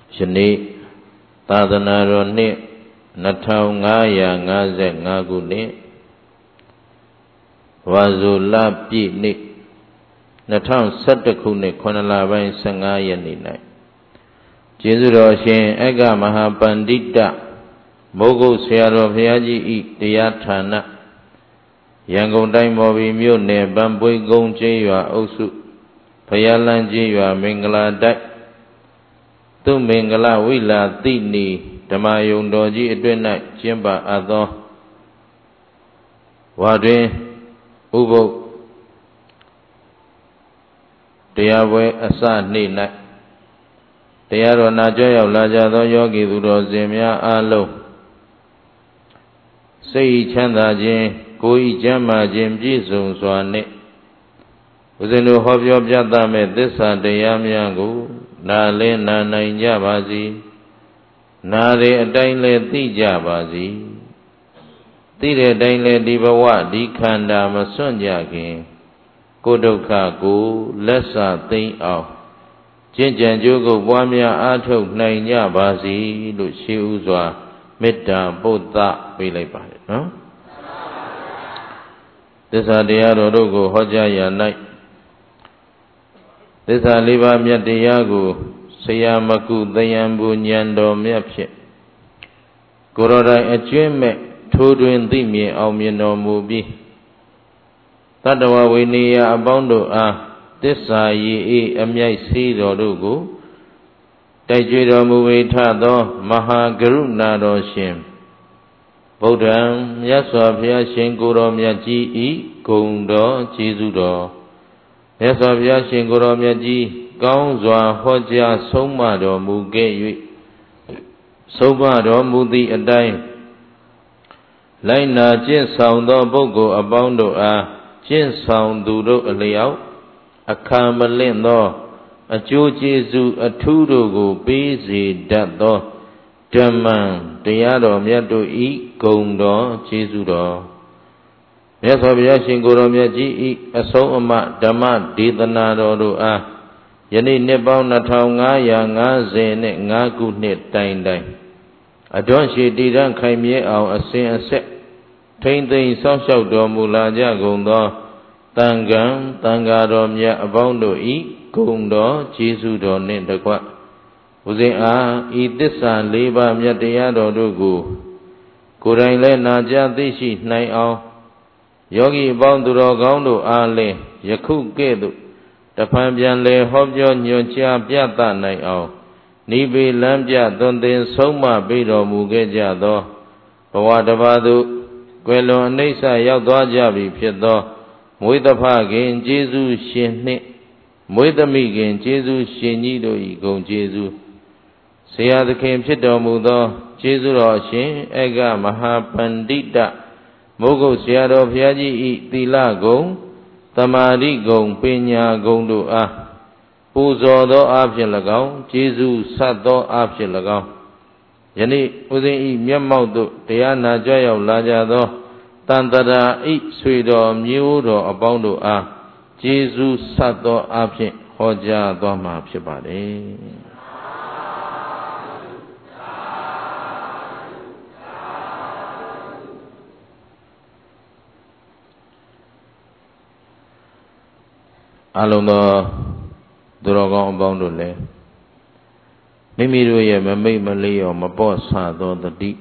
ယနေ့သာသနာတော်နှစ်2555ခုနှစ်ဝါဆိုလပြည့်နေ့2011ခုနှစ်9လပိုင်း15ရက်နေ့၌ကျေးဇူးတော်ရှင်အက္ခမဟာပန္တိတမိုးကုတ်ဆရာတော်ဘုရားကြီးဤတရားဌာနရန်ကုန်တိုင်းမော်ဘီမြို့နယ်ဗန်ပွေကုန်းကျေးရွာအုပ်စုဘုရားလမ်းကျေးရွာမင်္ဂလာတိုက်သူမင်္ဂလဝိလာတိနီဓမ္မယုံတော်ကြီးအတွင်း၌ကျင်းပအပ်သောဝါတွင်ဥပုပ်တရားပွဲအစနေ့၌တရားတော်နာကြောရောက်လာကြသောယောဂီသူတော်စင်များအားလုံးစိတ်ချမ်းသာခြင်းကိုယ်ဤကျမ်းမာခြင်းပြည့်စုံစွာနှင့်ဦးဇင်းတို့ဟောပြောပြသမဲ့သစ္စာတရားများကိုနာလင်းနာနိုင်ကြပါစေနာရေအတိုင်းလည်းသိကြပါစေသိတဲ့အတိုင်းလည်းဒီဘဝဒီခန္ဓာမစွန့်ကြခင်ကိုယ်ဒုက္ခကိုလက်စသိမ့်အောင်ကျင့်ကြံကြိုးကိုပွားများအားထုတ်နိုင်ကြပါစေလို့ရှေးဥစွာမေတ္တာပုဒ်သပေးလိုက်ပါတယ်နော်သစ္စာတရားတော်တို့ကိုဟောကြားရ၌သစ္စာလေးပါးမြတ်တရားကိုဆရာမကုသယံဘူဉဏ်တော်မြတ်ဖြင့်ကိုယ်တော်တိုင်အကျွင့်မဲ့ထိုးတွင်သိမြင်အောင်မြင်တော်မူပြီးတတ္တဝဝိနည်းအပေါင်းတို့အားသစ္စာရည်အေးအမြိုက်စီးတော်တို့ကိုတိုက်ကြွတော်မူဝေထသောမဟာကရုဏာတော်ရှင်ဗုဒ္ဓံမြတ်စွာဘုရားရှင်ကိုယ်တော်မြတ်ကြီးဤဂုဏ်တော်ကျေးဇူးတော်မြတ်စွာဘုရားရှင်ကိုယ်တော်မြတ်ကြီးကောင်းစွာဟောကြားဆုံးမတော်မူခဲ့၍ဆုံးမတော်မူသည့်အတိုင်းလိုက်နာကျင့်ဆောင်သောပုဂ္ဂိုလ်အပေါင်းတို့အားကျင့်ဆောင်သူတို့အလျောက်အခါမလင့်သောအကျိုးကျေးဇူးအထူးတို့ကိုပေးစေတတ်သောဓမ္မတရားတော်မြတ်တို့ဤဂုဏ်တော်ကျေးဇူးတော်မြတ်စွာဘုရားရှင်ကိုယ်တော်မြတ်ကြီးဤအဆုံးအမဓမ္မဒေသနာတော်တို့အားယနေ့နှစ်ပေါင်း2555ခုနှစ်တိုင်တိုင်အတွန်းရှိတည်တံ့ခိုင်မြဲအောင်အစဉ်အဆက်ထိမ့်သိမ်းစောင့်ရှောက်တော်မူလာကြကုန်သောတန်ခမ်းတန်ဃာတော်မြတ်အပေါင်းတို့ဤဂုဏ်တော်ကျေးဇူးတော်နှင့်တကွဦးဇင်းအားဤသစ္စာလေးပါးမြတ်တရားတော်တို့ကိုကိုယ်တိုင်လည်းနာကြားသိရှိနိုင်အောင်ယောဂီအပေါင်းသူတော်ကောင်းတို့အားလည်းယခုကဲ့သို့တဖန်ပြန်လေဟောပြောညွှန်ကြားပြသနိုင်အောင်နိဗ္ဗေလမ်းပြသွန်သင်ဆုံးမပေးတော်မူခဲ့ကြသောဘဝတစ်ပါးသို့ကွယ်လွန်အနိစ္စရောက်သွားကြပြီဖြစ်သောမွေးသဖခင်ကျေးဇူးရှင်နှင့်မွေးသမိခင်ကျေးဇူးရှင်ကြီးတို့၏ဂုဏ်ကျေးဇူးဆရာသခင်ဖြစ်တော်မူသောကျေးဇူးတော်ရှင်အက္ခမဟာပန္တိတမိုးကုတ်ဆရာတော်ဘုရားကြီးဤသီလဂုဏ်သမာဓိဂုဏ်ပညာဂုဏ်တို့အားပူဇော်သောအားဖြင့်၎င်းကျေးဇူးဆက်သောအားဖြင့်၎င်းယနေ့ဦးဇင်းဤမျက်မှောက်သို့တရားနာကြွရောက်လာကြသောတန်တရာဤဆွေတော်မျိုးတော်အပေါင်းတို့အားကျေးဇူးဆက်သောအားဖြင့်ဟောကြားသွားမှာဖြစ်ပါတယ်အလုံးသောသူတော်ကောင်းအပေါင်းတို့လည်းမိမိတို့ရဲ့မမိတ်မလျော့မပေါ့ဆသောတတိ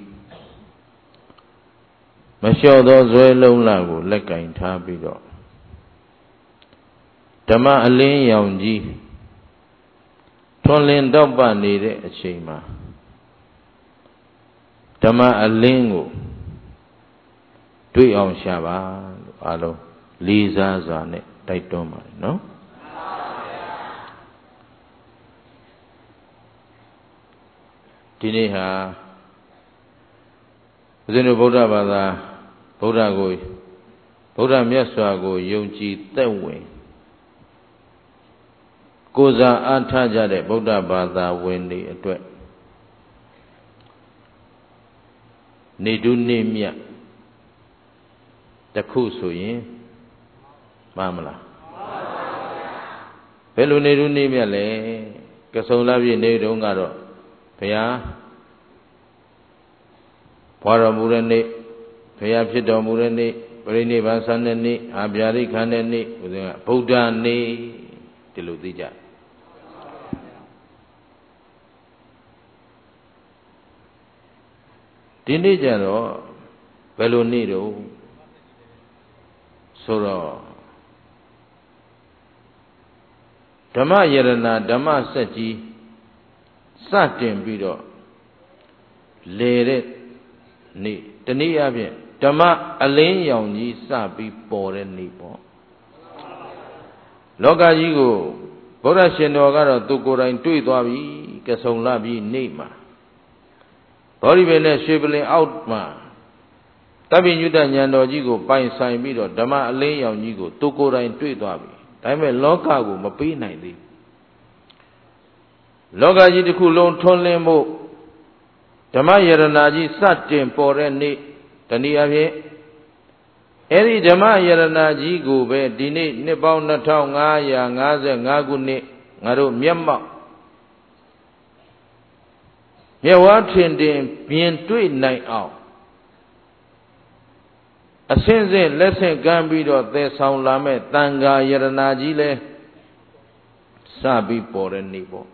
မလျှော့သောဇွဲလုံးလကိုလက်ကင်ထားပြီးတော့ဓမ္မအလင်းရောင်ကြီးထွန်းလင်းတောက်ပနေတဲ့အချိန်မှာဓမ္မအလင်းကိုတွေ့အောင်ရှာပါလို့အားလုံးလေးစားစွာနဲ့တိုက်တွန်းပါတယ်နော်ဒီနေ့ဟာဦးဇင်းတို့ဗုဒ္ဓဘာသာဗုဒ္ဓမြတ်စွာကိုယုံကြည်သက်ဝင်ကိုယ်စားအားထားကြတဲ့ဗုဒ္ဓဘာသာဝင်တွေအတွက်နေတုနေမြတ်တစ်ခုဆိုရင်မှန်မလားဘယ်လိုနေတုနေမြတ်လဲကဆုံလပြည့်နေတုန်းကတော့ဘုရားဘွားတော်မူတဲ့နေ့ဘုရားဖြစ်တော်မူတဲ့နေ့ပြိဋိဘံဆန်းတဲ့နေ့အာဗျာတိခံတဲ့နေ့ဦးဇင်းကဗုဒ္ဓနေ့ဒီလိုသိကြဒီနေ့ကျတော့ဘယ်လိုနေ့တော့ဆိုတော့ဓမ္မယရဏဓမ္မစက်ကြီးစတင်ပြီးတော့လေတဲ့နေ့တနည်းအားဖြင့်ဓမ္မအလင်းရောင်ကြီးစပြီးပေါ်တဲ့နေ့ပေါ့လောကကြီးကိုဗုဒ္ဓရှင်တော်ကတော့သူကိုယ်တိုင်တွေ့သွားပြီကဆုံလာပြီးနေ့မှာဘောဓိပင်နဲ့ရွှေပလင်အောက်မှာတပ္ပိညုတဉာဏ်တော်ကြီးကိုပိုင်ဆိုင်ပြီးတော့ဓမ္မအလင်းရောင်ကြီးကိုသူကိုယ်တိုင်တွေ့သွားပြီဒါပေမဲ့လောကကိုမပေးနိုင်သေးဘူးလောကကြီးတစ်ခုလုံးထွန်းလင်းဖို့ဓမ္မယရဏကြီးစတင်ပေါ်တဲ့နေ့တနည်းအားဖြင့်အဲ့ဒီဓမ္မယရဏကြီးကိုပဲဒီနေ့နှစ်ပေါင်း2555ခုနှစ်ငါတို့မျက်မှောက်မျက်ဝါးထင်တင်ပြင်တွေ့နိုင်အောင်အစင်းစင်းလက်ဆင့်ကမ်းပြီးတော့သယ်ဆောင်လာမဲ့တန်ဃာယရဏကြီးလဲစပြီးပေါ်တဲ့နေ့ပေါ့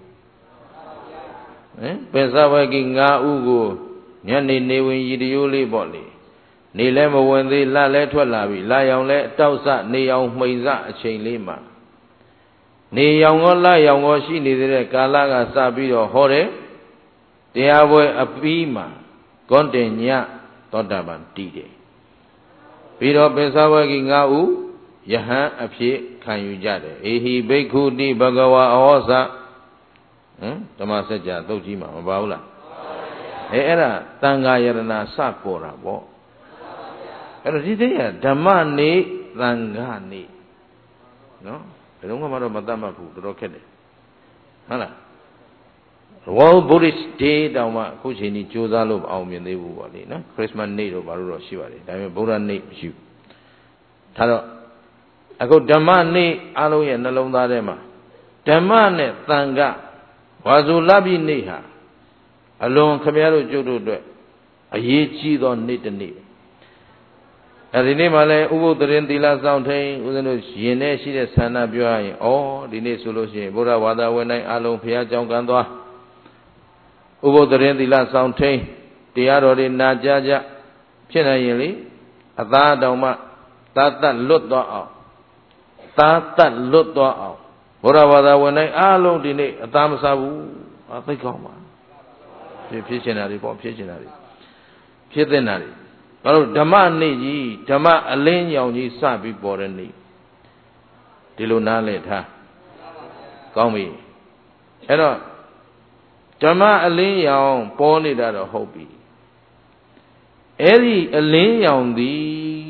ပင်စဝကိ5ဦးကိုညနေနေဝင်ရည်တရိုးလေးပေါ့လေနေလဲမဝင်သေးလလဲထွက်လာပြီလာရောင်လဲအတောက်စနေရောင်မှိန်စအချိန်လေးမှာနေရောင်ရောလရောင်ရောရှိနေတဲ့ကာလကစပြီးတော့ဟောတယ်တရားပွဲအပြီးမှာကောဋ္ဌညသောတာပန်တည်တယ်ပြီးတော့ပင်စဝကိ5ဦးယဟန်အဖြစ်ခံယူကြတယ်အေဟိဘိက္ခုတိဘဂဝါအဟောစဓမ္မစကြာသုတ်ကြီးမှာမပါဘူးလားအဲ့ဒါတန်ဃာယရဏစပေါ်တာပေါ့အဲ့တော့ဒီတည်းကဓမ္မနေသံဃာနေနော်ဘယ်တော့မှတော့မတတ်မှတ်ဘူးတော်တော်ခက်တယ်ဟုတ်လား World Buddhist Day တောင်မှအခုချိန်ကြီးကြိုးစားလို့မအောင်မြင်သေးဘူးပေါ့လေနော် Christmas နေ့တော့ဘာလို့တော့ရှိပါတယ်ဒါပေမဲ့ဗုဒ္ဓနေ့မရှိဘူးဒါတော့အခုဓမ္မနေ့အလုံးရဲ့နှလုံးသားထဲမှာဓမ္မနဲ့သံဃာဝါစုလပိနေ့ဟာအလွန်ခမည်းတော်ကျုပ်တို့အတွက်အရေးကြီးသောနေ့တစ်နေ့အဲဒီနေ့မှာလဲဥပုသ္တရင်သီလဆောင်ထိန်ဦးဇင်းတို့ရင်ထဲရှိတဲ့ဆန္ဒပြောရရင်ဩဒီနေ့ဆိုလို့ရှိရင်ဘုရားဝါဒဝင်တိုင်းအလုံးဘုရားကြောင်းကံသွားဥပုသ္တရင်သီလဆောင်ထိန်တရားတော်တွေနာကြားကြဖြစ်နိုင်ရင်လေအသားတောင်မှသာတတ်လွတ်သွားအောင်သာတတ်လွတ်သွားအောင်ဘုရားဘာသာဝင်တိုင်းအားလုံးဒီနေ့အသားမစားဘူးသိကောင်းပါဖြစ်ချင်တာတွေပေါ့ဖြစ်ချင်တာတွေဖြစ်တဲ့နာတွေဘာလို့ဓမ္မနေ့ကြီးဓမ္မအလင်းရောင်ကြီးစပြီးပေါ်တဲ့နေ့ဒီလိုနားလည်ထားကောင်းပြီအဲ့တော့ဓမ္မအလင်းရောင်ပေါ်နေတာတော့ဟုတ်ပြီအဲ့ဒီအလင်းရောင်သည်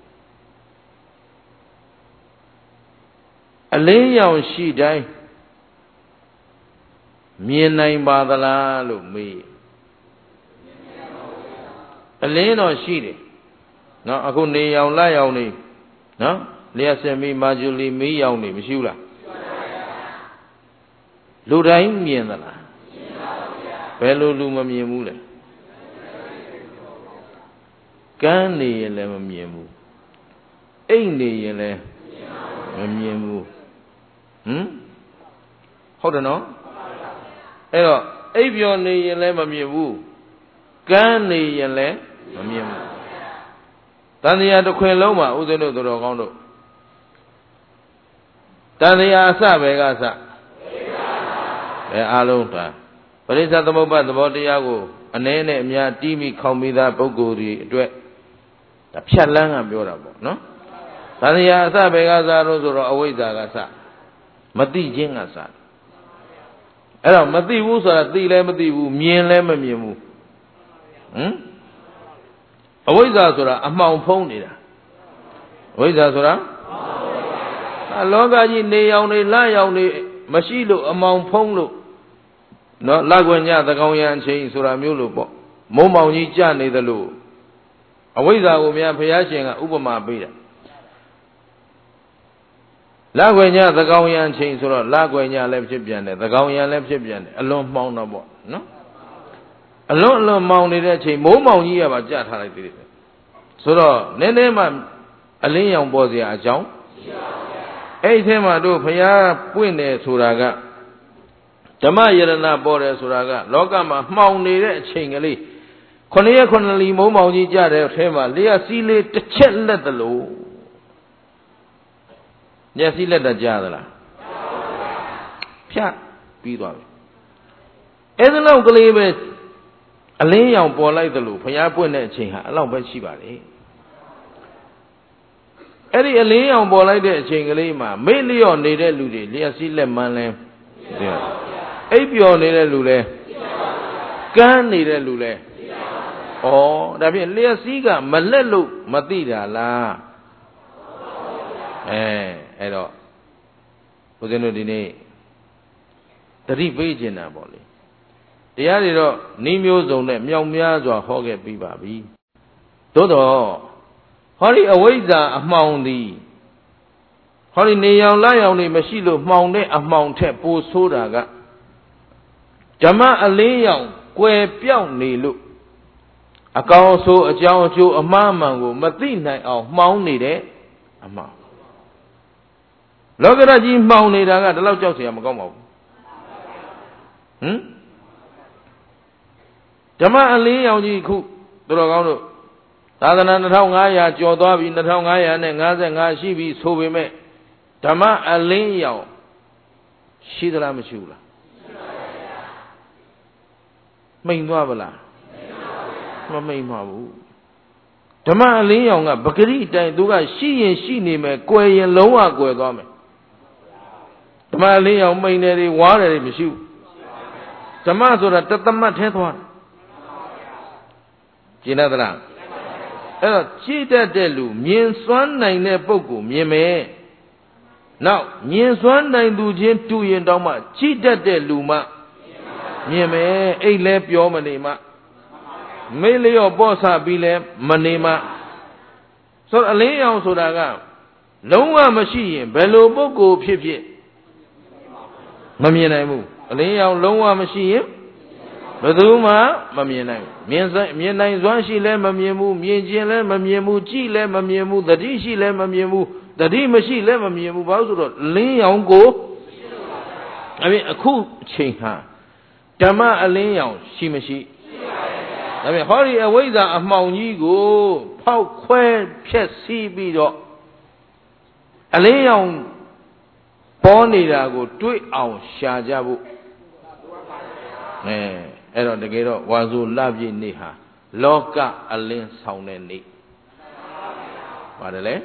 တဲ့အလင်းရောင်ရှိတိုင်းမြင်နိုင်ပါသလားလို့မေးအလင်းတော့ရှိတယ်နော်အခုနေရောင်လရောင်နေနော်လျှက်စင်မီမာဂျူလီမီးရောင်နေမရှိဘူးလားလူတိုင်းမြင်သလားဘယ်လိုလူမမြင်ဘူးလဲကန်းနေရင်လည်းမမြင်ဘူးအိတ်နေရင်လည်းမမြင်ဘူးဟုတ်တယ်နော်အဲ့တော့အိပ်ပျော်နေရင်လည်းမမြင်ဘူးကန်းနေရင်လည်းမမြင်ဘူးတန်တရားတစ်ခွင်လုံးမှာဥစဉ်တို့တော်ကောင်းတို့တန်တရားအစပဲကအစဘယ်အားလုံးတာပရိစ္ဆေသမုပ္ပါသဘောတရားကိုအနည်းနဲ့အများတီးမိခေါင်းမိသားပုဂ္ဂိုလ်တွေအတွက်ဒါဖြတ်လန်းကပြောတာပေါ့နော်တန်တရားအစပဲကစားလို့ဆိုတော့အဝိဇ္ဇာကစမသိခြင်းကစအဲ့တော့မသိဘူးဆိုတာသိလည်းမသိဘူးမြင်လည်းမမြင်ဘူးအဝိဇ္ဇာဆိုတာအမှောင်ဖုံးနေတာအဝိဇ္ဇာဆိုတာလောကကြီးနေရောင်နေလရောင်နေမရှိလို့အမှောင်ဖုံးလို့နော်လကွညသကောင်ရံချင်းဆိုတာမျိုးလို့ပေါ့မုံမောင်ကြီးကြနေသလိုအဝိဇ္ဇာကိုများဘုရားရှင်ကဥပမာပေးတာလကွညသကောင်ရံချင်းဆိုတော့လကွညလည်းဖြစ်ပြန်တယ်သကောင်ရံလည်းဖြစ်ပြန်တယ်အလွန်မှောင်တော့ပေါ့နော် alone mounted a chain, more mountain year, just like this. So, Nenema, a lane was the John. အဲ့ထဲမှာတို့ဘုရားပွင့်တယ်ဆိုတာကဓမ္မယရဏပေါ်တယ်ဆိုတာကလောကမှာမှောင်နေတဲ့အချိန်ကလေး9ရက်9လီမုံမောင်ကြီးကြတဲ့အထဲမှာလျှက်စီးလေးတစ်ချက်လက်သလိုလျှက်စီးလက်တကြားသလားဖြတ်ပြီးသွားပြီအဲ့ဒါလောက်ကလေးပဲအလင်းရောင်ပေါ်လိုက်သလိုဘုရားပွင့်တဲ့အချိန်ဟာအဲ့လောက်ပဲရှိပါလေအဲ့ဒီအလင်းရောင်ပေါ်လိုက်တဲ့အချိန်ကလေးမှာမေ့လျော့နေတဲ့လူတွေလျှက်စီးလက်မှန်းလဲအိပ်ပျော်နေတဲ့လူလဲကန်းနေတဲ့လူလဲဩဒါဖြင့်လျှက်စီးကမလက်လို့မသိတာလားအဲ့တော့ဘုရားတို့ဒီနေ့တတိပေးခြင်းတာပေါ့လေတရားတွေတော့နှီးမျိုးစုံနဲ့မြောက်များစွာဟောခဲ့ပြီးပါပြီသို့တော့ဟောဒီအဝိဇ္ဇာအမှောင်သည်ဟောဒီနေရောင်လရောင်တွေမရှိလို့မှောင်တဲ့အမှောင်ထက်ပိုဆိုးတာကဓမ္မအလင်းရောင်ကွယ်ပြောက်နေလို့အကောင်ဆိုးအကြောင်းအကျိုးအမှားမှန်ကိုမသိနိုင်အောင်မှောင်နေတဲ့အမှောင်လောကရကြီးမှောင်နေတာကဒီလောက်ကြောက်เสียမကောင်းပါဘူးဓမ္မအလင်းရောင်ကြီးခုတော်ကောင်းတို့သာသနာ2500ကျော်သွားပြီ2555ရှိပြီဆိုပေမဲ့ဓမ္မအလင်းရောင်ရှိသလားမရှိဘူးလားမိန်သွားဗလားမမိန်ပါဘူးဓမ္မအလင်းရောင်ကပဂရိတိုင်သူကရှိရင်ရှိနေမယ်ကွယ်ရင်လုံးဝကွယ်သွားမယ်ဓမ္မအလင်းရောင်မိန်တယ်တွေဝါးတယ်တွေမရှိဘူးဓမ္မဆိုတာတသမတ်ထဲသွားကျင်သလားအဲ့တော့ကြည့်တတ်တဲ့လူမြင်စွမ်းနိုင်တဲ့ပုဂ္ဂိုလ်မြင်မယ်နောက်မြင်စွမ်းနိုင်သူချင်းတူရင်တောင်မှကြည့်တတ်တဲ့လူမှမြင်မယ်အိတ်လဲပြောမနေမှမေ့လျော့ပေါ့ဆပြီးလဲမနေမှဆိုတော့အလင်းရောင်ဆိုတာကလုံးဝမရှိရင်ဘယ်လိုပုဂ္ဂိုလ်ဖြစ်ဖြစ်မမြင်နိုင်ဘူးအလင်းရောင်လုံးဝမရှိရင်ဘယ်သူမှမမြင်နိုင်ဘူးမြင်နိုင်စွမ်းရှိလဲမမြင်ဘူးမြင်ခြင်းလဲမမြင်ဘူးကြည့်လဲမမြင်ဘူးသတိရှိလဲမမြင်ဘူးသတိမရှိလဲမမြင်ဘူးဘာလို့ဆိုတော့လင်းရောင်ကိုအပြင်အခုအချိန်ဟာဓမ္မအလင်းရောင်ရှိမရှိဒါပေမဲ့ဟောဒီအဝိဇ္ဇာအမှောင်ကြီးကိုဖောက်ခွဲဖျက်ဆီးပြီးတော့အလင်းရောင်ပေါ်နေတာကိုတွေ့အောင်ရှာကြဖို့အဲ့တော့တကယ်တော့ဝါဆိုလပြည့်နေ့ဟာလောကအလင်းဆောင်တဲ့နေ့ပါတယ်လေ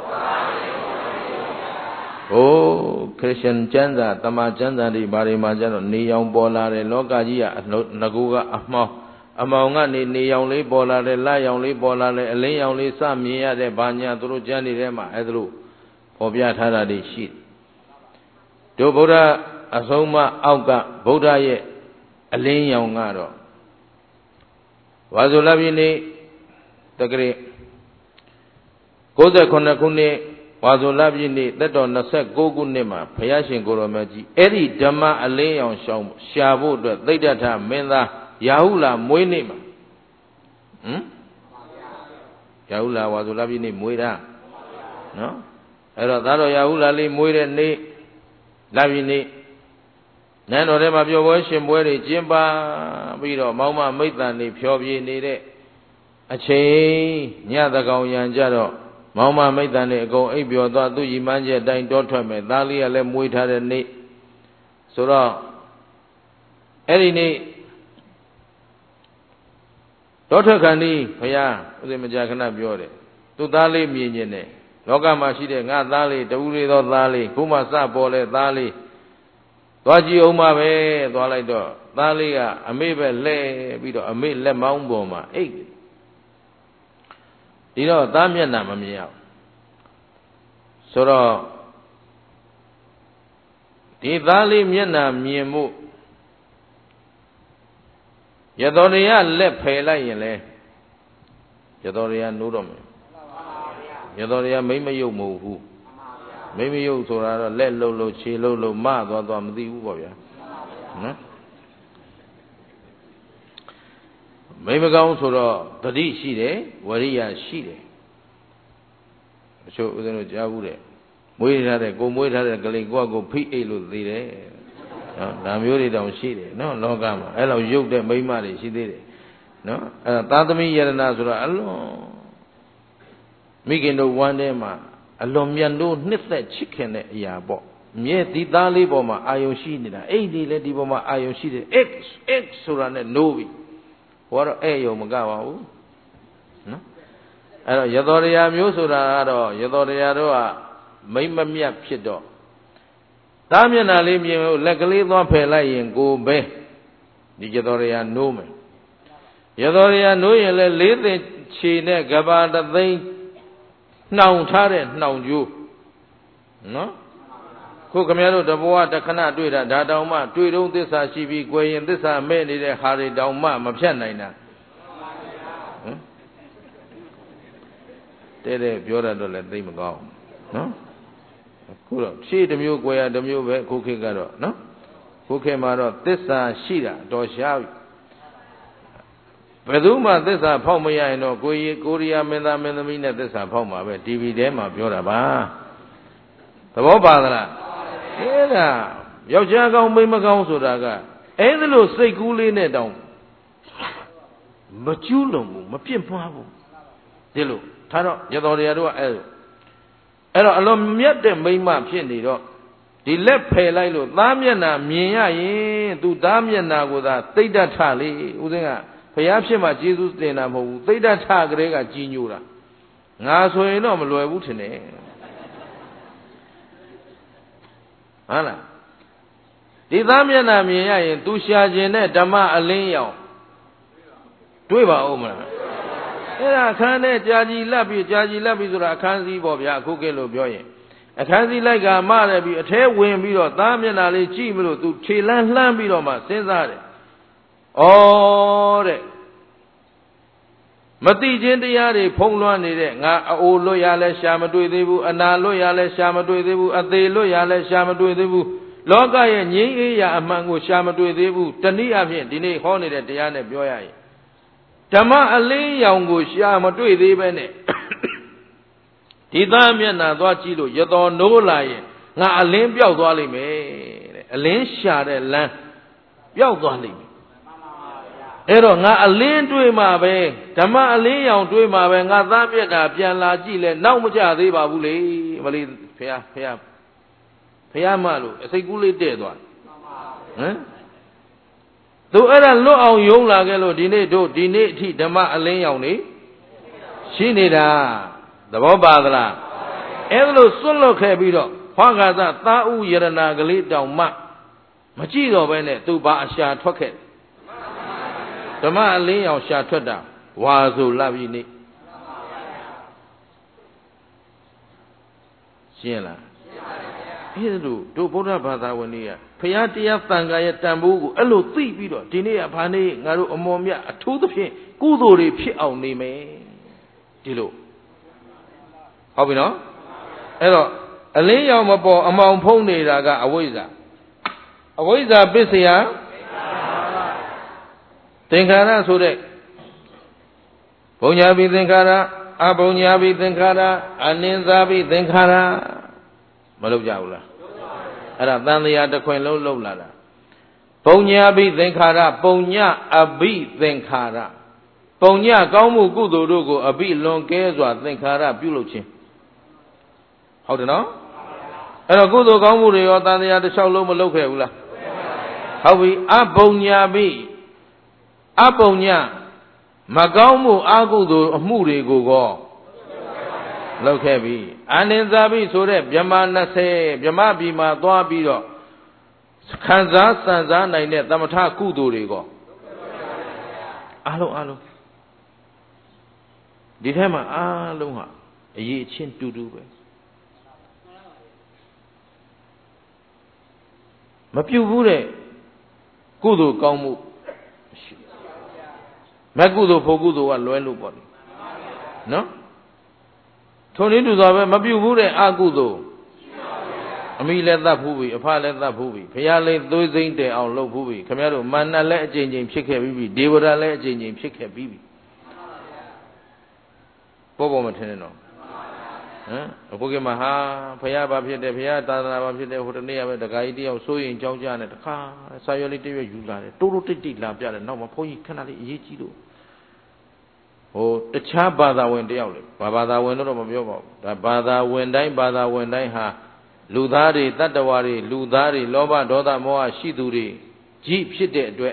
ဟိုခရစ်ယာန်ကျမ်းစာတမန်ကျမ်းစာတွေဘာတွေမှာကျတော့နေရောင်ပေါ်လာတယ်လောကကြီးကငကူကအမှောင်ကနေနေရောင်လေးပေါ်လာတယ်လရောင်လေးပေါ်လာတယ်အလင်းရောင်လေးစမြင်ရတဲ့ဘာညာသူတို့ကျမ်းတွေထဲမှာအဲ့ဒါလို့ပေါ်ပြထားတာတွေရှိတို့ဗုဒ္ဓအဆုံးမအောက်ကဗုဒ္ဓရဲ့အလင်းရောင်ကတော့ဝါဆိုလပြည့်နေ့တက္ကရာ98ခုနှစ်ဝါဆိုလပြည့်နေ့သက်တော်29ခုနှစ်မှာဘုရားရှင်ကိုရောမြတ်ကြီးအဲ့ဒီဓမ္မအလင်းရောင်ရှာဖို့အတွက်သိဒ္ဓထမင်းသားရာဟုလာမွေးနေ့မှာရာဟုလာဝါဆိုလပြည့်နေ့မွေးတာနော်အဲ့တော့သားတော်ရာဟုလာလေးမွေးတဲ့နေ့လပြည့်နေ့နန်းတော်ထဲမှာပျော်ပွဲရှင်ပွဲတွေကျင်းပပြီးတော့မောင်မမိတ်တန်တွေဖျော်ဖြေနေတဲ့အချိန်ညသကောင်ရံကြတော့မောင်မမိတ်တန်တွေအကုန်အိပ်ပျော်သွားသူ့ရီမန်းချက်အတိုင်းတောထွက်မယ်သားလေးကလည်းမွေးထားတဲ့နေ့ဆိုတော့အဲ့ဒီနေ့တောထွက်ခန္ဒီဘုရားဥစဉ်မကြာခဏပြောတယ်သူ့သားလေးမြင်ခြင်းနဲ့လောကမှာရှိတဲ့ငါသားလေးတူလေးသောသားလေးခုမှစပေါ်လဲသားလေးသွားကြည့်အောင်ပါပဲသွားလိုက်တော့သားလေးကအမေပဲလှဲပြီးတော့အမေလက်မောင်းပေါ်မှာအိတ်ဒီတော့သားမျက်နှာမမြင်ရဘူးဆိုတော့ဒီသားလေးမျက်နှာမြင်မှုရတော်ရရလက်ဖယ်လိုက်ရင်လေရတော်ရရနိုးတော့မယ်ရတော်ရရမိမယုတ်မဟုတ်ဘူးမိမယုတ်ဆိုတာတော့လက်လှုပ်ခြေလှုပ်မသွားမသိဘူးပေါ့ဗျာနော်မိမကောင်းဆိုတော့တတိရှိတယ်ဝရိယရှိတယ်အချို့ဦးဇင်းတို့ကြားဘူးတဲ့မွေးထားတဲ့ကိုမွေးထားတဲ့ကလေးကိုယ့်ကိုဖိအိတ်လို့သိတယ်နော်ဒါမျိုးတွေတောင်ရှိတယ်နော်လောကမှာအဲ့လိုရုပ်တဲ့မိန်းမတွေရှိသေးတယ်နော်အဲ့ဒါသာသမီယရဏဆိုတော့အလွန်မိခင်တို့ဝမ်းထဲမှာအလွန်မြတ်လို့နှစ်သက်ချစ်ခင်တဲ့အရာပေါ့မြဲဒီသားလေးပေါ်မှာအာယုံရှိနေတာအိတ်ဒီလည်းဒီပေါ်မှာအာယုံရှိတယ် x ဆိုတာနဲ့နိုးပြီဟောတော့အဲ့ယုံမကပါဘူးနော်အဲ့တော့ယသောရယာမျိုးဆိုတာကတော့ယသောရယာတို့ကမိမ့်မမြတ်ဖြစ်တော့သားမျက်နှာလေးမြင်လို့လက်ကလေးသွားဖယ်လိုက်ရင်ကိုပဲဒီယသောရယာနိုးမယ်ယသောရယာနိုးရင်လည်းလေးသိချီနဲ့ကဘာတသိန်းနှောင်ထားတဲ့နှောင်ကျိုးနော်ခုခမရတို့တဘဝတခဏတွေ့တာဒါတောင်မှတွေ့တုံးသစ္စာရှိပြီးကြွယ်ရင်သစ္စာမဲ့နေတဲ့ဟာတွေတောင်မှမဖြတ်နိုင်တာတဲ့ပြောရတော့လည်းသိမကောင်းနော်ခုတော့ရှေ့တစ်မျိုးကြွယ်ရတစ်မျိုးပဲခုခေတ်ကတော့နော်ခုခေတ်မှာတော့သစ္စာရှိတာတော်ရှားပြီဘယ်သူမှသစ္စာဖောက်မရရင်တော့ကိုရီးယားမင်းသားမင်းသမီးနဲ့သစ္စာဖောက်မှာပဲ TV ထဲမှာပြောတာပါသဘောပါသလားအဲ့ဒါယောက်ျားကောင်းမိန်းမကောင်းဆိုတာကအဲ့ဒါလို့စိတ်ကူးလေးနဲ့တောင်မကျူးလွန်ဘူးမပြစ်မှားဘူးဒီလိုထားတော့ရတော်တရားတို့ကအဲ့တော့အလွန်မြတ်တဲ့မိန်းမဖြစ်နေတော့ဒီလက်ဖယ်လိုက်လို့သားမျက်နှာမြင်ရရင်သူသားမျက်နှာကိုသာသိတ္တထလေဦးစင်းကဘုရားဖြစ်မှကျေးဇူးတင်တာမဟုတ်ဘူးသိတ္တထကလေးကကြီးညိုတာငါဆိုရင်တော့မလွယ်ဘူးထင်တယ်ဟုတ်လားဒီသားမျက်နှာမြင်ရရင်သူရှာခြင်းနဲ့ဓမ္မအလင်းရောင်တွေးပါဦးမလားအဲ့ဒါအခန်းနဲ့ကြာကြီးလက်ပြီးဆိုတာအခန်းစည်းပေါ့ဗျာအခုကဲလို့ပြောရင်အခန်းစည်းလိုက်ကမတယ်ပြီးအထဲဝင်ပြီးတော့သားမျက်နှာလေးကြည့်မလို့သူခြေလန်းလှမ်းပြီးတော့မှစဉ်းစားတယ်ဩတဲ့မတိခြင်းတရားတွေဖုံးလွှမ်းနေတဲ့ငါအိုလွတ်ရလဲရှာမတွေ့သေးဘူးအနာလွတ်ရလဲရှာမတွေ့သေးဘူးအသေးလွတ်ရလဲရှာမတွေ့သေးဘူးလောကရဲ့ငြိမ်းအေးရာအမှန်ကိုရှာမတွေ့သေးဘူးတနည်းအားဖြင့်ဒီနေ့ဟောနေတဲ့တရားနဲ့ပြောရရင်ဓမ္မအလင်းရောင်ကိုရှာမတွေ့သေးပဲနဲ့ဒီသားမျက်နှာသွားကြည့်လို့ရတော်နိုးလာရင်ငါအလင်းပြောက်သွားလိမ့်မယ်တဲ့အလင်းရှာတဲ့လမ်းပြောက်သွားလိမ့်မယ်အဲ့တော့ငါအလင်းတွေးမှာပဲဓမ္မအလင်းရောင်တွေးမှာပဲငါသားမျက်နှာပြန်လာကြည့်လဲနောက်မကြသေးပါဘူးလေမလေးဖះမလို့အစိတ်ကူးလေးတဲ့သွားဟမ်သူအဲ့ဒါလွတ်အောင်ယုံလာခဲ့လို့ဒီနေ့အထိဓမ္မအလင်းရောင်နေရှိနေတာသဘောပါသလားအဲ့ဒါလို့စွန့်လွတ်ခဲ့ပြီးတော့ဟောကာသသာဥယရဏကလေးတောင်မှမကြည့်တော့ပဲနဲ့သူဘာအရှာထွက်ခဲ့ဓမ္မအလင်းရောင်ရှာထွက်တာဝါဆိုလပ်ပြီးနေရှင်းလားအဲ့ဒါတို့ဗုဒ္ဓဘာသာဝင်တွေကဘုရားတရားသံဃာရဲ့တန်ဖိုးကိုအဲ့လိုသိပြီးတော့ဒီနေ့ကဘာနေငါတို့အမော်မြတ်အထူးသဖြင့်ကုသိုလ်တွေဖြစ်အောင်နေမယ်ဒီလိုဟုတ်ပြီနော်အဲ့တော့အလင်းရောင်မပေါ်အမောင်ဖုံးနေတာကအဝိဇ္ဇာပစ္စယသင်္ခါရဆိုတဲ့ဘုံညာပိသင်္ခါရအဘုံညာပိသင်္ခါရအနိစ္စပိသင်္ခါရမလုပ်ကြဘူးလားအဲ့ဒါသံတရားတစ်ခွင်လုံးလုံးလာတာဘုံညာပိသင်္ခါရပုံညအဘိသင်္ခါရပုံညကောင်းမှုကုသိုလ်တို့ကိုအဘိလွန်ကဲစွာသင်္ခါရပြုလုပ်ခြင်းဟုတ်တယ်နော်အဲ့တော့ကုသိုလ်ကောင်းမှုတွေရောသံတရားတစ်လျှောက်လုံးမလုပ်ခဲ့ဘူးလားဟုတ်ပြီအဘုံညာပိအပုံညမကောင်းမှုအကုသိုလ်အမှုတွေကိုကောလုပ်ခဲ့ပြီအနိစ္စပိဆိုတဲ့ဗြဟ္မာ20ဗြဟ္မာပြည်မှာသွားပြီးတော့ခံစားစံစားနိုင်တဲ့သမထကုသိုလ်တွေကောအားလုံးဒီထဲမှာအားလုံးဟာအရေးအချင်းတူတူပဲမပြုတ်ဘူးတဲ့ကုသိုလ်ကောင်းမှုမကုသိုလ်ဖို့ကုသိုလ်ကလွဲလို့ပေါ့နော်ထုံနည်းတူစွာပဲမပြုတ်ဘူးတဲ့အကုသိုလ်အမိလည်းသတ်ဖူးပြီအဖလည်းသတ်ဖူးပြီဖရာလည်းသွေးစိမ့်တယ်အောင်လုပ်ဖူးပြီခင်ဗျားတို့မာနလည်းအကျဉ်းချင်းဖြစ်ခဲ့ပြီးပြီဒေဝရလည်းအကျဉ်းချင်းဖြစ်ခဲ့ပြီးပြီပေါ်မထင်နဲ့နော်အခုကမှဟာဖရာဘာဖြစ်တယ်ဖရာသာသနာဘာဖြစ်တယ်ဟိုတနေ့ကပဲတခါကြီးတယောက်စိုးရင်ကြောင်းကြနဲ့တခါစာရွက်လေးတရွက်ယူလာတယ်တိုးတိုးတိတ်တိတ်လာပြတယ်နောက်မှဘုန်းကြီးခဏလေးအရေးကြီးလို့ဟိုတခြားဘာသာဝင်တယောက်လေဘာသာဝင်တော့မပြောပါဘူးဒါဘာသာဝင်တိုင်းဟာလူသားတွေတတ္တဝါတွေလူသားတွေလောဘဒေါသမောဟရှိသူတွေကြီးဖြစ်တဲ့အတွက်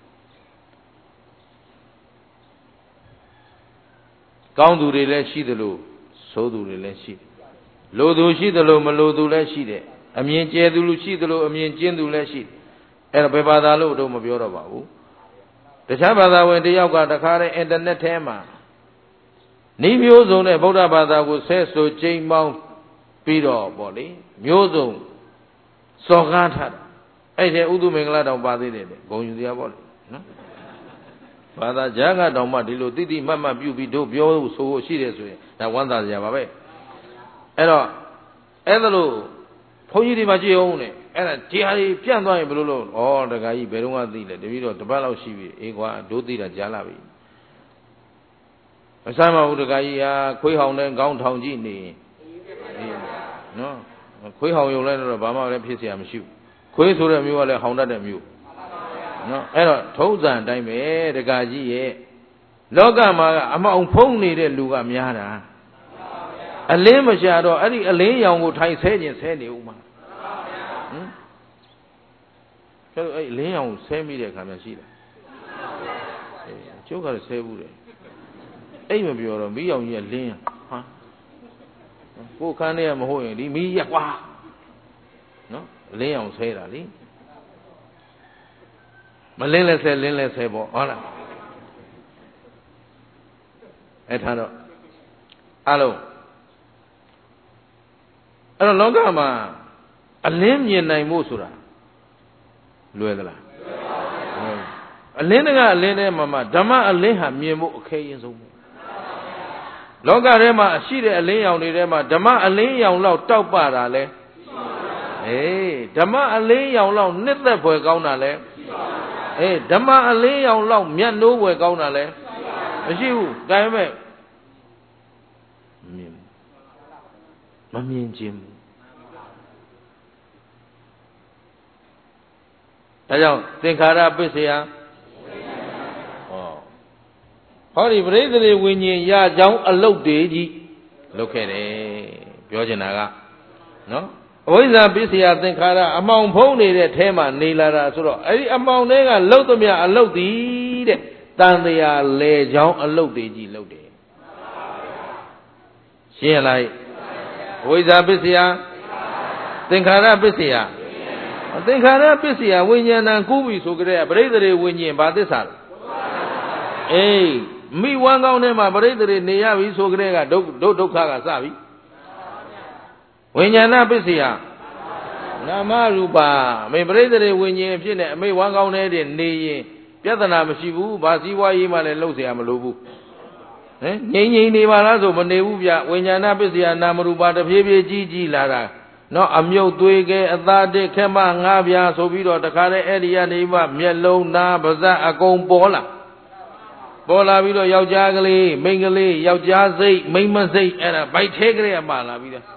ကောင်းသူတွေလည်းရှိသလိုဆိုးသူတွေလည်းရှိတယ်လိုသူရှိသလိုမလိုသူလည်းရှိတယ်အမြင်ကျဲသူလူရှိသလိုအမြင်ကျဉ်သူလည်းရှိတယ်အဲ့တော့ဘယ်ဘာသာလို့တော့မပြောတော့ပါဘူးတခြားဘာသာဝင်တယောက်ကတခါတည်းအင်တာနက်ထဲမှာဤမျိုးစုံနဲ့ဗုဒ္ဓဘာသာကိုဆဲဆိုကြိမ်မောင်းပြီးတော့ပေါ့လေမျိုးစုံစော်ကားထားတာအဲ့ဒီဥဒုမင်္ဂလာတောင်ပါသေးတယ်ဂုံယူစရာပေါ့လေနော်ဘာသာကြားကတောင်မှဒီလိုတိတိမတ်မတ်ပြုပြီးတို့ပြောဆိုရှိတယ်ဆိုရင်ဒါဝမ်းသာစရာပါပဲအဲ့တော့အဲ့ဒါလို့ဘုန်းကြီးတွေမှာကြည့်အောင်နဲ့အဲ့ဒါဒီဟာကြီးပြန့်သွားရင်ဘယ်လိုလုပ်ဩတခါကြီးဘယ်တော့မှသိလဲတပည့်တော့တပတ်လောက်ရှိပြီအေးကွာတို့သိတာကြားလာပြီအစမ်းမဟုတ်တခါကြီးဟာခွေးဟောင်တဲ့ခေါင်းထောင်ကြည့်နေနော်ခွေးဟောင်ရုံလဲတော့ဘာမှလည်းဖြစ်เสียမရှိဘူးခွေးဆိုတဲ့မျိုးကလည်းဟောင်တတ်တဲ့မျိုးနော်အဲ့တော့ထုံးစံအတိုင်းပဲတခါကြီးရဲ့လောကမှာအမောင်ဖုံးနေတဲ့လူကများတာအလင်းမရှာတော့အဲ့ဒီအလင်းရောင်ကိုထိုင်ဆဲခြင်းဆဲနေဦးမှာကျတော့အဲ့အလင်းရောင်ဆဲမိတဲ့ခါမှရှိလားကျုပ်ကလည်းဆဲဘူးတယ်အဲ့မပြောတော့မီးရောင်ကြီးကလင်းဟာကိုခန်းထဲကမဟုတ်ရင်ဒီမီးရက်ကွာနော်အလင်းရောင်ဆဲတာလေမလင်းလဲဆဲလင်းလဲဆဲပေါ့ဟုတ်လားအဲ့ထားတော့အားလုံးအဲ့တော့လောကမှာအလင်းမြင်နိုင်မှုဆိုတာလွယ်သလားအလင်းတကအလင်းထဲမှာဓမ္မအလင်းဟာမြင်ဖို့အခဲရင်ဆုံးလောကထဲမှာရှိတဲ့အလင်းရောင်တွေထဲမှာဓမ္မအလင်းရောင်လောက်တောက်ပတာလဲအေးဓမ္မအလင်းရောင်လောက်နှစ်သက်ဖွယ်ကောင်းတာလဲအေးဓမ္မအလင်းရောင်လောက်မြတ်နိုးဖွယ်ကောင်းတာလဲမရှိဘူးဒါပေမဲ့မမြင်ခြင်းဒါကြောင့်သင်္ခါရပစ္စယဟောဒီပရိသေတွေဝိညာဉ်ရကြောင်းအလုတ်တွေကြီးလုပ်ခဲ့တယ်ပြောချင်တာကနော်အဝိဇ္ဇာပစ္စယသင်္ခါရအမှောင်ဖုံးနေတဲ့ထဲမှာနေလာတာဆိုတော့အဲ့ဒီအမှောင်တွေကလှုပ်သမျှအလုတ်သည်တဲ့တန်တရားလေကြောင်းအလုတ်တွေကြီးလုပ်တယ်ရှင်းရလိုက်အဝိဇ္ဇာပစ္စယသင်္ခါရပစ္စယသင်္ခါရပစ္စယဝိညာဏံကူးပြီဆိုကြတဲ့ပရိသေတွေဝိညာဉ်ဘာသစ္စာလဲအေးမိဝမ်းကောင်းထဲမှာပရိသေတွေနေရပြီဆိုကြတဲ့ကဒုက္ခကစပြီဝိညာဏပစ္စယနာမရူပါမေပရိသေတွေဝိညာဉ်ဖြစ်နေအမိဝမ်းကောင်းထဲတွေနေရင်ပြဿနာမရှိဘူးဘာစည်းဝါးရေးမှလည်းလှုပ်เสียမလိုဘူးဟင်ငြိမ်ငြိမ်နေပါလားဆိုမနေဘူးဗျဝိညာဏပစ္စယနာမရူပါတဖြည်းဖြည်းကြီးလာတာနော်အမြုပ်သွေးကဲအသားတစ်ခက်မငါးပြားဆိုပြီးတော့တခါတည်းအဲ့ဒီကနေမှမျက်လုံးနားပါးစပ်အကုန်ပေါ်လာပြီးတော့ယောက်ျားကလေးမိန်းကလေးယောက်ျားစိတ်မိန်းမစိတ်အဲ့ဒါဗိုက်ထဲကလေးကမှလာပြီးတော့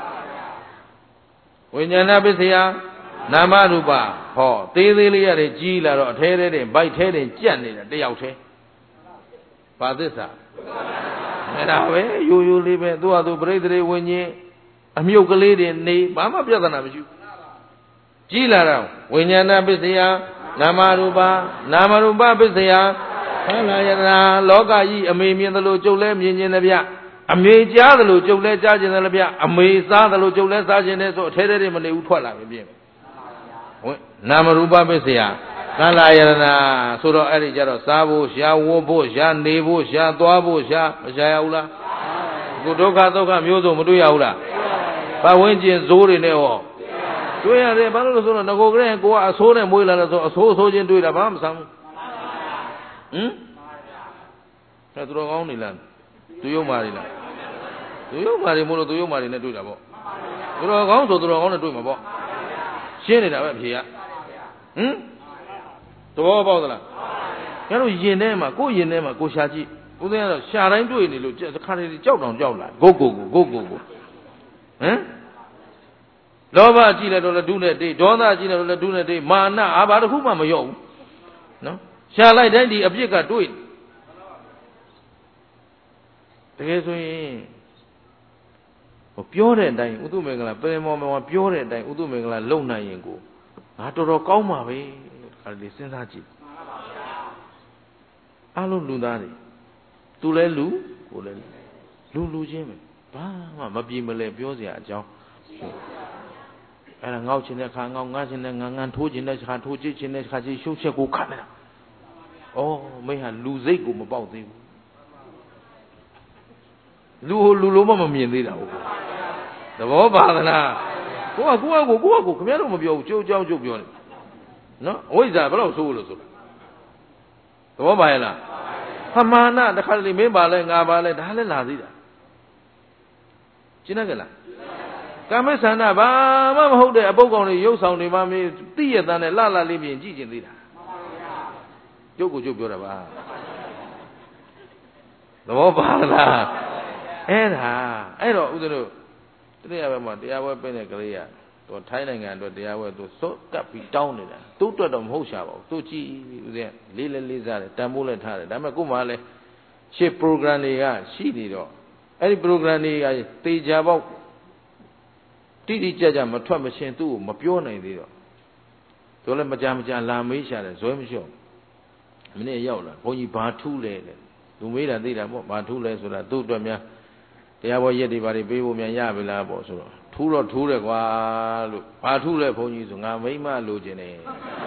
ဝိညာဏပစ္စယနာမရူပဟောသေးသေးလေးရတယ်ကြီးလာတော့အထဲထဲတင်ဗိုက်ထဲတင်ကြက်နေတာတယောက်ထဲဘာသစ္စာအဲ့ဒါပဲရိုးရိုးလေးပဲသူ့ဟာသူပရိသေဝိညာဉ်အမြုပ်ကလေးတွေနေဘာမှပြဿနာမရှိဘူးကြီးလာတော့ဝိညာဏပစ္စယနာမရူပပစ္စယဟောလာယနာလောကကြီးအမေမြင်သလိုကျုပ်လဲမြင်ခြင်းတဗျအမေကြားသလိုကျုပ်လဲကြားခြင်းတဗျအမေစားသလိုကျုပ်လဲစားခြင်းနဲ့ဆိုအထဲထဲမနေဘူးထွက်လာပြီပြင်နာမရူပပစ္စယကာလယနာဆိုတော့အဲ့ဒီကြတော့စားဖို့ရှားဝတ်ဖို့ရှားနေဖို့ရှားသွားဖို့ရှားမရှားရဘူးလားအခုဒုက္ခမျိုးစုံမတွေ့ရဘူးလားပတ်ဝန်းကျင်ဇိုးတွေနဲ့ဟောတွေ့ရတယ်ဘာလို့လဲဆိုတော့ငကိုကလေးကိုကအဆိုးနဲ့မွေးလာတယ်ဆိုအဆိုးချင်းတွေ့တာဘာမှမဆန်းဘူးအဲ့သူတော်ကောင်းနေလားသူယုံမာနေလားသူယုံမာနေမို့လို့သူယုံမာနေနဲ့တွေ့တာပေါ့တော်ကောင်းဆိုတော်ကောင်းနဲ့တွေ့မှာပေါ့ရှင်းနေတာပဲအဖြေကသဘောပေါက်သလားကျန်တို့ယင်ထဲမှာကိုယ်ယင်ထဲမှာကိုရှာကြည့်ဦးသိန်းကတော့ရှာတိုင်းတွေ့နေလို့တစ်ခါတည်းကြောက်တောင်ကြောက်လာကိုလောဘကြည့်လိုက်တော့လည်းဒုနဲ့တိဒေါသကြည့်လိုက်တော့လည်းဒုနဲ့တိမာနဘာတစ်ခုမှမရော့ဘူးနော်ရှာလိုက်တိုင်းဒီအပြစ်ကတွေ့တကယ်ဆိုရင်ပြောတဲ့အတိုင်းဥတုမင်္ဂလာပင်မောပြောတဲ့အတိုင်းဥတုမင်္ဂလာလုံနိုင်ရင်ကိုငါတော်ကောင်းပါပဲခါလေးစဉ်းစားကြည့်အားလုံးလူသားတွေသူလဲလူကိုလဲလူချင်းပဲဘာမှမပြေမလဲပြောစရာအကြောင်းအဲ့ဒါငေါ့ချင်တဲ့ခါငေါ့ငါချင်တဲ့ငါထိုးချင်တဲ့ခါထိုးချစ်ချင်တဲ့ခါချစ်ရှုပ်ချက်ကိုခတ်နေတာဩမိဟာလူစိတ်ကိုမပေါက်သေးဘူးလူလုံးမမြင်သေးတာဟုတ်သဘောပါသလားကိုကခင်ဗျားတို့မပြောဘူးကြိုးကြောင်းကြိုးပြောနေနော်အဝိဇ္ဇာဘယ်လောက်ဆိုးလို့ဆိုသဘောပါရဲ့လားပမာဏတခါလေမင်းပါလဲငါပါလဲဒါလည်းလာသေးတာရှင်းတယ်ကြလားကာမဆန္ဒဘာမှမဟုတ်တဲ့အပုပ်ကောင်တွေရုပ်ဆောင်တွေမှမင်းသိရတဲ့လှလေးပြင်ကြည့်ကျင်သေးတာကျုပ်ကိုကျုပ်ပြောတာပါသဘောပါလားအဲ့တော့ဦးဇင်းတို့တရားပွဲမှာတရားပွဲပြတဲ့ကလေးကသူထိုင်းနိုင်ငံအတွက်တရားပွဲသူစော့ကပ်ပြီးတောင်းနေတာသူ့အတွက်တော့မဟုတ်ရှာပါဘူးသူကြည့်ဦးဇင်းလေးစားတယ်တန်ဖိုးလည်းထားတယ်ဒါပေမဲ့ကို့မှာလည်းရှေ့ program တွေကရှိနေတော့အဲ့ဒီ program တွေကတေချာပေါက်တိတိကျကျမထွက်မရှင်းသူ့ကိုမပြောနိုင်သေးတော့သူလည်းမကြလာမေးရှာတယ်ဇွဲမလျှော့မနေ့ရောက်လာဘုန်းကြီးဘာထူးလဲလူမေးတာသိတာပေါ့ဘာထူးလဲဆိုတာသူ့အတွက်များတရားဘောရက်တွေဘာတွေပေးဖို့များရပြီလားပေါ့ဆိုတော့ထူးတော့ထူးတယ်ကွာလို့ဘာထူးလဲဘုန်းကြီးဆိုငါမိမလိုချင်တယ်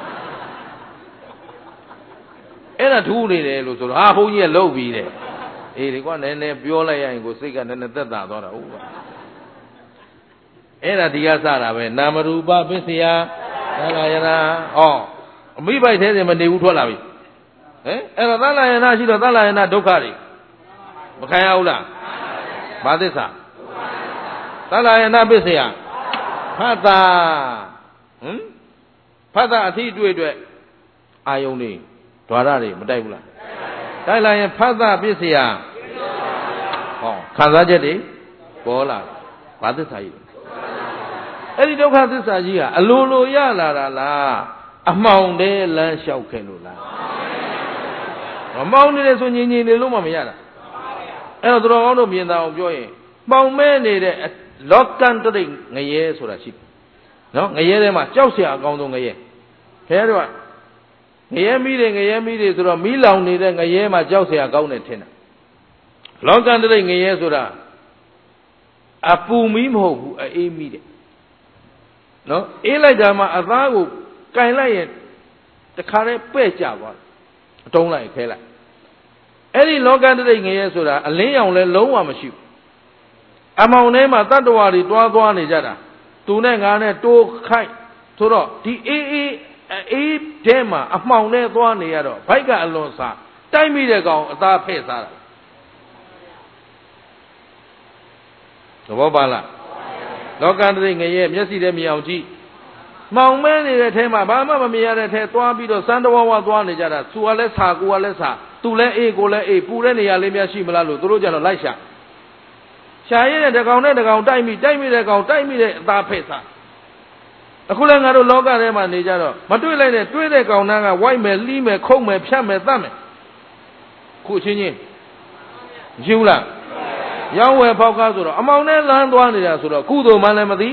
အဲ့ဒါထူးနေတယ်လို့ဆိုတော့ဘုန်းကြီးကလှုပ်ပြီးတယ်အေးဒီကွာနည်းနည်းပြောလိုက်ရရင်ကိုစိတ်ကနည်းနည်းသက်သာသွားတာဟုတ်ပါအဲ့ဒါဒီကစတာပဲနာမရူပပစ္စယသလယနာအမိပိုက်သေးတယ်မနေဘူးထွက်လာပြီအဲ့တော့သလယနာရှိတော့သလယနာဒုက္ခတွေမခံရဘူးလားဘာသစ္စာသလယနာပစ္စယဖတ်တာအထီးတွေ့အတွက်အာယုန်တွေဓာရတွေမတိုက်ဘူးလားတိုက်လာရင်ဖတ်တာပစ္စယခံစားချက်တွေပေါ်လာဘာသစ္စာကြီးအဲ့ဒီဒုက္ခသစ္စာကြီးကအလိုရလာတာလားအမှောင်တည်းလမ်းလျှောက်ခဲ့လို့လားမမောင်းနေတယ်ဆိုညင်နေလို့မှမရတာအဲ့တော့သူတော်ကောင်းတို့မြင်တာအောင်ပြောရင်ပေါင်မဲနေတဲ့လောကန္တရိငရဲဆိုတာရှိတယ်နော်ငရဲထဲမှာကြောက်စရာအကောင်းဆုံးငရဲခင်ဗျားတို့ကငရဲမိတယ်ဆိုတော့မီးလောင်နေတဲ့ငရဲမှာကြောက်စရာကောင်းတယ်ထင်တာလောကန္တရိငရဲဆိုတာအပူမီးမဟုတ်ဘူးအေးမီးတယ်နော်အေးလိုက်တာမှအသားကိုကင်လိုက်ရင်တခါတည်းပဲ့ကြသွားတယ်အတုံးလိုက်ခဲလိုက်အဲ့ဒီလောကန္တရိငရဲဆိုတာအလင်းရောင်လဲလုံးဝမရှိဘူးအမောင်ထဲမှာတတ္တဝါတွေတွားနေကြတာသူနဲ့ငါနဲ့တိုးခိုက်ဆိုတော့ဒီအေးထဲမှာအမှောင်နဲ့သွားနေရတော့ဘိုက်ကအလွန်စားတိုက်မိတဲ့ကောင်အသားဖဲ့စားတာသဘောပါလားလောကန္တရိငရဲမျက်စိထဲမြင်အောင်ကြည့်မှောင်မဲနေတဲ့ထဲမှာဘာမှမမြင်ရတဲ့ထဲသွားပြီးတော့စမ်းတဝါသွားနေကြတာသူကလည်းစာကိုကလည်းစာသူလည်းအေးကိုလည်းအေးပူတဲ့နေရာလေးများရှိမလားလို့သူတို့ကြတော့လိုက်ရှာရတဲ့တကောင်နဲ့တကောင်တိုက်မိတဲ့ကောင်တိုက်မိတဲ့အသားဖဲ့စားအခုလည်းငါတို့လောကထဲမှာနေကြတော့မတွေ့လိုက်တဲ့တွေးတဲ့ကောင်သားကဝိုက်မယ်လှီးမယ်ခုတ်မယ်ဖြတ်မယ်တတ်မယ်ခုချင်းမရှိဘူးလားရောင်းဝယ်ဖောက်ကားဆိုတော့အမောင်နဲ့လမ်းသွားနေတာဆိုတော့ကုသိုလ်မှလည်းမသိ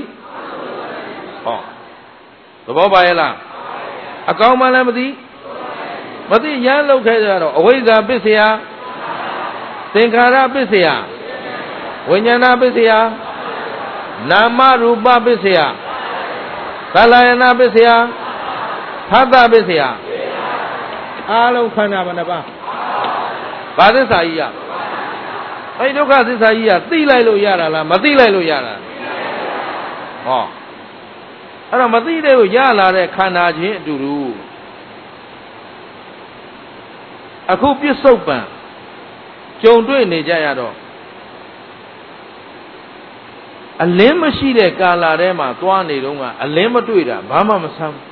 သဘောပါရဲ့လားအကောင်းမှလည်းမသိရမ်းလောက်ခဲ့ကြတော့အဝိဇ္ဇာပစ္စယသင်္ခါရပစ္စယဝိညာဏပစ္စယနာမရူပပစ္စယသလယနာပစ္စယဖတ်တာပစ္စယအားလုံးခန္ဓာဘယ်နှပါးဘာသစ္စာကြီးရအဲ့ဒုက္ခသစ္စာကြီးကသိလိုက်လို့ရတာလားမသိလိုက်လို့ရတာအဲ့တော့မသိတဲ့ကိုရလာတဲ့ခန္ဓာချင်းအတူတူအခုပြစ္ဆုတ်ပံကြုံတွေ့နေကြရတော့အလင်းမရှိတဲ့ကာလထဲမှာသွားနေတော့ကအလင်းမတွေ့တာဘာမှမဆန်း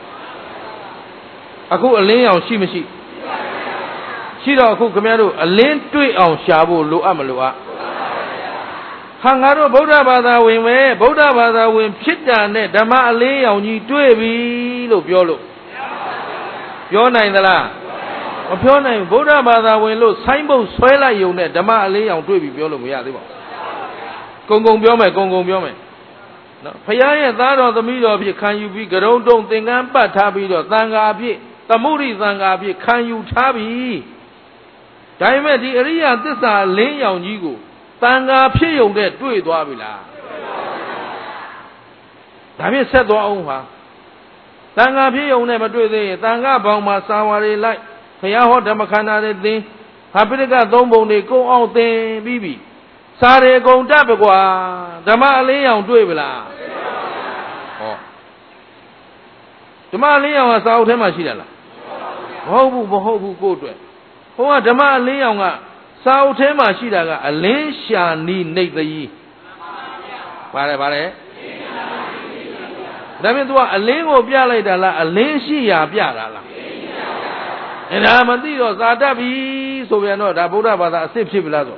အခုအလင်းရောင်ရှိမရှိရှိတော့အခုခင်ဗျားတို့အလင်းတွေ့အောင်ရှာဖို့လိုအပ်မလိုအပ်ဟာငါတို့ဗုဒ္ဓဘာသာဝင်ပဲဗုဒ္ဓဘာသာဝင်ဖြစ်တာနဲ့ဓမ္မအလင်းရောင်ကြီးတွေ့ပြီလို့ပြောလို့ပြောနိုင်သလားမပြောနိုင်ဗုဒ္ဓဘာသာဝင်လို့ဆိုင်းဘုတ်ဆွဲလိုက်ယုံနဲ့ဓမ္မအလင်းရောင်တွေ့ပြီပြောလို့မရသေးပါဘူးကုံပြောမယ်ကုံပြောမယ်နော်ဖခင်ရဲ့သားတော်သမီးတော်ဖြစ်ခံယူပြီးကရုံတုံသင်္ကန်းပတ်ထားပြီးတော့သံဃာဖြစ်သမုဒိသံဃာဖြစ်ခံယူထားပြီဒါပေမဲ့ဒီအရိယသစ္စာလင်းရောင်ကြီးကိုသံဃာဖြစ်ယုံတဲ့တွေ့သွားပြီလားဒါဖြင့်ဆက်သွားအောင်ပါသံဃာဖြစ်ယုံနဲ့မတွေ့သေးရင်သံဃာဘောင်မှာစာဝါတွေလိုက်ဘုရားဟောဓမ္မခန္ဓာတွေသင်ဟာပိဋကသုံးပုံတွေကိုအောင်သင်ပြီးပြီစာရေအကုန်တတ်ပကွာဓမ္မအလင်းရောင်တွေ့ပြီလားဟောဓမ္မအလင်းရောင်ကစာအုပ်ထဲမှာရှိတယ်လားမဟုတ်ဘူးကိုယ့်အတွက်ဟိုကဓမ္မအလင်းရောင်ကစာအုပ်ထဲမှာရှိတာကအလင်းရှာနီးနေသိပါတယ်ဒါဖြင့် तू ကအလင်းကိုပြလိုက်တာလားအလင်းရှိရာပြတာလားအဲ့ဒါမသိတော့သာတတ်ပြီဆိုပြန်တော့ဒါဗုဒ္ဓဘာသာအစ်စ်ဖြစ်ပြီလားဆို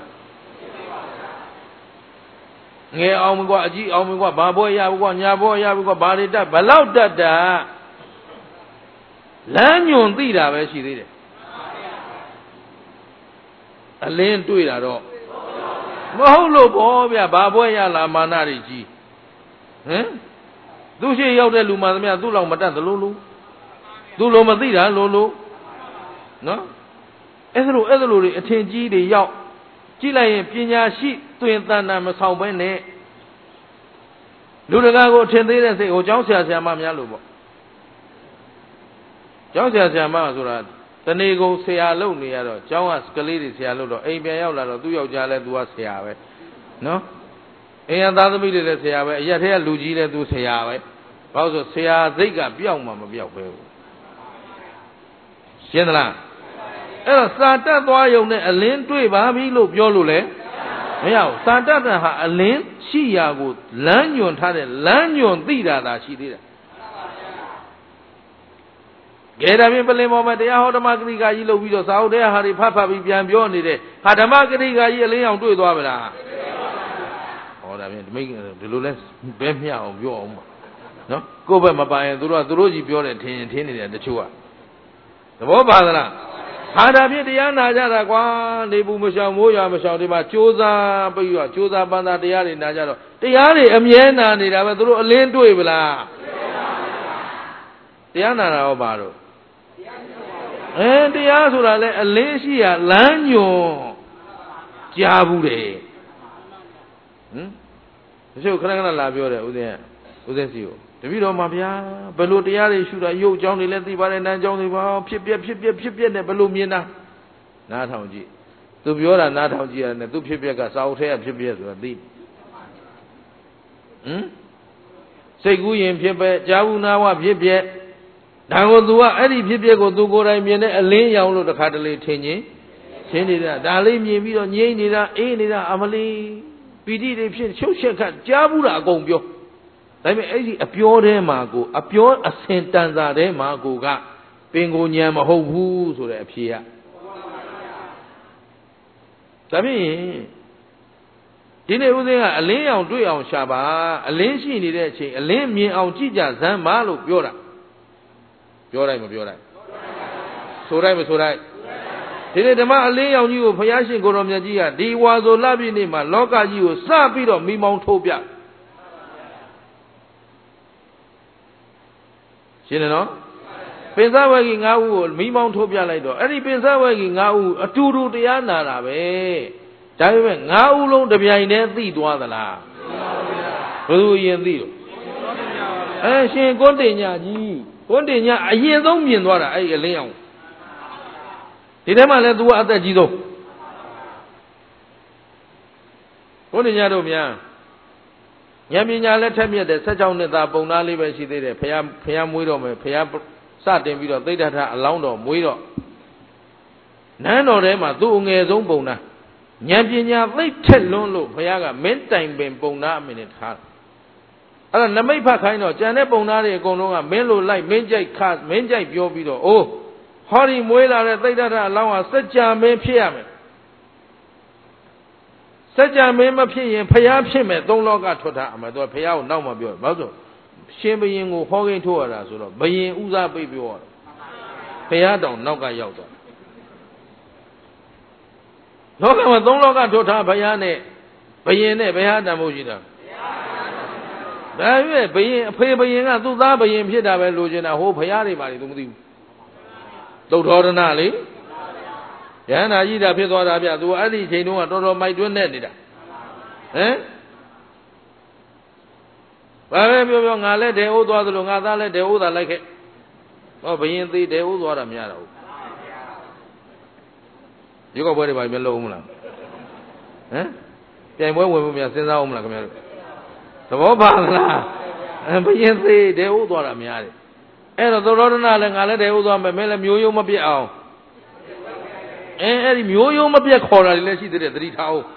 ငယ်အောင်ကွာအကြီးအောင်ကွာဘာဘောရဘူးကွာညာဘောရဘူးကွာဘာတွေတက်ဘလောက်တက်တာလမ်းညွန်သိတာပဲရှိသေးတယ်အလင်းတွေ့တာတော့မဟုတ်လို့ဘောဗျဘာဘွဲရလာမာနတွေကြီးဟမ်သူရှိရောက်တဲ့လူမှသမျှသူ့လောက်မတတ်သလိုလိုသူ့လိုမသိတာလိုလိုနော်အဲ့ဒါလိုတွေအထင်ကြီးတွေရောက်ကြည့်လိုက်ရင်ပညာရှိသွင်သဏ္ဍာန်မဆောင်ဘဲနဲ့လူတကာကိုအထင်သေးတဲ့စိတ်ဟိုကျောင်းဆရာမများလို့ပေါ့ကျောင်းဆရာမဆိုတာတဏီကုံဆရာလုပ်နေရတော့ကျောင်းကကလေးတွေဆရာလုပ်တော့အိမ်ပြန်ရောက်လာတော့သူ့ယောက်ျားလဲသူကဆရာပဲနော်အိမ်ကသားသမီးတွေလည်းဆရာပဲအရက်ထဲကလူကြီးလည်းသူဆရာပဲဘာလို့ဆိုဆရာစိတ်ကပျောက်မှမပျောက်ပဲဘူးရှင်းသလားအဲ့တော့စာတတ်သွားယုံနဲ့အလင်းတွေ့ပါပြီလို့ပြောလို့လေမရဘူးစာတတ်တဲ့ဟာအလင်းရှိရာကိုလမ်းညွန်ထားတဲ့လမ်းညွန်သိတာသာရှိသေးတယ်ကဲဒါဖြင့်ပလင်ပေါ်မှာတရားဟောဓမ္မဂရိကကြီးလုပ်ပြီးတော့စာအုပ်ထဲဟာတွေဖတ်ပြီးပြန်ပြောနေတဲ့ဟာဓမ္မဂရိကကြီးအလင်းအောင်တွေ့သွားပါလားဟောဒါဖြင့်ဒီလိုလဲဘဲမျှအောင်ပြောအောင်ပါနော်ကိုယ့်ဘက်မပါရင်သူတို့ကြီးပြောတယ်ထင်နေတယ်တချို့ကသဘောပါသလားဟာဒါဖြင့်တရားနာကြတာကွာနေဘူးမရှောင်မိုးရွာမရှောင်ဒီမှာကြိုးစားပြီးတော့ကြိုးစားပန်းစားတရားတွေနာကြတော့တရားတွေအမြဲနာနေတာပဲသူတို့အလင်းတွေ့ပလားတရားနာတာဟောပါတော့တရားဆိုတာလဲအလင်းရှိရလမ်းညွန်ကြားဘူးတယ်တချို့ခဏလာပြောတယ်ဦးဇင်းစီကိုတပည့်တော်မှာဗျာဘယ်လိုတရားတွေရှုတာရုပ်အကြောင်းတွေလည်းသိပါတယ်နာမ်အကြောင်းတွေပါဖြစ်ပြနဲ့ဘယ်လိုမြင်တာနားထောင်ကြည့်သူပြောတာနားထောင်ကြည့်ရတယ်သူဖြစ်ပြကစာအုပ်ထဲကဖြစ်ပြဆိုတာသိစိတ်ကူးရင်ဖြစ်ပဲကြားဘူးနာဝဖြစ်ပြဒါကိုသူကအဲ့ဒီဖြစ်ပြကိုသူကိုယ်တိုင်မြင်တဲ့အလင်းရောင်လို့တခါတလေထင်နေတာဒါလေးမြင်ပြီးတော့ငြိမ့်နေတာအေးနေတာအမလီပီတိတွေဖြစ်ရှုပ်ရှက်ခတ်ကြားဘူးတာအကုန်ပြောဒါပေမဲ့အဲ့ဒီအပြောထဲမှာကိုအပြောအစင်တန်စာထဲမှာကိုကပင်ကိုညံမဟုတ်ဘူးဆိုတဲ့အဖြေကဒါဖြင့်ဒီနေ့ဦးဇင်းကအလင်းရောင်တွေ့အောင်ရှာပါအလင်းရှိနေတဲ့အချိန်အလင်းမြင်အောင်ကြည့်ကြစမ်းပါလို့ပြောတာပြောလိုက်မပြောလိုက်ဆိုလိုက်မဆိုလိုက်ဒီနေ့ဓမ္မအလင်းရောင်ကြီးကိုဘုရားရှင်ကိုရောမြတ်ကြီးကဒီဝါဆိုလပြည့်နေ့မှာလောကကြီးကိုစပြီးတော့မိမောင်းထိုးပြရှင်းတယ်နော်ပင်စဝဂီ9ဦးကိုမိမောင်းထိုးပြလိုက်တော့အဲ့ဒီပင်စဝဂီ9ဦးအတူတူတရားနာတာပဲဒါပေမဲ့9ဦးလုံးတပြိုင်တည်းသိသွားသလားဘယ်သူအရင်သိတော့ရှင်ကွန်းတင်ညာကြီးကွန်းတင်ညာအရင်ဆုံးမြင်သွားတာအဲ့ဒီအလင်းအောင်ဒီထဲမှာလဲ तू ကအသက်ကြီးဆုံးကွန်းတင်ညာတို့များဉာဏ်ပညာလည်းထက်မြက်တယ်16နှစ်သားပုံသားလေးပဲရှိသေးတယ်ဖះမွေးတော့မယ်ဖះစတင်ပြီးတော့သိဒ္ဓထအလောင်းတော်မွေးတော့နန်းတော်ထဲမှာသူ့အငယ်ဆုံးပုံသားဉာဏ်ပညာသိထက်လွန်းလို့ဘုရားကမင်းတိုင်ပင်ပုံနာအမင်းနဲ့ထားအဲ့တော့နမိတ်ဖတ်ခိုင်းတော့ကြံတဲ့ပုံနာတွေအကုန်လုံးကမင်းလိုလိုက်မင်းကြိုက်ခမင်းကြိုက်ပြောပြီးတော့အိုးဟောဒီမွေးလာတဲ့သိတ္တရအလောင်းဟာစัจ जा မင်းဖြစ်ရမယ်စัจ जा မင်းမဖြစ်ရင်ဘုရားဖြစ်မယ်သုံးလောကထွက်တာအမှန်တော့ဘုရားကိုနောက်မှပြောဘာလို့ရှင်ဘရင်ကိုဟောကိန်းထိုးရတာဆိုတော့ဘရင်ဥစားပိတ်ပြောရတာဘုရားတောင်နောက်ကရောက်သွားလောကမှာသုံးလောကထုတ်ထားဘုရားနဲ့ဘယင်နဲ့ဘုရားတန်ဖို့ရှိတာဒါရွေးဘယင်အဖေဘယင်ကသူ့သားဘယင်ဖြစ်တာပဲလိုချင်တာဟိုဘုရားတွေပါလေသူမသိဘူးသုတ်တော်ရဏလေယန္တာကြီးတာဖြစ်သွားတာဗျသူအဲ့ဒီအချိန်တုန်းကတော်တော်မိုက်တွင်းနဲ့နေတာဟမ်ဘာပဲပြောပြောငါလည်းဒေအိုးသွားသလိုငါသားလည်းဒေအိုးသာလိုက်ခဲ့ဟောဘယင်သေးဒေအိုးသွားတာမရတော့ဘူးရုပ်ကပွဲတွေပါမလုံးဘူးလားဟမ်ပြိုင်ပွဲဝင်ဖို့များစဉ်းစားအောင်မလားခင်ဗျားတို့သဘောပါလားဘယင်သေးဒေအိုးသွားတာများတယ်အဲ့တော့သောရဏလည်းငါလည်းဒေအိုးသွားမယ်မင်းလည်းမျိုးယုံမပြတ်အောင်အဲ့ဒီမျိုးယုံမပြတ်ခေါ်တာလည်းရှိသေးတယ်သတိထားအောင်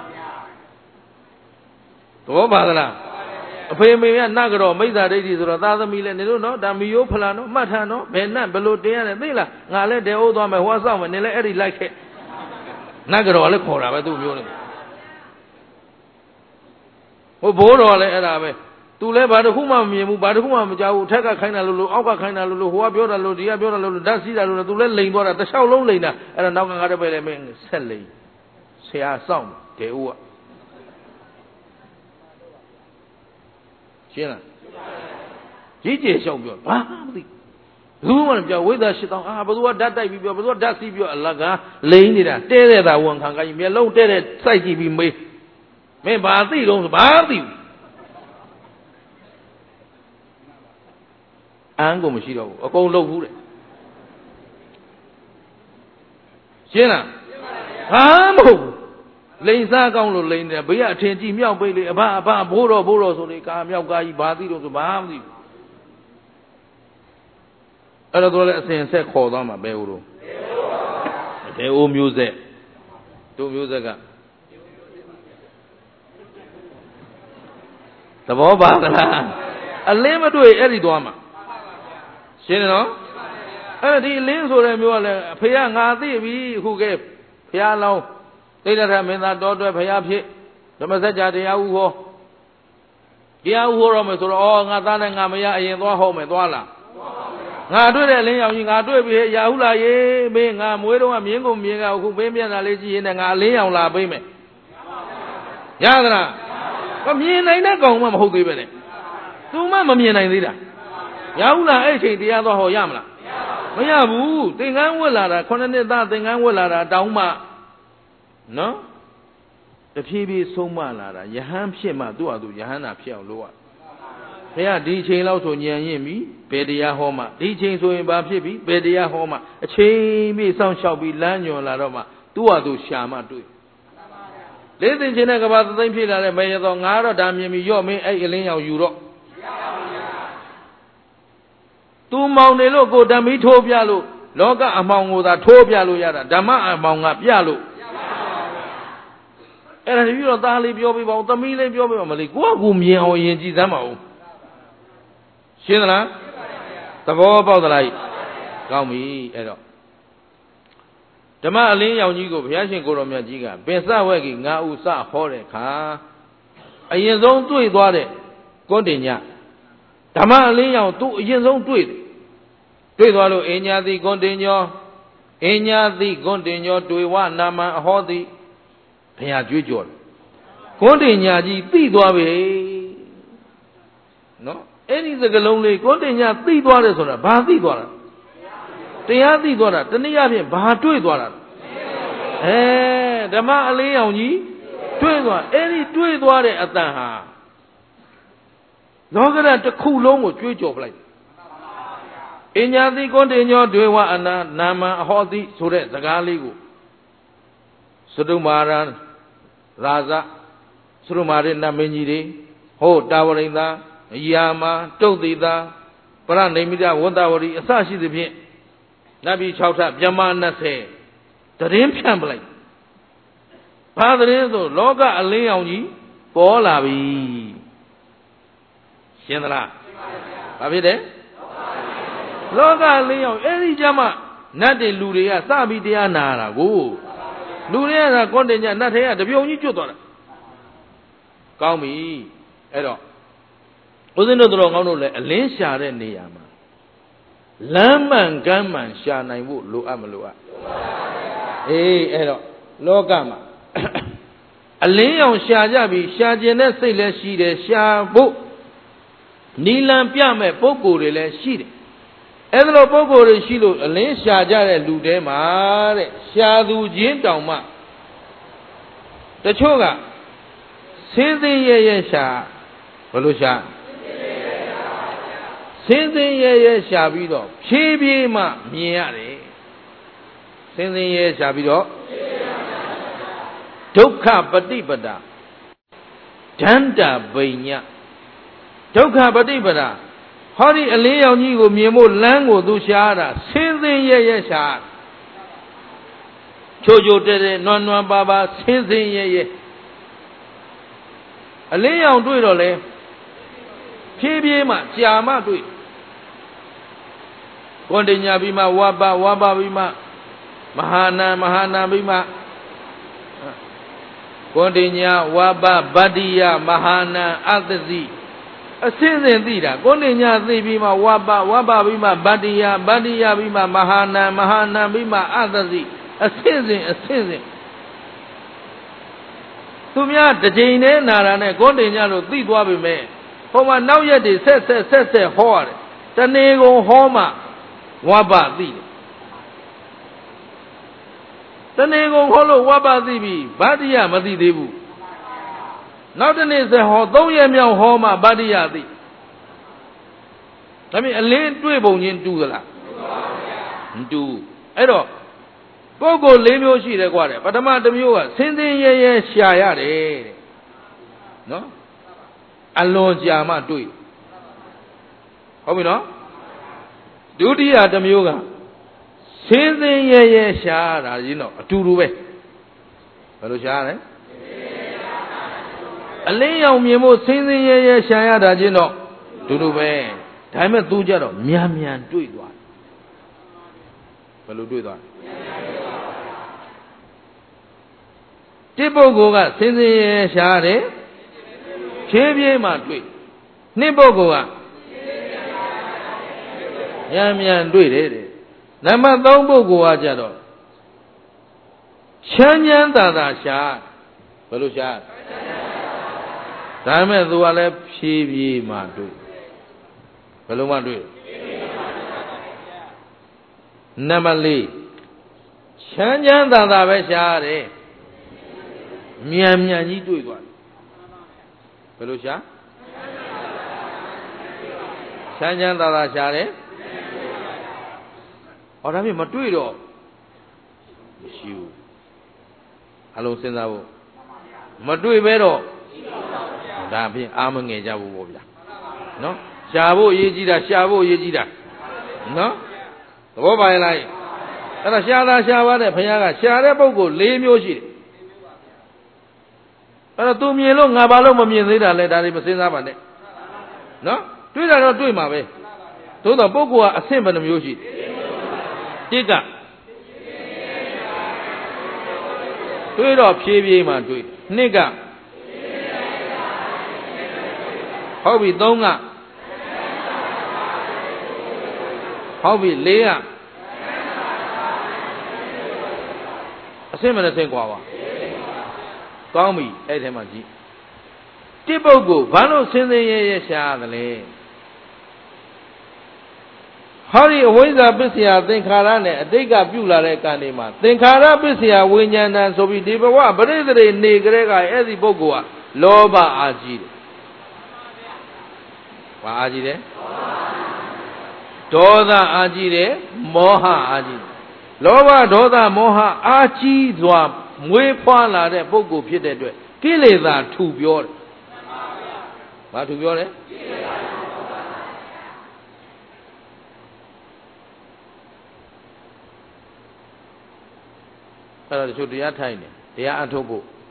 သဘောပါလားအဖေမေကနတ်ကြောမိစ္ဆာဒိဋ္ဌိဆိုတော့သာသမီလည်းနေလို့နော်ဒါမီယိုးဖလာနော်မှတ်ထားနော်ဘယ်နဲ့ဘယ်လိုတင်ရတယ်သိလားငါလည်းဒေအိုးသွားမယ်ဟောစောင့်မယ်နေလည်းအဲ့ဒီလိုက်ခဲ့နတ်ကြောလည်းခေါ်တာပဲသူ့မျိုးနဲ့ဟိုဘိုးတော်လည်းအဲ့ဒါပဲသူလည်းဘာတစ်ခုမှမမြင်ဘူးဘာတစ်ခုမှမကြားဘူးထက်ကခိုင်းတာလို့အောက်ကခိုင်းတာလို့ဟိုကပြောတာလို့ဒီကပြောတာလို့ဓာတ်စီးတာလို့သူလည်းလိန်သွားတာတစ်လျှောက်လုံးလိန်တာအဲ့ဒါနောက်ကငါတပည့်လည်းမင်းဆက်လိန်ဆရာစောင့်ဒေအိုးကရှင်းလားကြီးကျယ်လျှောက်ပြောဘာမှမသိဘူးမှမပြောဝိသရှိတောင်းဘယ်သူကဓာတ်တိုက်ပြီးပြောဘယ်သူကဓာတ်စီးပြောအလကလိန်နေတာတဲတဲ့တာဝန်ခံကြကြီးမျက်လုံးတဲတဲ့စိုက်ကြည့်ပြီးမေးမင်းဘာသိတော့ဘာသိဘူးအန်းကိုမရှိတော့ဘူးအကုန်လုပ်ဘူးတဲ့ရှင်းလားဘာမဟုတ်ဘူးလိန်စားကောင်းလို့လိန်တယ်ဘေးကအထင်ကြီးမြောက်ပိတ်လေအဘဘိုးတော်ဆိုလေကာမြောက်ကာကြီးဘာသိတော့ဆိုဘာမသိဘူးအဲ့တော့လည်းအစဉ်ဆက်ခေါ်သွားမှာဘယ်ဦးတော့ဒေအိုးမျိုးဆက်တို့မျိုးဆက်ကသဘောပါသလားအလင်းမတွေ့အဲ့ဒီသွားမှာရှင်းတယ်နော်အဲ့ဒီအလင်းဆိုတဲ့မျိုးကလည်းအဖေကငါသိပြီခုကဲဘုရားလောင်းသိတ္တရမင်းသားတော်တွဲဘုရားဖြစ်ဓမ္မစကြာတရားဥဟောတရားဥဟောတော့မယ်ဆိုတော့ငါသားနဲ့ငါမရအရင်သွားဟောမယ်သွားလားငါတွေ့တဲ့အလင်းရောင်ကြီးငါတွေ့ပြီရာဟုလာရေမင်းငါမွေးတော့မြင်းကိုမြင်ကအခုမင်းမျက်နှာလေးကြည့်ရင်ငါအလင်းရောင်လာပေးမယ်ရသလားမမြင်နိုင်တဲ့ကောင်မှမဟုတ်သေးပဲနဲ့သူမှမမြင်နိုင်သေးတာရာဟုလာအဲ့ချိန်တရားသွားဟောရမလားမရဘူးသင်္ကန်းဝတ်လာတာ9နှစ်သားသင်္ကန်းဝတ်လာတာတောင်းမှနော်တဖြည်းဖြည်းဆုံးမလာတာယဟန်ဖြစ်မှသူ့ဟာသူယဟန်နာဖြစ်အောင်လုပ်ရဘုရားဒီချိန်လောက်ဆိုညံရင်ပြီဘယ်တရားဟောမှဒီချိန်ဆိုရင်ဘာဖြစ်ပြီဘယ်တရားဟောမှအချိန်ပြည့်စောင့်ရှောက်ပြီးလမ်းညွန်လာတော့မှသူ့ဟာသူရှာမှတွေ့လေးသိချင်းတဲ့ကဘာသသိမ့်ဖြစ်လာတဲ့မေရတော်ငါတော့ဒါမြင်ပြီးရော့မင်းအဲ့အလင်းရောက်ယူတော့သူမောင်နေလို့ကိုဓမ္မီထိုးပြလို့လောကအမောင်ကိုသာထိုးပြလို့ရတာဓမ္မအမောင်ကပြလို့အဲ့ဒါတပြီးတော့သားလေးပြောပြပါဦးသမီးလေးပြောပြပါမလေးကိုကကူမြင်အောင်ယဉ်ကြည်စမ်းပါဦးရှင်းသလားသဘောပေါက်သလားကောင်းပြီအဲ့တော့ဓမ္မအလင်းရောင်ကြီးကိုဘုရားရှင်ကိုတော်မြတ်ကြီးကပင်စဝဲကြီးငါဥစဟောတဲ့အခါအရင်ဆုံးတွေ့သွားတဲ့ကွန်တင်ညဓမ္မအလင်းရောင်သူအရင်ဆုံးတွေ့သွားလို့အညာတိကွန်တင်ညောအညာတိကွန်တင်ညောတွေ့ဝနာမအဟောတိဘုရားကြွေးကြော်တယ်ကွန်တင်ညာကြီးသိသွားပြီနော်အဲ့ဒီစကလုံးလေးကွန်တင်ညာသိသွားတယ်ဆိုတာဘာသိသွားတာတရားသိသွားတာတနည်းအားဖြင့်ဘာတွေ့သွားတာဓမ္မအလင်းရောင်ကြီးတွေ့သွားအဲ့ဒီတွေ့သွားတဲ့အတန်ဟာလောကရတစ်ခုလုံးကိုကြွေးကြော်ပလိုက်အညာတိကွန်တင်ညောတွေဝအနာနာမအဟောတိဆိုတဲ့စကားလေးကိုစတုမာရရာဇစတုမာရနတ်မင်းကြီးတွေဟောတာဝရိန်သာယာမတုတ်တိသာပရဏိမိတဝတ္တဝရီအစရှိသဖြင့်နတ်ပြည်6ထပ်မြမ20တရင်ဖြန့်ပလိုက်ဘာသတင်းဆိုလောကအလင်းရောင်ကြီးပေါ်လာပြီရှင်းသလားဘာဖြစ်တယ်လောကအလင်းရောင်အဲ့ဒီကြမှာနတ်တွေလူတွေကစပြီးတရားနာတာကိုလူတွေကကွန်တင်ညနတ်ထဲကတပြုံကြီးကျွတ်သွားတာကောင်းပြီအဲ့တော့ဦးဇင်းတို့တော်ကောင်းတို့လည်းအလင်းရှာတဲ့နေရာမှာလမ်းမှန်ကမ်းမှန်ရှာနိုင်ဖို့လိုအပ်မလိုအပ်အေးအဲ့တော့လောကမှာအလင်းရောင်ရှာကြပြီရှာခြင်းတဲ့စိတ်လည်းရှိတယ်ရှာဖို့နီလံပြမဲ့ပုဂ္ဂိုလ်တွေလည်းရှိတယ်အဲ့ဒါလိုပုဂ္ဂိုလ်တွေရှိလို့အလင်းရှာကြတဲ့လူတဲမှာတဲ့ရှာသူချင်းတောင်မှတချို့ကစင်းစင်းရဲရဲရှာဘယ်လိုရှာစင်းစင်းရဲရဲရှာပြီးတော့ဖြည်းဖြည်းမှမြင်ရတယ်စင်းစင်းရဲရှာပြီးတော့ဒုက္ခပฏิပဒါဒန္တာဗိညဒုက္ခပฏิပဒါဟောဒီအလင်းရောင်ကြီးကိုမြင်ဖို့လမ်းကိုသူရှားတာစင်းစင်းရဲရဲရှားချိုချိုတဲတဲနွမ်းနွမ်းပါပါစင်းစင်းရဲရဲအလင်းရောင်တွေ့တော့လေဖြည်းဖြည်းမှကြာမှတွေ့ဝန္တညာပြီးမှဝါပပြီးမှမဟာနာပြီးမှကွန်တညာဝါပဗတ္တိယမဟာနာအသတိအစင်းစင်သိတာကွန်တညာသိပြီးမှဝါပပြီးမှဗတ္တိယပြီးမှမဟာနာပြီးမှအသတိအစင်းစင်သူများတစ်ချိန်နဲ့နာတာနဲ့ကွန်တညာလို့သိသွားပြီမဲ့ဟောမှာနောက်ရက်တွေဆက်ဟောရတယ်တနေကုန်ဟောမှဝါပသိတယ်တနေ့ကုန်ဟောလို့ဝါပသိပြီဗတ္တိယမသိသေးဘူးနောက်တနေ့ဆက်ဟော3ရက်မြောက်ဟောမှဗတ္တိယသိဒါပေမဲ့အလင်းတွေ့ပုံချင်းတူသလားမတူအဲ့တော့ပုဂ္ဂိုလ်၄မျိုးရှိတယ်ကွာတဲ့ပထမတစ်မျိုးကစင်းစင်းရဲရဲရှာရတယ်တဲ့နော်အလွန်ကြာမှတွေ့ဟုတ်ပြီနော်ဒုတိယတစ်မျိုးကစင်းစင်းရဲရဲရှာတာကြီးတော့အတူတူပဲဘယ်လိုရှာလဲအလင်းရောင်မြင်ဖို့စင်းစင်းရဲရဲရှာရတာချင်းတော့အတူတူပဲဒါပေမဲ့သူကြတော့မြန်တွေ့သွားဘယ်လိုတွေ့သွားတိပုဂ္ဂိုလ်ကစင်းစင်းရဲရဲရှာတယ်ဖြည်းဖြည်းမှတွေ့နှစ်ပုဂ္ဂိုလ်ကမြန်တွေ့တယ်တဲ့နံပါတ်3ပုဂ္ဂိုလ်ကကြတော့ချမ်းသာရှာဘယ်လိုရှာဒါပေမဲ့သူကလည်းဖြည်းဖြည်းမှတွေ့ဘယ်လိုမှတွေ့နံပါတ်4ချမ်းသာပဲရှာတယ်မြန်ကြီးတွေ့သွားတယ်ဘယ်လိုရှာချမ်းသာရှာတယ်ဟောဒါဖြင့်မတွေ့တော့မရှိဘူးအလုံးစဉ်းစားဖို့မတွေ့ပဲတော့ဒါဖြင့်အာမငယ်ကြဖို့ပေါ့ဗျာနော်ရှာဖို့အရေးကြီးတာနော်သဘောပါရဲ့လားအဲ့ဒါရှာပါတဲ့ဘုရားကရှာတဲ့ပုဂ္ဂိုလ်၄မျိုးရှိတယ်အဲ့တော့သူမြင်လို့ငါဘာလို့မမြင်သေးတာလဲဒါတွေမစဉ်းစားပါနဲ့နော်တွေ့တာတော့တွေ့မှာပဲသို့တော့ပုဂ္ဂိုလ်ကအဆင့်ဘယ်နှမျိုးရှိတစ်ကတွေ့တော့ဖြည်းဖြည်းမှတွေ့နှစ်ကဟုတ်ပြီ3ကဟုတ်ပြီ4ကအဆင့်မနဲ့ဆင့်กว่าပါကောင်းပြီအဲ့ထဲမှာကြည့်တိပုဂ္ဂိုလ်ဘာလို့စင်းစင်းရဲရဲရှာရသလဲဟောဒီအဝိဇ္ဇာပစ္စယသင်္ခါရနဲ့အတိတ်ကပြုလာတဲ့ကံတွေမှာသင်္ခါရပစ္စယဝိညာဏဆိုပြီးဒီဘဝပရိသေတွေနေကြတဲ့ကအဲ့ဒီပုဂ္ဂိုလ်ကလောဘအာကြီးတယ်ဘာအာကြီးတယ်ဒေါသအာကြီးတယ်မောဟအာကြီးတယ်လောဘဒေါသမောဟအာကြီးစွာမွေးဖွားလာတဲ့ပုဂ္ဂိုလ်ဖြစ်တဲ့အတွက်ကိလေသာထူပြောတယ်ဘာထူပြောလဲအဲ့တော့တချို့တရားထိုင်တယ်တရားအထုတ်ဖို့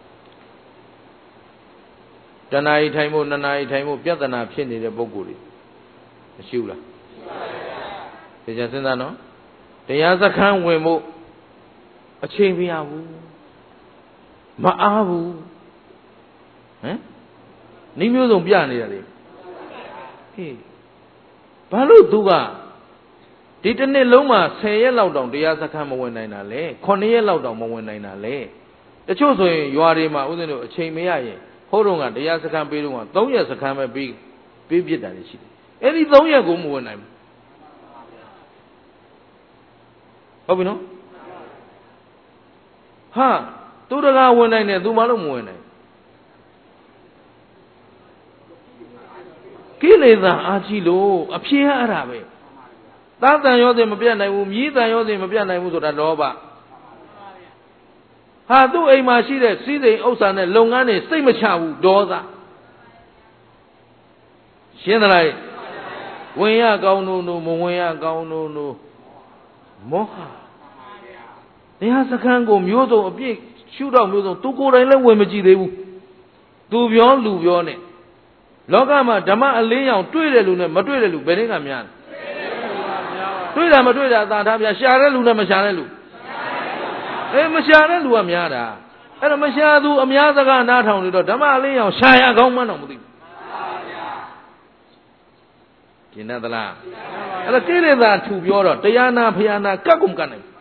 တဏှာဤထိုင်ဖို့နှစ်နာရီထိုင်ဖို့ပြဿနာဖြစ်နေတဲ့ပုဂ္ဂိုလ်တွေမရှိဘူးလားသိကြစဉ်းစားနော်တရားစခန်းဝင်ဖို့အချိန်မရဘူးမအားဘူးဟမ်နှီးမျိုးစုံပြနေရတယ်ဟေးဘာလို့သူကဒီတစ်နှစ်လုံးမှာ10ရက်လောက်တောင်တရားစခန်းမဝင်နိုင်တာလေ9ရက်လောက်တောင်မဝင်နိုင်တာလေတချို့ဆိုရင်ရွာတွေမှာဥစဉ်တို့အချိန်မရရင်ဟိုးတုန်းကတရားစခန်းပေးတော့က3ရက်စခန်းပဲပေးပြစ်တာရှိတယ်အဲ့ဒီ3ရက်ကိုမဝင်နိုင်ဘူးဟုတ်ပြီနော်ဟာသူတကားဝင်နိုင်တယ်သူမလို့မဝင်နိုင်ကိလေသာအားကြီးလို့အဖြေကအဲ့ဒါပဲသာတန်ရောစဉ်မပြတ်နိုင်ဘူးမြည်တန်ရောစဉ်မပြတ်နိုင်ဘူးဆိုတာလောဘဟာသူ့အိမ်မှာရှိတဲ့စီးစိမ်ဥစ္စာနဲ့လုပ်ငန်းတွေစိတ်မချဘူးဒေါသရှင်းသလားဝင်ရကောင်းတို့မဝင်ရကောင်းတို့မောဟတရားစခန်းကိုမျိုးစုံအပြည့်ရှုတော့မျိုးစုံသူကိုယ်တိုင်လည်းဝင်မကြည့်သေးဘူးသူပြောလူပြောနဲ့လောကမှာဓမ္မအလင်းရောင်တွေ့တဲ့လူနဲ့မတွေ့တဲ့လူဘယ်နည်းကများလဲတွေ့တာမတွေ့တာသာထားပြရှာတဲ့လူနဲ့မရှာတဲ့လူမရှာတဲ့လူကများတာအဲ့တော့မရှာသူအများစကားနားထောင်နေတော့ဓမ္မအလင်းရောင်ရှာရကောင်းမှန်းတော့မသိဘူးကျင်သလားအဲ့ဒါကိလေသာထူပြောတော့တရားနာဖျားနာကတ်ကုန်ကတ်နိုင်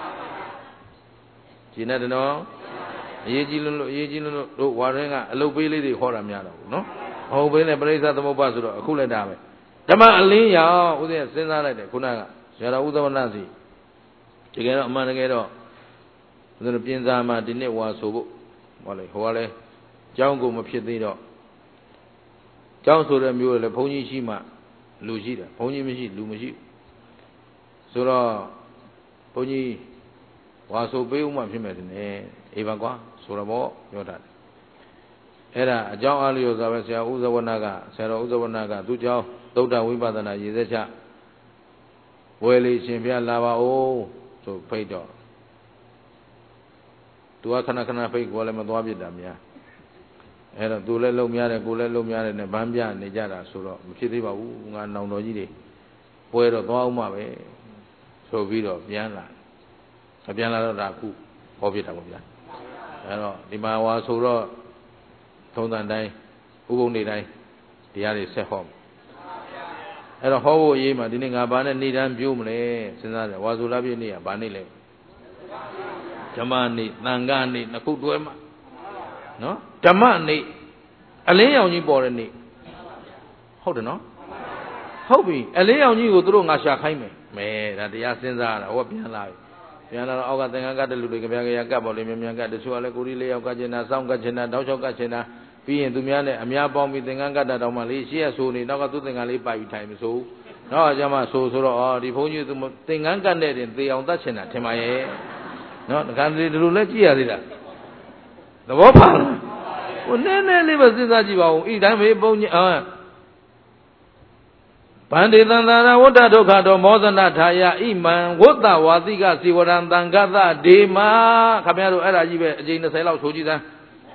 ကျင်တယ်နော်အရေးကြီးလို့တို့ဝါရင်ကအလုတ်ပေးလေးတွေဟောတာများတော့ဘူးနော်မဟုတ်ဘဲနဲ့ပရိစ္ဆသမုပ္ပါဆိုတော့အခုလည်းဒါပဲဓမ္မအလင်းရောင်ဦးဇင်းစဉ်းစားလိုက်တယ်ခုနကဆရာတော်ဥဒ္ဒဝနစီတကယ်တော့အမှန်တကယ်တော့ဦးဇင်းတို့ပြင်စာမှာဒီနေ့ဝါဆိုဖို့ဟောလေဟိုကလည်းကျောင်းကိုမဖြစ်သေးတော့ကျောင်းဆိုတဲ့မျိုးလည်းဘုန်းကြီးရှိမှလူရှိတယ်ဘုန်းကြီးမရှိလူမရှိဆိုတော့ဘုန်းကြီးဝါဆိုပေးဦးမှဖြစ်မယ်တင်နေအေးပါကွာဆိုတော့ပေါ့ပြောတာအဲ့ဒါအကြောင်းအားလျော်စွာပဲဆရာဥဇဝနကဆရာတော်ဥဇဝနကသူကြောင့်သုဒ္ဓဝိပဿနာရည်သက်ချဝယ်လေရှင်ပြလာပါဦးဆိုဖိတ်တော့သူကခဏခဏဖိတ်ကိုလည်းမသွားပြစ်တာများအဲ့တော့သူလည်းလုံများတယ်ကိုလည်းလုံများတယ်နဲ့ဗန်းပြနေကြတာဆိုတော့မဖြစ်သေးပါဘူးငါနောင်တော်ကြီးတွေပွဲတော့သွားအောင်မှပဲဆိုပြီးတော့ပြန်လာတော့ဒါခုဟောပြတာပေါ့ဗျာအဲ့တော့ဒီမှာဝါဆိုတော့ထုံးစံတိုင်းဥပုံနေတိုင်းတရားတွေဆက်ဟောအဲ့တော့ဟောဖို့အရေးမှာဒီနေ့ငါဘာနဲ့နေတန်းပြုံးမလဲစဉ်းစားတယ်ဝါဆိုလာပြည့်နေ့ကဘာနေ့လဲဓမ္မနေ့သံဃာနေ့နှစ်ခုတွဲမှာနော်ဓမ္မနေ့အလင်းရောင်ကြီးပေါ်တဲ့နေ့ဟုတ်တယ်နော်ဟုတ်ပြီအလင်းရောင်ကြီးကိုသူတို့ငါရှာခိုင်းမယ်မဲဒါတရားစဉ်းစားရတာဟောပြန်လာပြီပြန်လာတော့အောက်ကသင်္ကန်းကတ်တဲ့လူတွေကြပြကြကတ်ပေါ်လေမြန်ကတ်တချို့ကလည်းကိုရီလေးယောက်ကတ်ချင်တာစောင့်ကတ်ချင်တာတောက်လျှောက်ကတ်ချင်တာပြီးရင်သူများနဲ့အများပေါင်းပြီးသင်္ကန်းကတ်တာတောင်မှလေရှေ့ရဆိုနေနောက်ကသူ့သင်္ကန်းလေးပိုက်ပြီးထိုင်မဆိုနောက်ကကျမှဆိုတော့အော်ဒီဘုန်းကြီးသူသင်္ကန်းကတ်တဲ့တင်သေအောင်တတ်ချင်တာထင်ပါရဲ့နော်ဒကာတွေဒီလိုလဲကြည့်ရသေးတာသဘောပါလားဟိုနည်းနည်းလေးပဲစဉ်းစားကြည့်ပါဦးဤတိုင်းမေဘုန်းကြီးဗန္တိသန္တာရဝတ္တဒုက္ခတောမောဇနထာယဣမံဝတ္တဝါတိကစီဝရံတံဂတဒေမခင်ဗျားတို့အဲ့ဒါကြီးပဲအကျဉ်း20လောက်ဆိုကြည့်သမ်း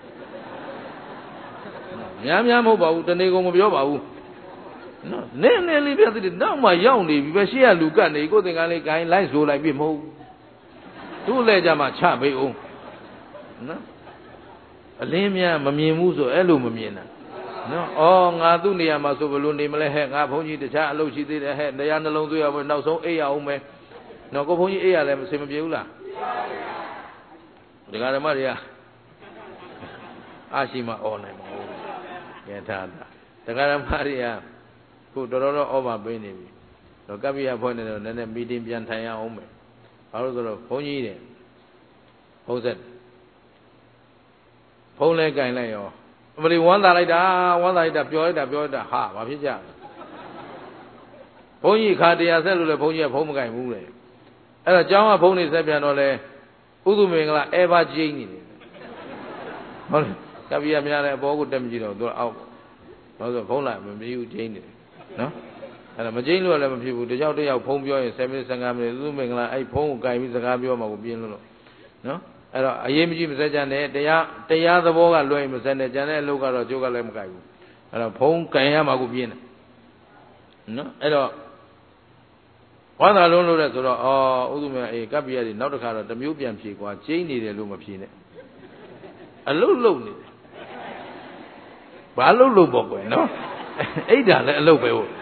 များမဟုတ်ပါဘူးတနေ့ကုန်မပြောပါဘူးနော်နည်းနည်းလေးပြသိတယ်နောက်မှရောက်နေပြီပဲရှေ့ကလူကတ်နေကိုယ်သင်္ကန်းလေးဂိုင်းလိုက်ဆိုလိုက်ပြီမဟုတ်သူ့လဲကြမှာချပေးအောင်နော်အလင်းများမမြင်ဘူးဆိုအဲ့လိုမမြင်တာနော်ဩငါသူ့နေရာမှာဆိုဘယ်လိုနေမလဲဟဲ့ငါဘုန်းကြီးတခြားအလုပ်ရှိသေးတယ်ဟဲ့တရားနှလုံးသွေးရဖို့နောက်ဆုံးအိပ်ရအောင်မယ်နော်ကိုဘုန်းကြီးအိပ်ရလဲမစင်မပြေဘူးလားဒကာဓမ္မတွေကအာရှိမဩနိုင်ပါဘူးကဲထားတာဒကာဓမ္မတွေကခုတော်တော်ဩဘာပေးနေပြီတော့ကပ္ပိယဖွဲ့နေတော့နည်းနည်းမီတင်းပြန်ထိုင်ရအောင်မယ်ဘာလို့ဆိုတော့ဘုန်းကြီးတဲ့ဘုန်းဆက်ဖုံးလဲကင်လိုက်ရောအမလီဝမ်းသာလိုက်တာပြောလိုက်တာဟာဘာဖြစ်ကြဘုန်းကြီးခါတရားဆက်လို့လဲဘုန်းကြီးကဖုံးမကင်ဘူးလေအဲ့တော့ကျောင်းကဘုန်းနေဆက်ပြန်တော့လဲဥဒုမင်္ဂလာအဲဘာကျင်းနေတယ်ဟုတ်လားကပ္ပိယများလည်းအပေါ်ကိုတက်မကြည့်တော့သူအောက်တော့ဆိုဖုံးလိုက်မမြည်ဘူးကျင်းနေတယ်နော်အဲ့ဒါမကျင်းလို့လည်းမဖြစ်ဘူးတယောက်ဖုံးပြောရင်10မိနစ်15မိနစ်ဥဒုမင်္ဂလာအဲ့ဖုံးကိုကင်ပြီးစကားပြောမှကိုပြင်းလို့နော်အဲ့တော့အရေးမကြီးမစက်ကြနဲ့တရားသဘောကလွယ်မစက်နဲ့ကြံတဲ့အလုပ်ကတော့ကျိုးကလည်းမကြိုက်ဘူးအဲ့တော့ဖုံးကန်ရမှာကိုပြင်းတယ်နော်အဲ့တော့ဝါသာလုံးလို့တဲ့ဆိုတော့ဥဒုမေအေးကပ်ပြရတယ်နောက်တစ်ခါတော့တစ်မျိုးပြန်ဖြေကွာကျိန်းနေတယ်လို့မဖြေနဲ့အလုတ်လုံနေတယ်ဘာလုတ်လို့ပေါ့ကွယ်နော်အိတ်တာလည်းအလုတ်ပဲဟုတ်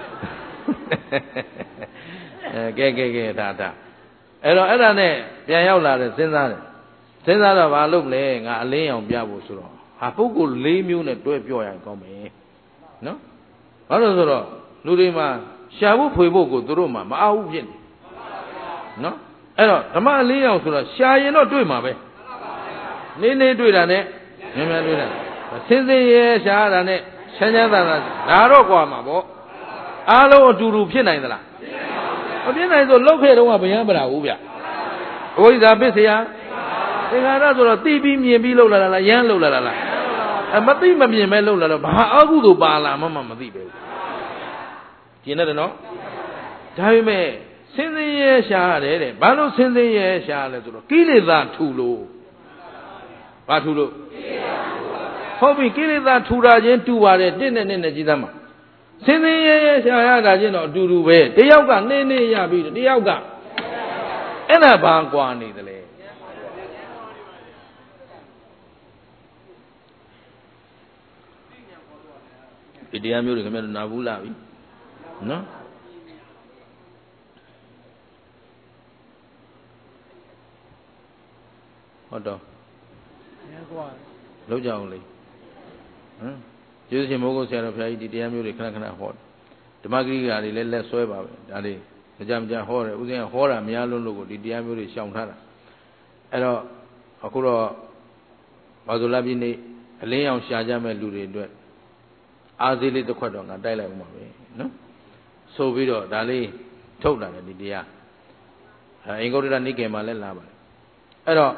ကဲဒါအဲ့တော့အဲ့ဒါနဲ့ပြန်ရောက်လာတယ်စဉ်းစားတော့ဘာလုပ်လဲငါအလင်းအောင်ပြဖို့ဆိုတော့ဟာပုဂ္ဂိုလ်၄မျိုးနဲ့တွဲပြောရရင်ကောင်းမယ်နော်ဘာလို့ဆိုတော့လူတွေမှာရှာဖို့ဖွေဖို့ကိုသူတို့မှမအားဘူးဖြစ်နေနော်အဲ့တော့ဓမ္မအလင်းအောင်ဆိုတော့ရှာရင်တော့တွေ့မှာပဲနေတွေ့တာနဲ့မြန်တွေ့တာစင်ရဲရှားတာနဲ့ချမ်းသာဒါတော့ကွာမှာပေါ့အားလုံးအတူတူဖြစ်နိုင်သလားမဖြစ်နိုင်ဆိုလောက်ခဲ့တော့ကဗျာပရာဘူးဗျအဝိဇ္ဇာပစ္စယသင်္ခါရဆိုတော့သိပြီးမြင်ပြီးလောက်လာလားရမ်းလောက်လာလားမသိမမြင်ပဲလောက်လာတော့ဘာအကုသို့ပါလာမှမသိပဲကျင်တယ်နော်ဒါပေမဲ့စင်ရဲရှားရတယ်တဲ့ဘာလို့စင်ရဲရှားလဲဆိုတော့ကိလေသာထူလို့ဘာထူလို့ဟုတ်ပြီကိလေသာထူတာချင်းတူပါတယ်တစ်နဲ့ကြည်သားမှာစင်ရဲရှားရတာချင်းတော့အတူတူပဲတယောက်ကနေရပြီတယောက်ကအဲ့ဒါဘာကွာနေတယ်လဲဒီတရားမျိုးတွေခင်ဗျားတို့နာဘူးလားပြီနော်ဟုတ်တော့လောက်ကြအောင်လေကျေးဇူးရှင်မိုးကုတ်ဆရာတော်ဘုရားကြီးဒီတရားမျိုးတွေခဏဟောဓမ္မဂရိယာတွေလည်းလက်ဆွဲပါပဲဒါလေးမကြဟောတယ်ဥစဉ်ဟောတာများလုံးလို့ကိုဒီတရားမျိုးတွေရှောင်ထားတာအဲ့တော့အခုတော့ဘာလို့လဲပြည့်နေအလင်းအောင်ရှာကြမဲ့လူတွေအတွက်အားသေးလေးတစ်ခွက်တော့ငါတိုက်လိုက်ဦးမှာပဲနော်ဆိုပြီးတော့ဒါလေးထုတ်လာတယ်ဒီတရားအင်္ဂုတ္တရနိကေမှာလည်းလာပါတယ်အဲ့တော့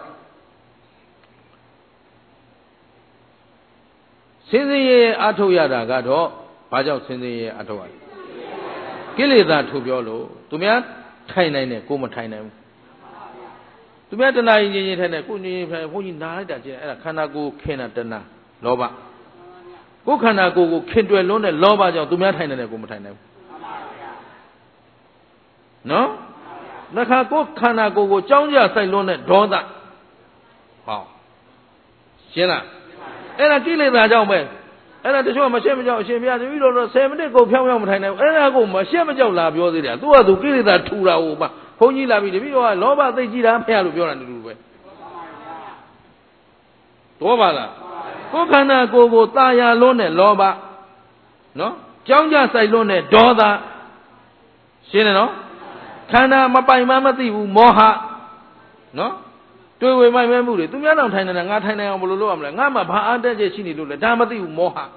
စင်စင်ရဲအထုတ်ရတာကတော့ဘာကြောင့်စင်စင်ရဲအထုတ်ရလဲကိလေသာထူပြောလို့သူများထိုင်နိုင်တယ်ကိုမထိုင်နိုင်ဘူးသူများတဏှာကြီးထိုင်တယ်ကိုကြီးဘုန်းကြီးနားလိုက်တာကျင်းအဲ့ဒါခန္ဓာကိုယ်ခင်တာတဏှာလောဘကိုခန္ဓာကိုယ်ကိုခင်တွယ်လွန်းတဲ့လောဘကြောင့်သူများထိုင်နိုင်တယ်ကိုမထိုင်နိုင်ဘူးနော်နှခါကိုခန္ဓာကိုယ်ကိုကြောင်းကြစိုက်လွန်းတဲ့ဒေါသဟောရှင်းလားအဲ့ဒါကိလေသာကြောင့်ပဲအဲ့ဒါတချို့မရှက်မကြောက်အရှင်ဘုရားတပည့်တော်တော့10မိနစ်ကိုဖြောင်းဖြောင်းမထိုင်နိုင်ဘူးအဲ့ဒါကိုမရှက်မကြောက်လာပြောသေးတယ်သူကသူကိလေသာထူတာဟိုပါဘုန်းကြီးလာပြီတပည့်တော်ကလောဘသိကြည့်တာဖះလို့ပြောတာတူတူပဲတော့ပါလားကိုခန္ဓာကိုယ်ကိုตาရလွန်းတဲ့လောဘနော်ကြောင်းကြဆိုင်လွန်းတဲ့ဒေါသရှင်းတယ်နော်ခန္ဓာမပိုင်မသိဘူးမောဟနော်တွေ့ဝေမိုက်မဲမှုတွေသူများတော့ထိုင်နေတာငါထိုင်နေအောင်ဘယ်လိုလုပ်ရမလဲငါမှဘာအားတက်ချက်ရှိနေလို့လဲဒါမသိဘူးမောဟ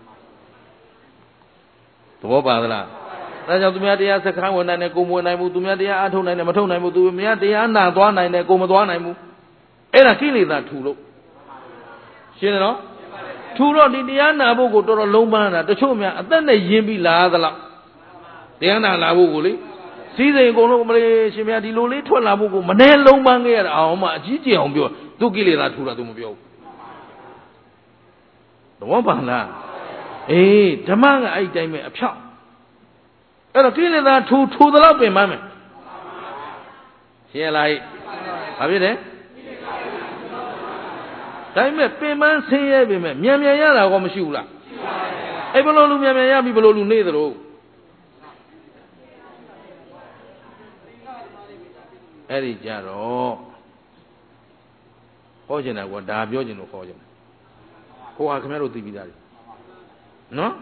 သဘောပါသလားဒါကြောင့်သူများတရားစခန်းဝင်နိုင်တယ်ကိုမဝင်နိုင်ဘူးသူများတရားအထုတ်နိုင်တယ်မထုတ်နိုင်ဘူးသူများတရားနာသွားနိုင်တယ်ကိုမသွားနိုင်ဘူးအဲ့ဒါကိလေသာထူလို့ရှင်းတယ်နော်ထူတော့ဒီတရားနာဖို့ကိုတော်တော်လုံးပန်းတာတချို့များအသက်နဲ့ယဉ်ပြီးလာသလားတရားနာလာဖို့ကိုလေစည်းစိမ်အကုန်လုံးမလေးရှင်များဒီလိုလေးထွက်လာဖို့ကိုမနှဲလုံးပန်းခဲ့ရတာအောင်မှအကြီးကျယ်အောင်ပြောသူကိလေသာထူတာသူမပြောဘူးသဘောပါလားအေးဓမ္မကအဲ့တိုင်းပဲအဖြောက်အဲ့တော့ကိလေသာထူသလောက်ပင်မမယ်ရှင်းလားဘာဖြစ်လဲဒါပေမဲ့ပင်ပန်းဆင်းရဲပင်မဲ့မြန်ရတာကောမရှိဘူးလားအဲ့ဘလို့လူမြန်ရပြီဘလို့လူနေသလိုအဲ့ဒီကြတော့ဟောချင်တာကဒါပြောချင်လို့ဟောချင်တယ်ဟိုဟာခင်ဗျားတို့သိပြီးသားလေနော်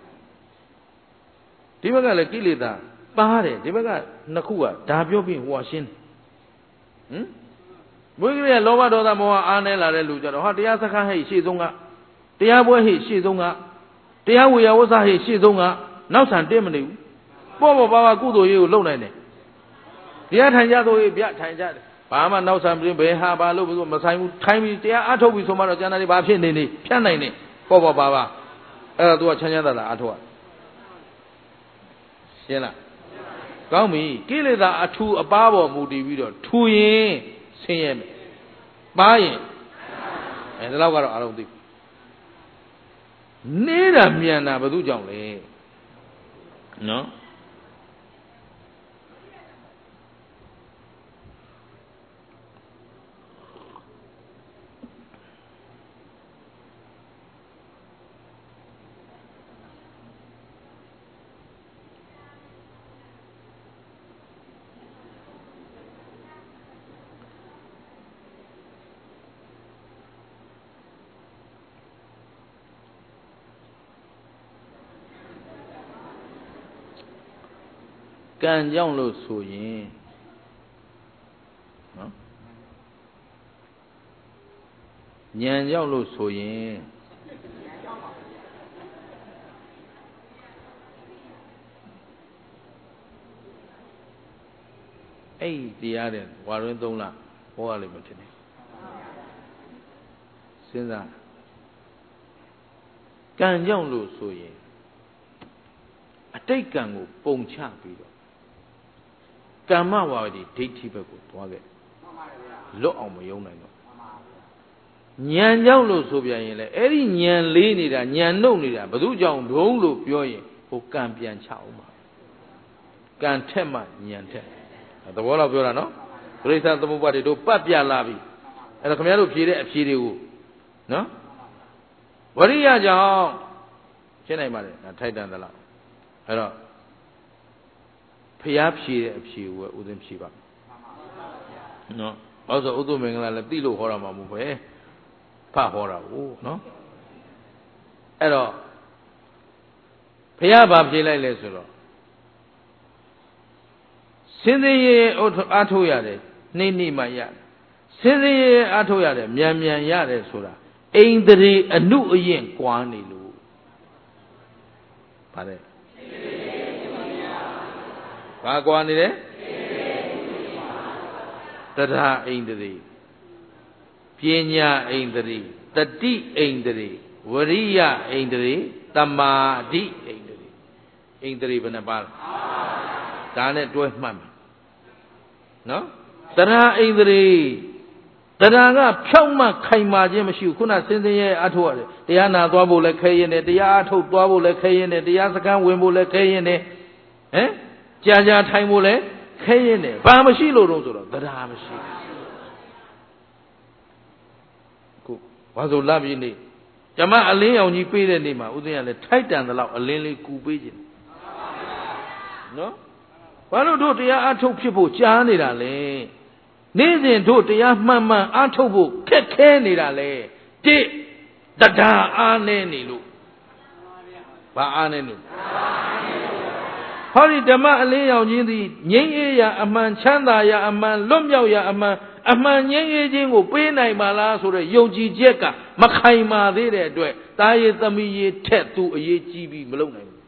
ဒီဘက်ကလည်းကိလေသာပါတယ်ဒီဘက်ကနှစ်ခုကဒါပြောပြီးဟိုဟာရှင်းတယ်မွေးကလေးကလောဘဒေါသမောဟအားနေလာတဲ့လူကြတော့ဟာတရားစခန်းဟဲ့ရှေ့ဆုံးကတရားပွဲဟဲ့ရှေ့ဆုံးကတရားဝေယဝဆဟဲ့ရှေ့ဆုံးကနောက်ဆန်တင်းမနေဘူးပေါ့ပါပါကုသိုလ်ရေးကိုလုပ်နိုင်တယ်တရားထိုင်ကြသို့ပြထိုင်ကြတယ်ဘာမှနောက်ဆံပြင်ဘယ်ဟာဘာလို့မဆိုင်ဘူးထိုင်ပြီးတရားအထုတ်ပြီးဆိုမှတော့ကျန်တာတွေဘာဖြစ်နေဖြတ်နိုင်နေပေါ့ပါပါအဲ့ဒါ तू ကချမ်းသာတာအထုတ်ရရှင်းလားကောင်းပြီကိလေသာအထူအပါပေါ်မူတည်ပြီးတော့ထူရင်ဆင်းရဲမယ်ပါရင်ဒါတော့ကတော့အားလုံးသိနေတာမြန်တာဘယ်သူကြောင့်လဲနော်ကံကြောင့်လို့ဆိုရင်နော်ဉာဏ်ကြောင့်လို့ဆိုရင်အဲ့ဒီတရားတဲ့ဝါရင်း3လဟောရလိမ့်မယ်ထင်တယ်စဉ်းစားကံကြောင့်လို့ဆိုရင်အတိတ်ကံကိုပုံချပြီးတော့ကမ္မဝါဒီဒိဋ္ဌိဘက်ကိုသွားခဲ့လွတ်အောင်မယုံနိုင်တော့ဉာဏ်ကြောင့်လို့ဆိုပြန်ရင်လေအဲ့ဒီဉာဏ်လေးနေတာဉာဏ်နှုတ်နေတာဘယ်သူကြောင့်ဒုံးလို့ပြောရင်ဟိုကံပြန်ချအောင်ပါကံထက်မှဉာဏ်ထက်သဘောတော့ပြောတာနော်ပရိစ္ဆသမုပ္ပါဒ်တွေတို့ပတ်ပြလာပြီအဲ့တော့ခင်ဗျားတို့ဖြေတဲ့အဖြေတွေကိုနော်ဝရိယကြောင့်ရှင်းနိုင်ပါလေထိုက်တန်သလားအဲ့တော့ဖျားဖြေတဲ့အဖြေကိုဥစဉ်ဖြေပါနော်ဘာလို့ဆိုဥဒ္ဓမင်္ဂလာလည်းသိလို့ဟောတာမှမဟုတ်ပဲဖတ်ဟောတာကိုနော်အဲ့တော့ဖျားဘာဖြေလိုက်လဲဆိုတော့စင်စင်ရဲအားထုတ်ရတယ်နှိမ့်နှိမ့်မှရတယ်စင်စင်ရဲအားထုတ်ရတယ်မြန်မြန်ရတယ်ဆိုတာအိန္ဒြေအနုအယင့်ကွာနေလို့ဗါတဲ့ဘာကွာနေလဲတရားအိန္ဒြေပညာအိန္ဒြေတတိအိန္ဒြေဝရိယအိန္ဒြေတမာတိအိန္ဒြေအိန္ဒြေဘယ်နှပါလဲဒါနဲ့တွဲမှတ်မယ်နော်တရားအိန္ဒြေတရားကဖြောက်မှခိုင်မာခြင်းမရှိဘူးခုနစင်စင်ရဲအထုတ်ရတယ်တရားနာသွားဖို့လည်းခဲရင်တယ်တရားအထုတ်သွားဖို့လည်းခဲရင်တယ်တရားစခန်းဝင်ဖို့လည်းခဲရင်တယ်ဟမ်ကြာကြာထိုင်ဖို့လည်းခဲရင်တယ်ဘာမရှိလို့တော့ဆိုတော့တရားမရှိခုဘာလို့လပြည့်နေဓမ္မအလင်းရောင်ကြီးပေးတဲ့နေ့မှာဥစဉ်ကလည်းထိုက်တန်တဲ့လောက်အလင်းလေးကူပေးခြင်းနော်ဘာလို့တို့တရားအထုတ်ဖြစ်ဖို့ကြားနေတာလဲနေ့စဉ်တို့တရားမှန်မှန်အားထုတ်ဖို့ခက်ခဲနေတာလေတိတဒါအားနေနေလို့ဘာအားနေလို့ဟောဒီဓမ္မအလင်းရောင်ခြင်းသည်ငြိမ်းအေးရာအမှန်ချမ်းသာရာအမှန်လွတ်မြောက်ရာအမှန်ငြိမ်းအေးခြင်းကိုပေးနိုင်ပါလားဆိုတဲ့ယုံကြည်ချက်ကမခိုင်မာသေးတဲ့အတွက်တာရည်သမီးရထက်သူအရေးကြီးပြီးမလုပ်နိုင်ဘူး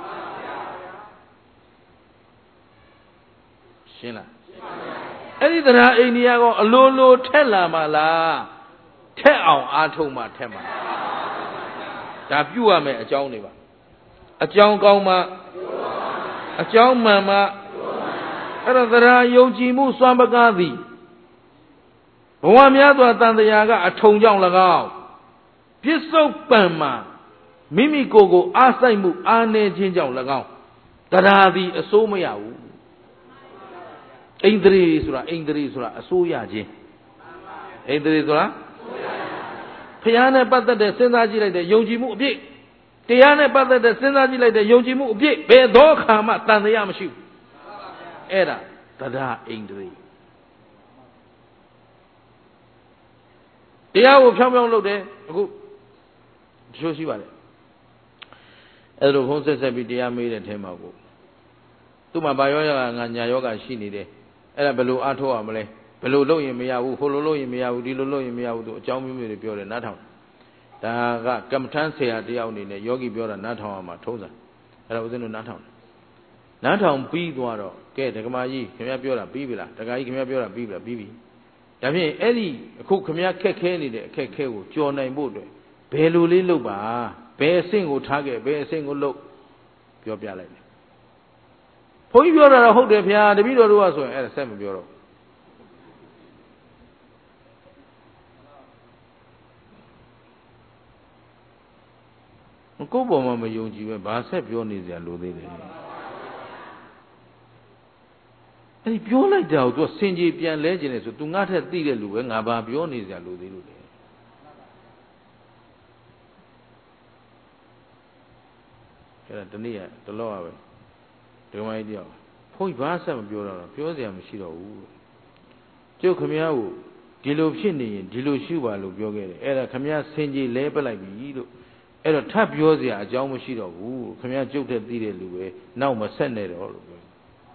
ရှင်းလားအဲ့ဒီတရားအိန္ဒိယကောအလိုလိုထက်လာမှလားထက်အောင်အားထုတ်မှထက်မှဒါပြုရမယ်အကြောင်းတွေပါအကြောင်းကောင်းမှအကြောင်းမှန်မှအဲ့တော့တရားယုံကြည်မှုစွမ်းပကားသည်ဘဝများစွာတန်တရားကအထုံကြောင့်၎င်းပြစ္ဆုတ်ပံမှာမိမိကိုယ်ကိုအားစိုက်မှုအားနည်းခြင်းကြောင့်၎င်းတရားသည်အစိုးမရဘူးအိန္ဒြေဆိုတာအစိုးရခြင်းအိန္ဒြေဆိုတာဖျားနဲ့ပတ်သက်တဲ့စဉ်းစားကြည့်လိုက်တဲ့ယုံကြည်မှုအပြည့်တရားနဲ့ပတ်သက်တဲ့စဉ်းစားကြည့်လိုက်တဲ့ယုံကြည်မှုအပြည့်ဘယ်သောအခါမှတန်တရားမရှိဘူးအဲ့ဒါတရားအိန္ဒြေတရားကိုဖြောင်းဖြောင်းလုပ်တယ်အခုတချို့ရှိပါတယ်အဲ့လိုဖုံးဆက်ပြီးတရားမေးတဲ့ထဲမှာကိုသူ့မှာဘာယောဂငါညာယောဂရှိနေတယ်အဲ့ဒါဘယ်လိုအားထုတ်ရမလဲဘယ်လိုလုပ်ရင်မရဘူးဟိုလိုလုပ်ရင်မရဘူးဒီလိုလုပ်ရင်မရဘူးသူအကြောင်းမျိုးမျိုးတွေပြောတယ်နားထောင်ဒါကကမ္မထမ်းဆရာတယောက်အနေနဲ့ယောဂီပြောတာနားထောင်ရမှာထုံးစံအဲ့ဒါဦးဇင်းတို့နားထောင်ပြီးသွားတော့ကဲဒကမာကြီးခင်ဗျားပြောတာပြီးပြီလားဒကာကြီးခင်ဗျားပြောတာပြီးပြီလားပြီးပြီဒါဖြင့်အဲ့ဒီအခုခင်ဗျားခက်ခဲနေတဲ့အခက်ခဲကိုကြော်နိုင်ဖို့အတွက်ဘယ်လိုလေးလုပ်ပါဘယ်အဆင့်ကိုထားခဲ့ဘယ်အဆင့်ကိုလုပ်ပြောပြလိုက်တယ်ဘုန်းကြီးပြောတာတော့ဟုတ်တယ်ဗျာတပည့်တော်တို့ကဆိုရင်အဲ့ဒါဆက်မပြောတော့ကိုယ့်ဘောမှာမယုံကြည်ပဲဘာဆက်ပြောနေစရာလိုသေးတယ်အဲ့ဒီပြောလိုက်တာကို तू စင်ကြီးပြန်လဲခြင်းလေဆို तू ငါထက်သိတဲ့လူပဲငါဘာပြောနေစရာလိုသေးလို့လေအဲ့ဒါတနေ့ကတလောကပဲဒီမိုင်းတယောက်ဘုန်းကြီးဘာဆက်မပြောတော့ပြောစရာမရှိတော့ဘူးကျုပ်ခမည်းကိုဒီလိုဖြစ်နေရင်ဒီလိုရှုပါလို့ပြောခဲ့တယ်အဲ့ဒါခမည်းစင်ကြီးလဲပလိုက်ပြီလို့အဲ့တော့ထပ်ပြောစရာအကြောင်းမရှိတော့ဘူးခမည်းကျုပ်တဲ့သိတဲ့လူပဲနောက်မဆက်နဲ့တော့လို့ပြော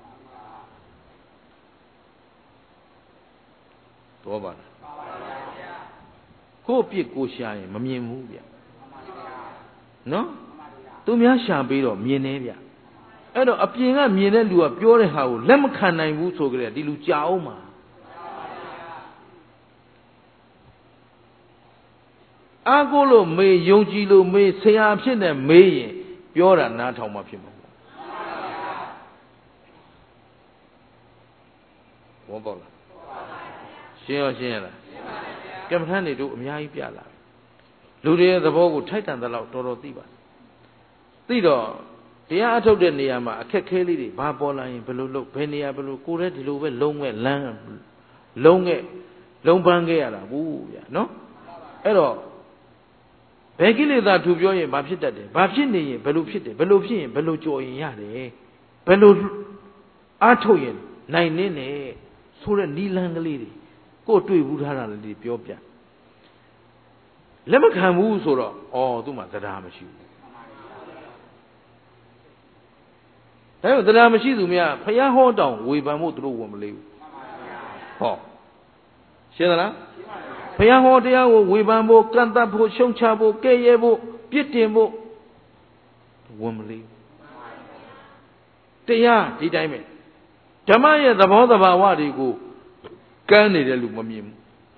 တော့ပါလားကိုယ့်ပြစ်ကိုရှာရင်မမြင်ဘူးဗျနော်သူများရှာပြီးတော့မြင်နေဗျအဲ့တော့အပြင်ကမြင်တဲ့လူကပြောတဲ့ဟာကိုလက်မခံနိုင်ဘူးဆိုကြတဲ့ဒီလူကြာအောင်မှာအားကိုးလို့မေးယုံကြည်လို့မေးဆရာဖြစ်နေမေးရင်ပြောတာနားထောင်မှဖြစ်မှာဘောပေါ့လားရှင်းရလားကမ္မထန်တွေတို့အများကြီးပြလာလူတွေရဲ့သဘောကိုထိုက်တန်တဲ့လောက်တော်တော်သိပါသိတော့တရားအထုတ်တဲ့နေရာမှာအခက်ခဲလေးတွေဘာပေါ်လာရင်ဘယ်လိုလုပ်ဘယ်နေရာဘယ်လိုကိုယ်လည်းဒီလိုပဲလုံးဝလမ်းလုံးပန်းခဲ့ရတာဘူးဗျာနော်အဲ့တော့ဘယ်ကိလေသာထူပြောရင်ဘာဖြစ်တတ်တယ်ဘာဖြစ်နေရင်ဘယ်လိုဖြစ်တယ်ဘယ်လိုဖြစ်ရင်ဘယ်လိုကြော်ရင်ရတယ်ဘယ်လိုအားထုတ်ရင်နိုင်နေနဲ့ဆိုတဲ့နီလန်းကလေးတွေကိုတွေ့ဘူးထားတာလေးပြောပြလက်မခံဘူးဆိုတော့သူ့မှာတရားမရှိဘူးဒါပေမဲ့တရားမရှိသူများဖယားဟောတောင်ဝေဖန်ဖို့သူတို့ဝန်မလေးဘူးဟောရှင်းသလားဖယားဟောတရားကိုဝေဖန်ဖို့ကန့်သတ်ဖို့ရှုံချဖို့ကဲ့ရဲ့ဖို့ပြစ်တင်ဖို့ဝန်မလေးတရားဒီတိုင်းပဲဓမ္မရဲ့သဘောသဘာဝတွေကိုကမ်းနေတဲ့လူမမြင်ဘူး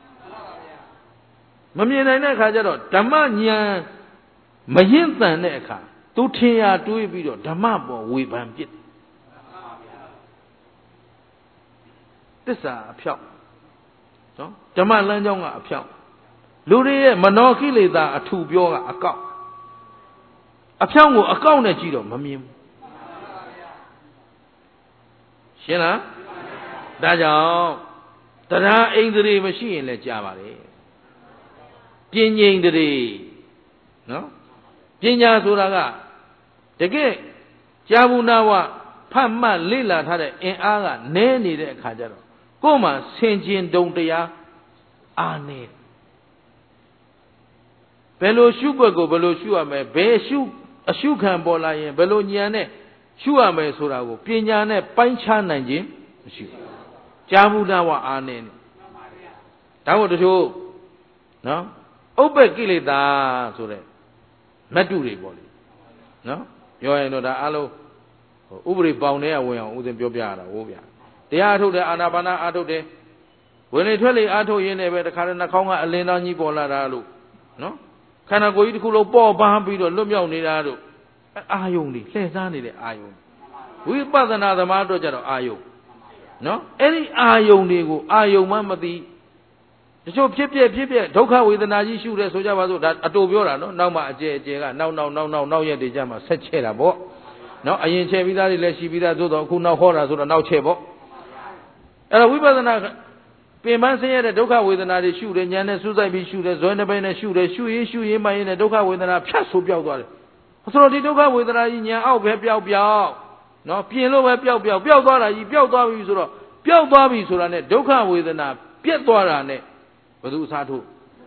မမြင်နိုင်တဲ့အခါကျတော့ဓမ္မဉာဏ်မရင့်တန်တဲ့အခါသူထင်ရတွေးပြီးတော့ဓမ္မပေါ်ဝေဖန်ပြစ်သစ္စာအဖြောက်နော်ဓမ္မလမ်းကြောင်းကအဖြောက်လူတွေရဲ့မနောကိလေသာအထူပြောကအကောက်အဖြောက်ကိုအကောက်နဲ့ကြည့်တော့မမြင်ဘူးရှင်းလားဒါကြောင့်တရားအိန္ဒြေမရှိရင်လည်းကြားပါလေပြဉ္ဉိန္ဒြေနော်ပညာဆိုတာကတကယ်ကြာဘူးနာဝဖတ်မှတ်လေ့လာထားတဲ့အင်အားကနည်းနေတဲ့အခါကျတော့ကိုယ်မှဆင်ခြင်တုံတရားအားနည်းဘယ်လိုရှုွက်ကိုဘယ်လိုရှုရမလဲဘယ်ရှုအရှုခံပေါ်လာရင်ဘယ်လိုဉာဏ်နဲ့ရှုရမယ်ဆိုတာကိုပညာနဲ့ပိုင်းခြားနိုင်ခြင်းမရှိဘူးကြာဘူးနာဝအားနည်းနေဒါမို့တချို့နော်ဥပ္ပကိလေသာဆိုတဲ့မတုတွေပေါ့လေနော်ပြောရင်တော့ဒါအလုံးဥပရိပေါင်တဲ့ဝင်အောင်ဥစဉ်ပြောပြရတာဟုတ်ဗျာတရားအထုတ်တဲ့အာနာပါနာအထုတ်တယ်ဝင်လေထွက်လေအထုတ်ရင်းနဲ့ပဲတခါတည်းနှာခေါင်းကအလင်းသားကြီးပေါ်လာတာလို့နော်ခန္ဓာကိုယ်ကြီးတစ်ခုလုံးပေါ့ပန်းပြီးတော့လွတ်မြောက်နေတာတို့အာယုံတွေလှည့်စားနေတဲ့အာယုံဝိပဿနာသမားတို့ကြတော့အာယုံနော်အဲ့ဒီအာယုံတွေကိုအာယုံမှမသိတချို့ဖြစ်ပြဒုက္ခဝေဒနာကြီးရှုတယ်ဆိုကြပါစို့ဒါအတူပြောတာနော်နောက်မှအကျယ်ကနောက်ရက်တွေကြမှာဆက်ချဲ့တာပေါ့နော်အရင်ချဲ့ပြီးသားတွေလည်းရှိပြီးသားသို့တော့အခုနောက်ဟောတာဆိုတော့နောက်ချဲ့ပေါ့အဲ့တော့ဝိပဿနာပင်ပန်းဆင်းရဲတဲ့ဒုက္ခဝေဒနာတွေရှုတယ်ဉာဏ်နဲ့စူးစိုက်ပြီးရှုတယ်ဇွဲနှပိုင်းနဲ့ရှုတယ်ရှုရေးမှရင်လည်းဒုက္ခဝေဒနာဖြတ်ဆိုပျောက်သွားတယ်ဆိုတော့ဒီဒုက္ခဝေဒနာကြီးဉာဏ်အောက်ပဲပျောက်နော်ပြင်လို့ပဲပျောက်သွားတာကြီးပျောက်သွားပြီဆိုတော့ပျောက်သွားပြီဆိုတာနဲ့ဒုက္ခဝေဒနာပြတ်သွားတာနဲ့ဘယ်သူအစားထိုး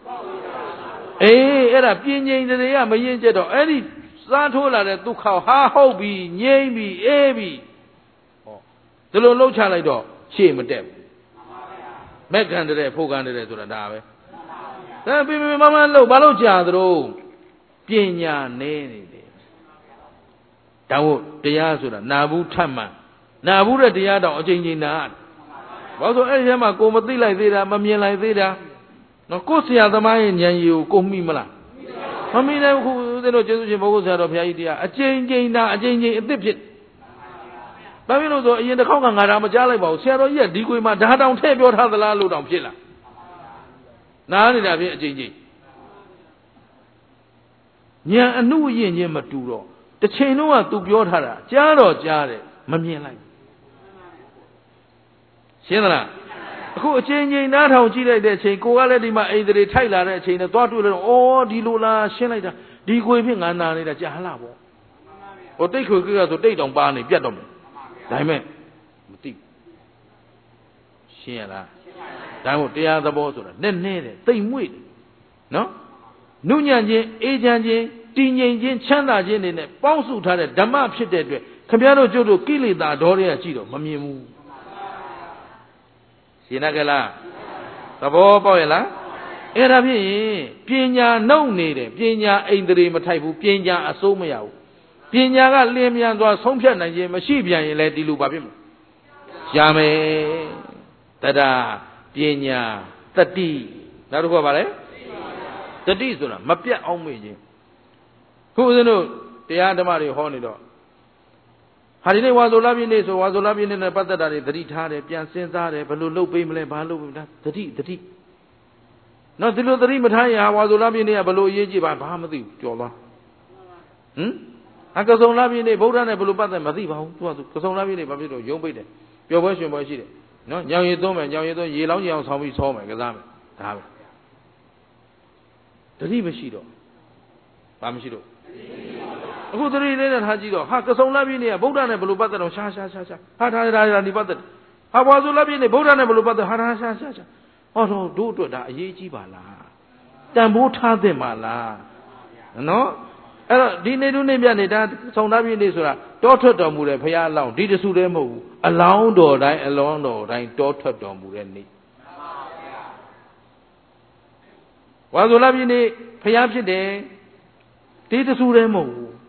အဲ့ဒါပြင်းငိမ့်တွေကမရင်ကျက်တော့အဲ့ဒီစားထိုးလာတဲ့ဒုက္ခဟာဟုတ်ပြီငြိမ့်ပြီအေးပြီဟောဒီလိုလှုပ်ချလိုက်တော့ရှေ့မတက်ဘူးမက်ကန်တဲ့ဖို့ကန်တဲ့ဆိုတာဒါပဲဒါပြင်းမလှုပ်ဘာလို့ကြာသလိုပညာနေနေတယ်ဒါမို့တရားဆိုတာနာဘူးထပ်မှန်နာဘူးတဲ့တရားတောင်အချိန်ချင်းနာဘာလို့အဲ့ဒီထဲမှာကိုမသိလိုက်သေးတာမမြင်လိုက်သေးတာနော်ကိုယ်ဆရာသမားရဲ့ဉာဏ်ရည်ကိုကိုမိမလားမမိနိုင်ဘူးခုဦးဇင်းတို့ကျေးဇူးရှင်ဘုရားဆရာတော်ဘုရားကြီးတရားအကျဉ်းအစ်စ်ဖြစ်ဘာဖြစ်လို့ဆိုအရင်တစ်ခေါက်ကငါဒါမကြားလိုက်ပါဘူးဆရာတော်ကြီးကဒီကွေမှာဓာတောင်ထည့်ပြောထားသလားလို့တောင်ဖြစ်လာနားနေတာဖြင့်အကျဉ်းညာအနုယဉ်ချင်းမတူတော့တစ်ချိန်လုံးကသူပြောထားတာကြားတော့ကြားတယ်မမြင်လိုက်ရှင်းသလားအခုအချိန်ချင်းနားထောင်ကြည့်လိုက်တဲ့အချိန်ကိုကလည်းဒီမှာအိန္ဒြေထိုက်လာတဲ့အချိန်နဲ့သွားတွေ့လို့ဩဒီလိုလားရှင်းလိုက်တာဒီကိုဖြင့်ငါနာနေတာကြားလားပေါ့ဟိုတိတ်ခွေကဆိုတိတ်တောင်ပါနေပြတ်တော့မယ်ဒါပေမဲ့မသိရှင်းရလားဒါမို့တရားသဘောဆိုတာနဲ့နဲ့တယ်တိမ်မွေ့တယ်နော်နုညံ့ခြင်းအေးချမ်းခြင်းတည်ငြိမ်ခြင်းချမ်းသာခြင်းတွေနဲ့ပေါင်းစုထားတဲ့ဓမ္မဖြစ်တဲ့အတွက်ခင်ဗျားတို့ကျုပ်တို့ကိလေသာဒေါတွေကကြည့်တော့မမြင်ဘူးရှင်းရကြလားသဘောပေါက်ရဲ့လားအဲ့ဒါဖြစ်ရင်ပညာနှုတ်နေတယ်ပညာအိန္ဒြေမထိုက်ဘူးပညာအစိုးမရဘူးပညာကလင်းမြန်သွားဆုံးဖြတ်နိုင်ခြင်းမရှိပြန်ရင်လည်းဒီလိုပါဖြစ်မှာရမယ်တရားပညာတတိနောက်တစ်ခုကဘာလဲတတိဆိုတာမပြတ်အောင်မေ့ခြင်းခုဦးဇင်းတို့တရားဓမ္မတွေဟောနေတော့ဟာဒီနေ့ဝါဆိုလပြည့်နေ့ဆိုဝါဆိုလပြည့်နေ့နဲ့ပတ်သက်တာတွေသတိထားတယ်ပြန်စဉ်းစားတယ်ဘယ်လိုလုပ်ပေးမလဲဘာလုပ်ပေးမလဲသတိနော်ဒီလိုသတိမထားရင်ဟာဝါဆိုလပြည့်နေ့ကဘယ်လိုအရေးကြီးပါဘာမှမသိဘူးကြော်သွားအကဆုံလပြည့်နေ့ဗုဒ္ဓနဲ့ဘယ်လိုပတ်သက်မသိပါဘူးသူကကဆုံလပြည့်နေ့ဘာဖြစ်လို့ရုံးပိတ်တယ်ပျော်ပွဲရွှင်ပွဲရှိတယ်နော်ညောင်ရည်သွန်းမယ်ညောင်ရည်သွန်းရေလောင်းကြအောင်ဆောင်းပြီးဆောမယ်ကစားမယ်ဒါပဲတတိမရှိတော့ဘာမရှိတော့အခုတတိလေးနဲ့ထားကြည့်တော့ဟာကဆုံလပြည့်နေ့ကဗုဒ္ဓနဲ့ဘယ်လိုပတ်သက်တော့ရှာဟာဒါဒီပတ်သက်ဟာဝါဆိုလပြည့်နေ့ဗုဒ္ဓနဲ့ဘယ်လိုပတ်သက်ဟာရှာဟောတော့တို့အတွက်ဒါအရေးကြီးပါလားတန်ဖိုးထားသင့်ပါလားနော်အဲ့တော့ဒီနေ့တို့နေ့ပြနေဒါဆုံလပြည့်နေ့ဆိုတာတောထွက်တော်မူတဲ့ဘုရားအလောင်းဒီတဆူတည်းမဟုတ်ဘူးအလောင်းတော်တိုင်းတောထွက်တော်မူတဲ့နေ့ဝါဆိုလပြည့်နေ့ဘုရားဖြစ်တယ်ဒီတဆူတည်းမဟုတ်ဘူး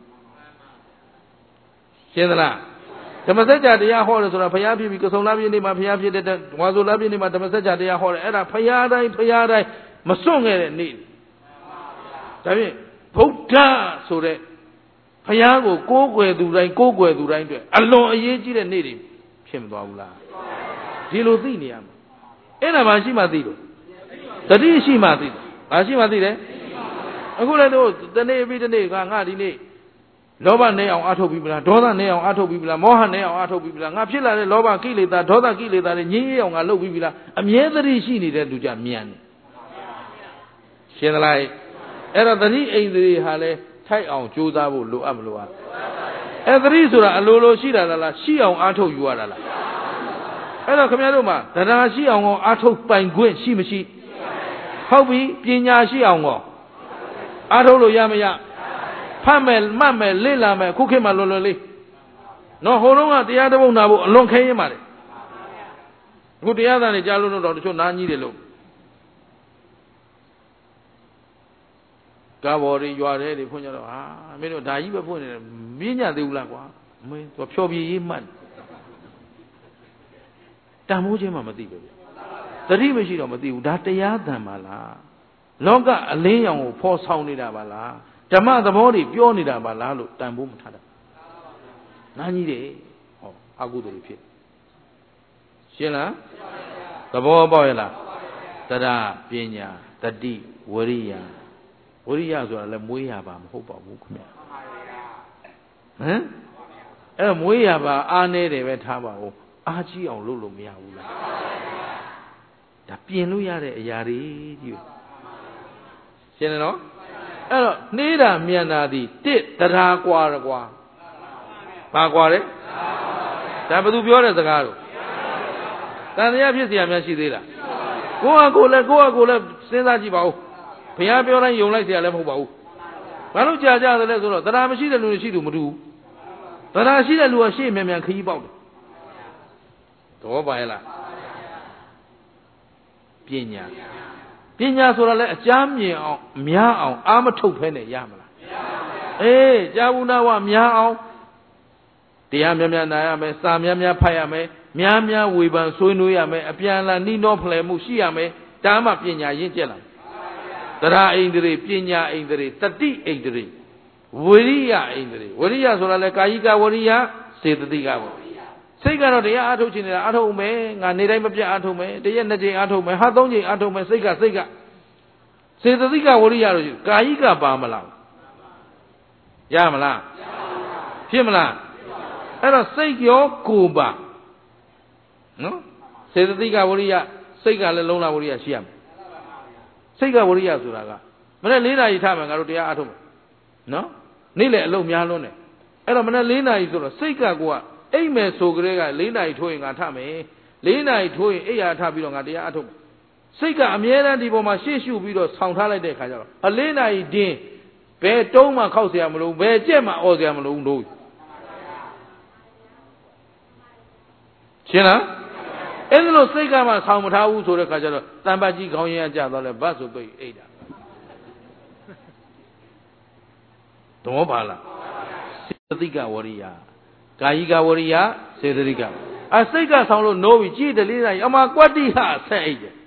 ရှင်းသလားဓမ္မစကြာတရားဟောတယ်ဆိုတာဘုရားဖြစ်ပြီးကဆုံလပြည့်နေ့မှာဘုရားဖြစ်တဲ့ဝါဆိုလပြည့်နေ့မှာဓမ္မစကြာတရားဟောတယ်အဲ့ဒါဘုရားတိုင်းမစွန့်ခဲ့တဲ့နေ့ဒါဖြင့်ဗုဒ္ဓဆိုတဲ့ဘုရားကိုကိုးကွယ်သူတိုင်းအတွက်အလွန်အရေးကြီးတဲ့နေ့တွေဖြစ်မသွားဘူးလားဒီလိုသိနေရမှာအဲ့ဒါမှရှိမှသိလို့တတိရှိမှသိတယ်ဘာရှိမှသိတယ်အခုလည်းတို့တနေ့ပြီးတနေ့ကငါဒီနေ့လောဘနဲ့အောင်အထုတ်ပြီးပလားဒေါသနဲ့အောင်အထုတ်ပြီးပလားမောဟနဲ့အောင်အထုတ်ပြီးပလားငါဖြစ်လာတဲ့လောဘကိလေသာဒေါသကိလေသာတွေငြင်းရအောင်ငါလုပ်ပြီးပလားအမြဲတမ်းရှိနေတဲ့လူကြမြန်တယ်ရှင်းသလားအဲ့တော့သတိအိန္ဒြေဟာလဲထိုက်အောင်ကြိုးစားဖို့လိုအပ်မလို့အဲ့သတိဆိုတာအလိုလိုရှိတာလားရှိအောင်အားထုတ်ယူရတာလားအဲ့တော့ခင်ဗျားတို့မှာတရားရှိအောင်ကိုအားထုတ်ပိုင်ခွင့်ရှိမရှိဟုတ်ပြီပညာရှိအောင်ကိုအားထုတ်လို့ရမရဖတ်မယ်မှတ်မယ်လေ့လာမယ်ခုခေတ်မှာလွယ်လေးနော်ဟိုတုန်းကတရားတစ်ပုဒ်နာဖို့အလွန်ခဲရင်ပါတယ်အခုတရားသားတွေကြားလို့တော့တချို့နားကြီးတယ်လို့ကားဘော်တွေရွာတွေဖွင့်ကြတော့ဟာမင်းတို့ဒါကြီးပဲဖွင့်နေတယ်မင်းညသေးဘူးလားကွာမင်းသူဖြောပြရေးမှတ်တန်မိုးခြင်းမှမသိဘူးတတိမရှိတော့မသိဘူးဒါတရားသံပါလားလောကအလင်းရောင်ကိုဖော်ဆောင်နေတာပါလားဓမ္မသဘောတွေပြောနေတာပါလားလို့တန်ဖိုးမထားတာနားကြီးတယ်ဟောအကုသိုလ်ဖြစ်ရှင်းလားသဘောပေါက်ရဲ့လားတရားပညာတတိဝရိယဆိုတာလည်းမွေးရပါမဟုတ်ပါဘူးခင်ဗျဟမ်အဲ့မွေးရပါအားနေတယ်ပဲထားပါဦးအားကြီးအောင်လုပ်လို့မရဘူးလားဒါပြင်လို့ရတဲ့အရာတွေကြီးရှင်းတယ်နော်အဲ့တော့နှေးတာမြန်တာဒီတစ်တရားကွာဘာကွာလဲဒါဘယ်သူပြောတဲ့စကားလို့တန်တရားဖြစ်เสียများရှိသေးလားကိုယ့်ကိုယ်လည်းစဉ်းစားကြည့်ပါဦးဘုရားပြောတိုင်းယုံလိုက်เสียလည်းမဟုတ်ပါဘူးဘာလို့ကြာကြတယ်လဲဆိုတော့တရားမရှိတဲ့လူတွေရှိသူမတူဘူးတရားရှိတဲ့လူကရှေ့မြန်ခရီးပေါက်တယ်တော့ပါရဲ့လားပညာဆိုတာလည်းအကြမ်းမြင်အောင်များအောင်အာမထုတ်ဖဲနဲ့ရမလားအေးကြာဘူးနာဝများအောင်တရားများနာရမယ်စာများဖတ်ရမယ်များဝေဖန်ဆွေးနွေးရမယ်အပြန်လာနှီးနှောဖလှယ်မှုရှိရမယ်ဒါမှပညာရင့်ကျက်လာတရားအိန္ဒြေပညာအိန္ဒြေတတိအိန္ဒြေဝရိယအိန္ဒြေဝရိယဆိုတာလည်းကာယိကဝရိယစေတသိကဝရိယစိတ်ကတော့တရားအားထုတ်ခြင်းနေတာအားထုတ်မယ်ငါနေတိုင်းမပြတ်အားထုတ်မယ်တရက်နှစ်ချိန်အားထုတ်မယ်ဟာသုံးချိန်အားထုတ်မယ်စိတ်ကစေတသိကဝရိယလို့ကာယိကပါမလားရမလားဖြစ်မလားအဲ့တော့စိတ်ရောကိုယ်ပါနော်စေတသိက်ကဝရိယစိတ်ကလည်းလုံးလာဝရိယရှိရမယ်စိတ်ကဝရိယဆိုတာကမနေ့4 နာရီထားမယ်ငါတို့တရားအားထုတ်မယ်နော်နေ့လေအလုံးများလွန်းတယ်အဲ့တော့မနေ့4 နာရီဆိုတော့စိတ်ကကိုကအိမ်မယ်ဆိုကြတဲ့က4 နာရီထိုးရင်ငါထမယ်4 နာရီထိုးရင်အိယာထပြီးတော့ငါတရားအားထုတ်မယ်စိတ်ကအမြဲတမ်းဒီပေါ်မှာရှေ့ရှုပြီးတော့ဆောင်ထားလိုက်တဲ့ခါကျတော့4 နာရီတင်းဘယ်တုံးမှခောက်เสียမလို့ဘယ်ကြက်မှအော်เสียမလို့တို့ရှင်းလားအဲ့လိုစိတ်ကမှဆောင်မထားဘူးဆိုတဲ့ခါကျတော့တန်ပတ်ကြီးခေါင်းရင်းကြသွားလဲဘတ်ဆိုပိတ်အိတ်တာတော့ပါလားစေတသိက်ကဝရိယကာယိကဝရိယစေတသိက်ကစိတ်ကဆောင်လို့နိုးပြီးကြည်တလေးတိုင်းအမကွတ္တိဟဆက်အိတ်တယ်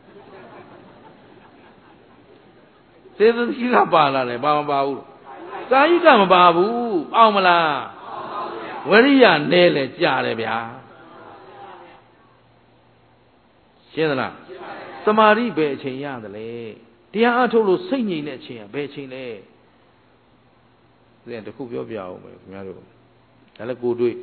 စေတသိက်ကပါလာတယ်ဘာမပါဘူးကာယိကမပါဘူးအောင်မလားဝရိယနဲလေကြာတယ်ဗျာရှင်းသလားသမာဓိဘယ်အချိန်ရတယ်လဲတရားအထုတ်လို့စိတ်ငြိမ်တဲ့အချိန်ကဘယ်အချိန်လဲဒီတခုပြောပြအောင်မယ်ခင်ဗျားတို့ဒါလည်းကိုတွေ့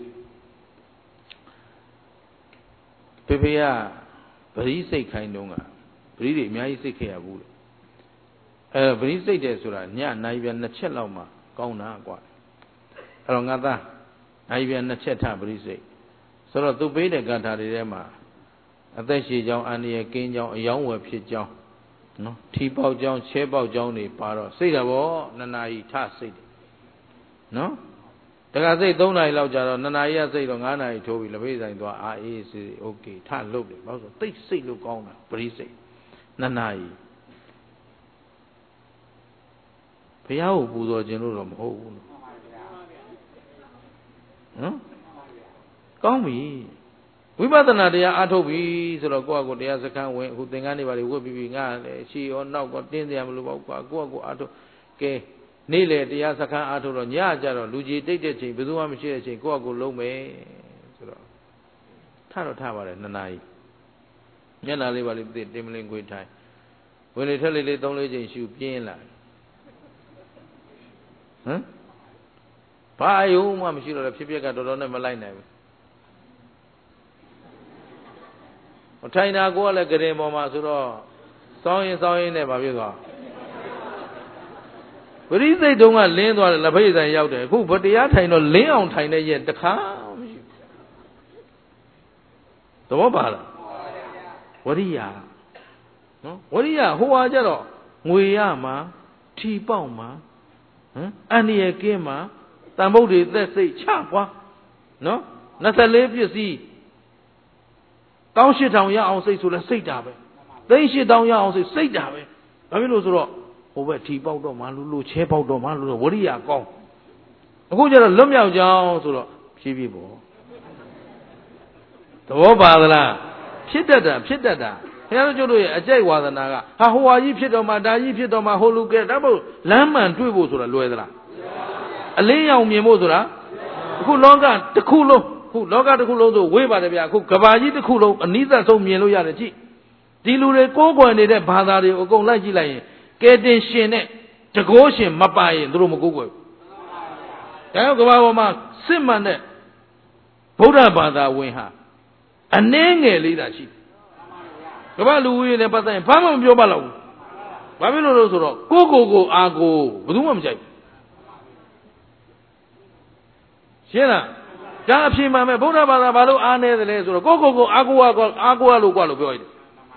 ဖေဖေကပရိစိတ်ခိုင်းတော့ကပရိတွေအများကြီးစိတ်ခဲ့ရဘူးလေပရိစိတ်တယ်ဆိုတာညနိုင်ပြန်2 ချက်လောက်မှကောင်းတာกว่าအဲ့တော့ငါသားနိုင်ပြန်2 ချက်ထပရိစိတ်ဆိုတော့သူပေးတဲ့ဂါထာတွေထဲမှာအသက်ရှည်ကြောင်းအန္တရာယ်ကင်းကြောင်းအယောင်းဝယ်ဖြစ်ကြောင်းနော်ထီပေါက်ကြောင်းချဲပေါက်ကြောင်းတွေပါတော့စိတ်တာဗော2 နာရီထစိတ်တယ်နော်တခါစိတ်3 နာရီလောက်ကြာတော့2 နာရီကစိတ်တော့9 နာရီထိုးပြီးလက်ဖေးဆိုင်သွားအာအေးစီโอเคထလုတ်တယ်ဘာလို့ဆိုတိတ်စိတ်လို့ကောင်းတာပရိစိတ်2 နာရီဘုရားကိုပူဇော်ခြင်းလို့တော့မဟုတ်ဘူးနော်ကောင်းပြီဝိပဿနာတရားအားထုတ်ပြီဆိုတော့ကိုယ့်အကိုတရားစခန်းဝင်အခုသင်္ကန်းတွေပါလေဝတ်ပြီးငါလည်းရှေ့ရောနောက်ရောတင်းစရာမလိုပါဘူးကွာကိုယ့်အကိုအားထုတ်ကဲနေ့လေတရားစခန်းအားထုတ်တော့ညကြတော့လူကြီးတိတ်တဲ့ချိန်ဘယ်သူမှမရှိတဲ့ချိန်ကိုယ့်အကိုလုံးမယ်ဆိုတော့ထတော့ထပါတယ်2 နာရီမျက်နှာလေးပါလေတင်မလင်းခွေထိုင်ဝင်လေထက်လေ3 4ချိန်ရှူပြင်းလာဘာအယုံမှမရှိတော့လည်းဖြစ်ပျက်ကတော်တော်နဲ့မလိုက်နိုင်ဘူးထိုင်တာကိုကလည်းကရင်ပေါ်မှာဆိုတော့စောင်းရင်နဲ့ဘာဖြစ်သွားပရိစိတ်တုံးကလင်းသွားတယ်လက်ဖိတ်ဆိုင်ရောက်တယ်အခုဗတရားထိုင်တော့လင်းအောင်ထိုင်တဲ့ရဲ့တခါမရှိဘူးသဘောပါလားဝရိယနော်ဝရိယဟိုဟာကြတော့ငွေရမှာထီပေါက်မှာအန္တရာယ်ကင်းမှာတန်ဖို့တွေသက်စိတ်ချကွာနော်24 ပစ္စည်း18000ရအောင်စိတ်ဆိုလဲစိတ်တာပဲ38000ရအောင်စိတ်တာပဲဘာဖြစ်လို့ဆိုတော့ဟိုဘက်ထီပေါက်တော့မှလို့ချဲပေါက်တော့မှလို့ဝရိယကောင်းအခုကျတော့လွတ်မြောက်ကြောင်းဆိုတော့ဖြည်းဖြည်းပေါ့သဘောပါသလားဖြစ်တတ်တာဘုရားတို့ရဲ့အကြိုက်ဝါဒနာကဟာဟိုဟာကြီးဖြစ်တော့မှဒါကြီးဖြစ်တော့မှဟိုလူကဲဒါမို့လမ်းမှန်တွေ့ဖို့ဆိုတာလွယ်သလားအလင်းရောင်မြင်ဖို့ဆိုတာအခုလောကတစ်ခုလုံးခုလောကတစ်ခုလုံးဆိုဝေးပါတယ်ဗျာအခုကဘာကြီးတစ်ခုလုံးအနိစ္စဆုံးမြင်လို့ရတယ်ကြည့်ဒီလူတွေကိုးကွယ်နေတဲ့ဘာသာတွေအကုန်လိုက်ကြည့်လိုက်ရင်ကဲတင်ရှင်နဲ့တကိုးရှင်မပါရင်သူတို့မကိုးကွယ်ဘူးဒါကြောင့်ကဘာပေါ်မှာစစ်မှန်တဲ့ဗုဒ္ဓဘာသာဝင်ဟာအနည်းငယ်လေးသာရှိကဘာလူကြီးနဲ့ပတ်သက်ရင်ဘာမှမပြောပါတော့ဘူးဘာဖြစ်လို့လဲဆိုတော့ကိုအာကိုဘယ်သူမှမကြိုက်ရှင်းလားဒါအဖြစ်မှန်ပဲဗုဒ္ဓဘာသာဘာလို့အားနေတယ်လဲဆိုတော့ကိုအာကိုလို့ကွာလို့ပြောရတယ်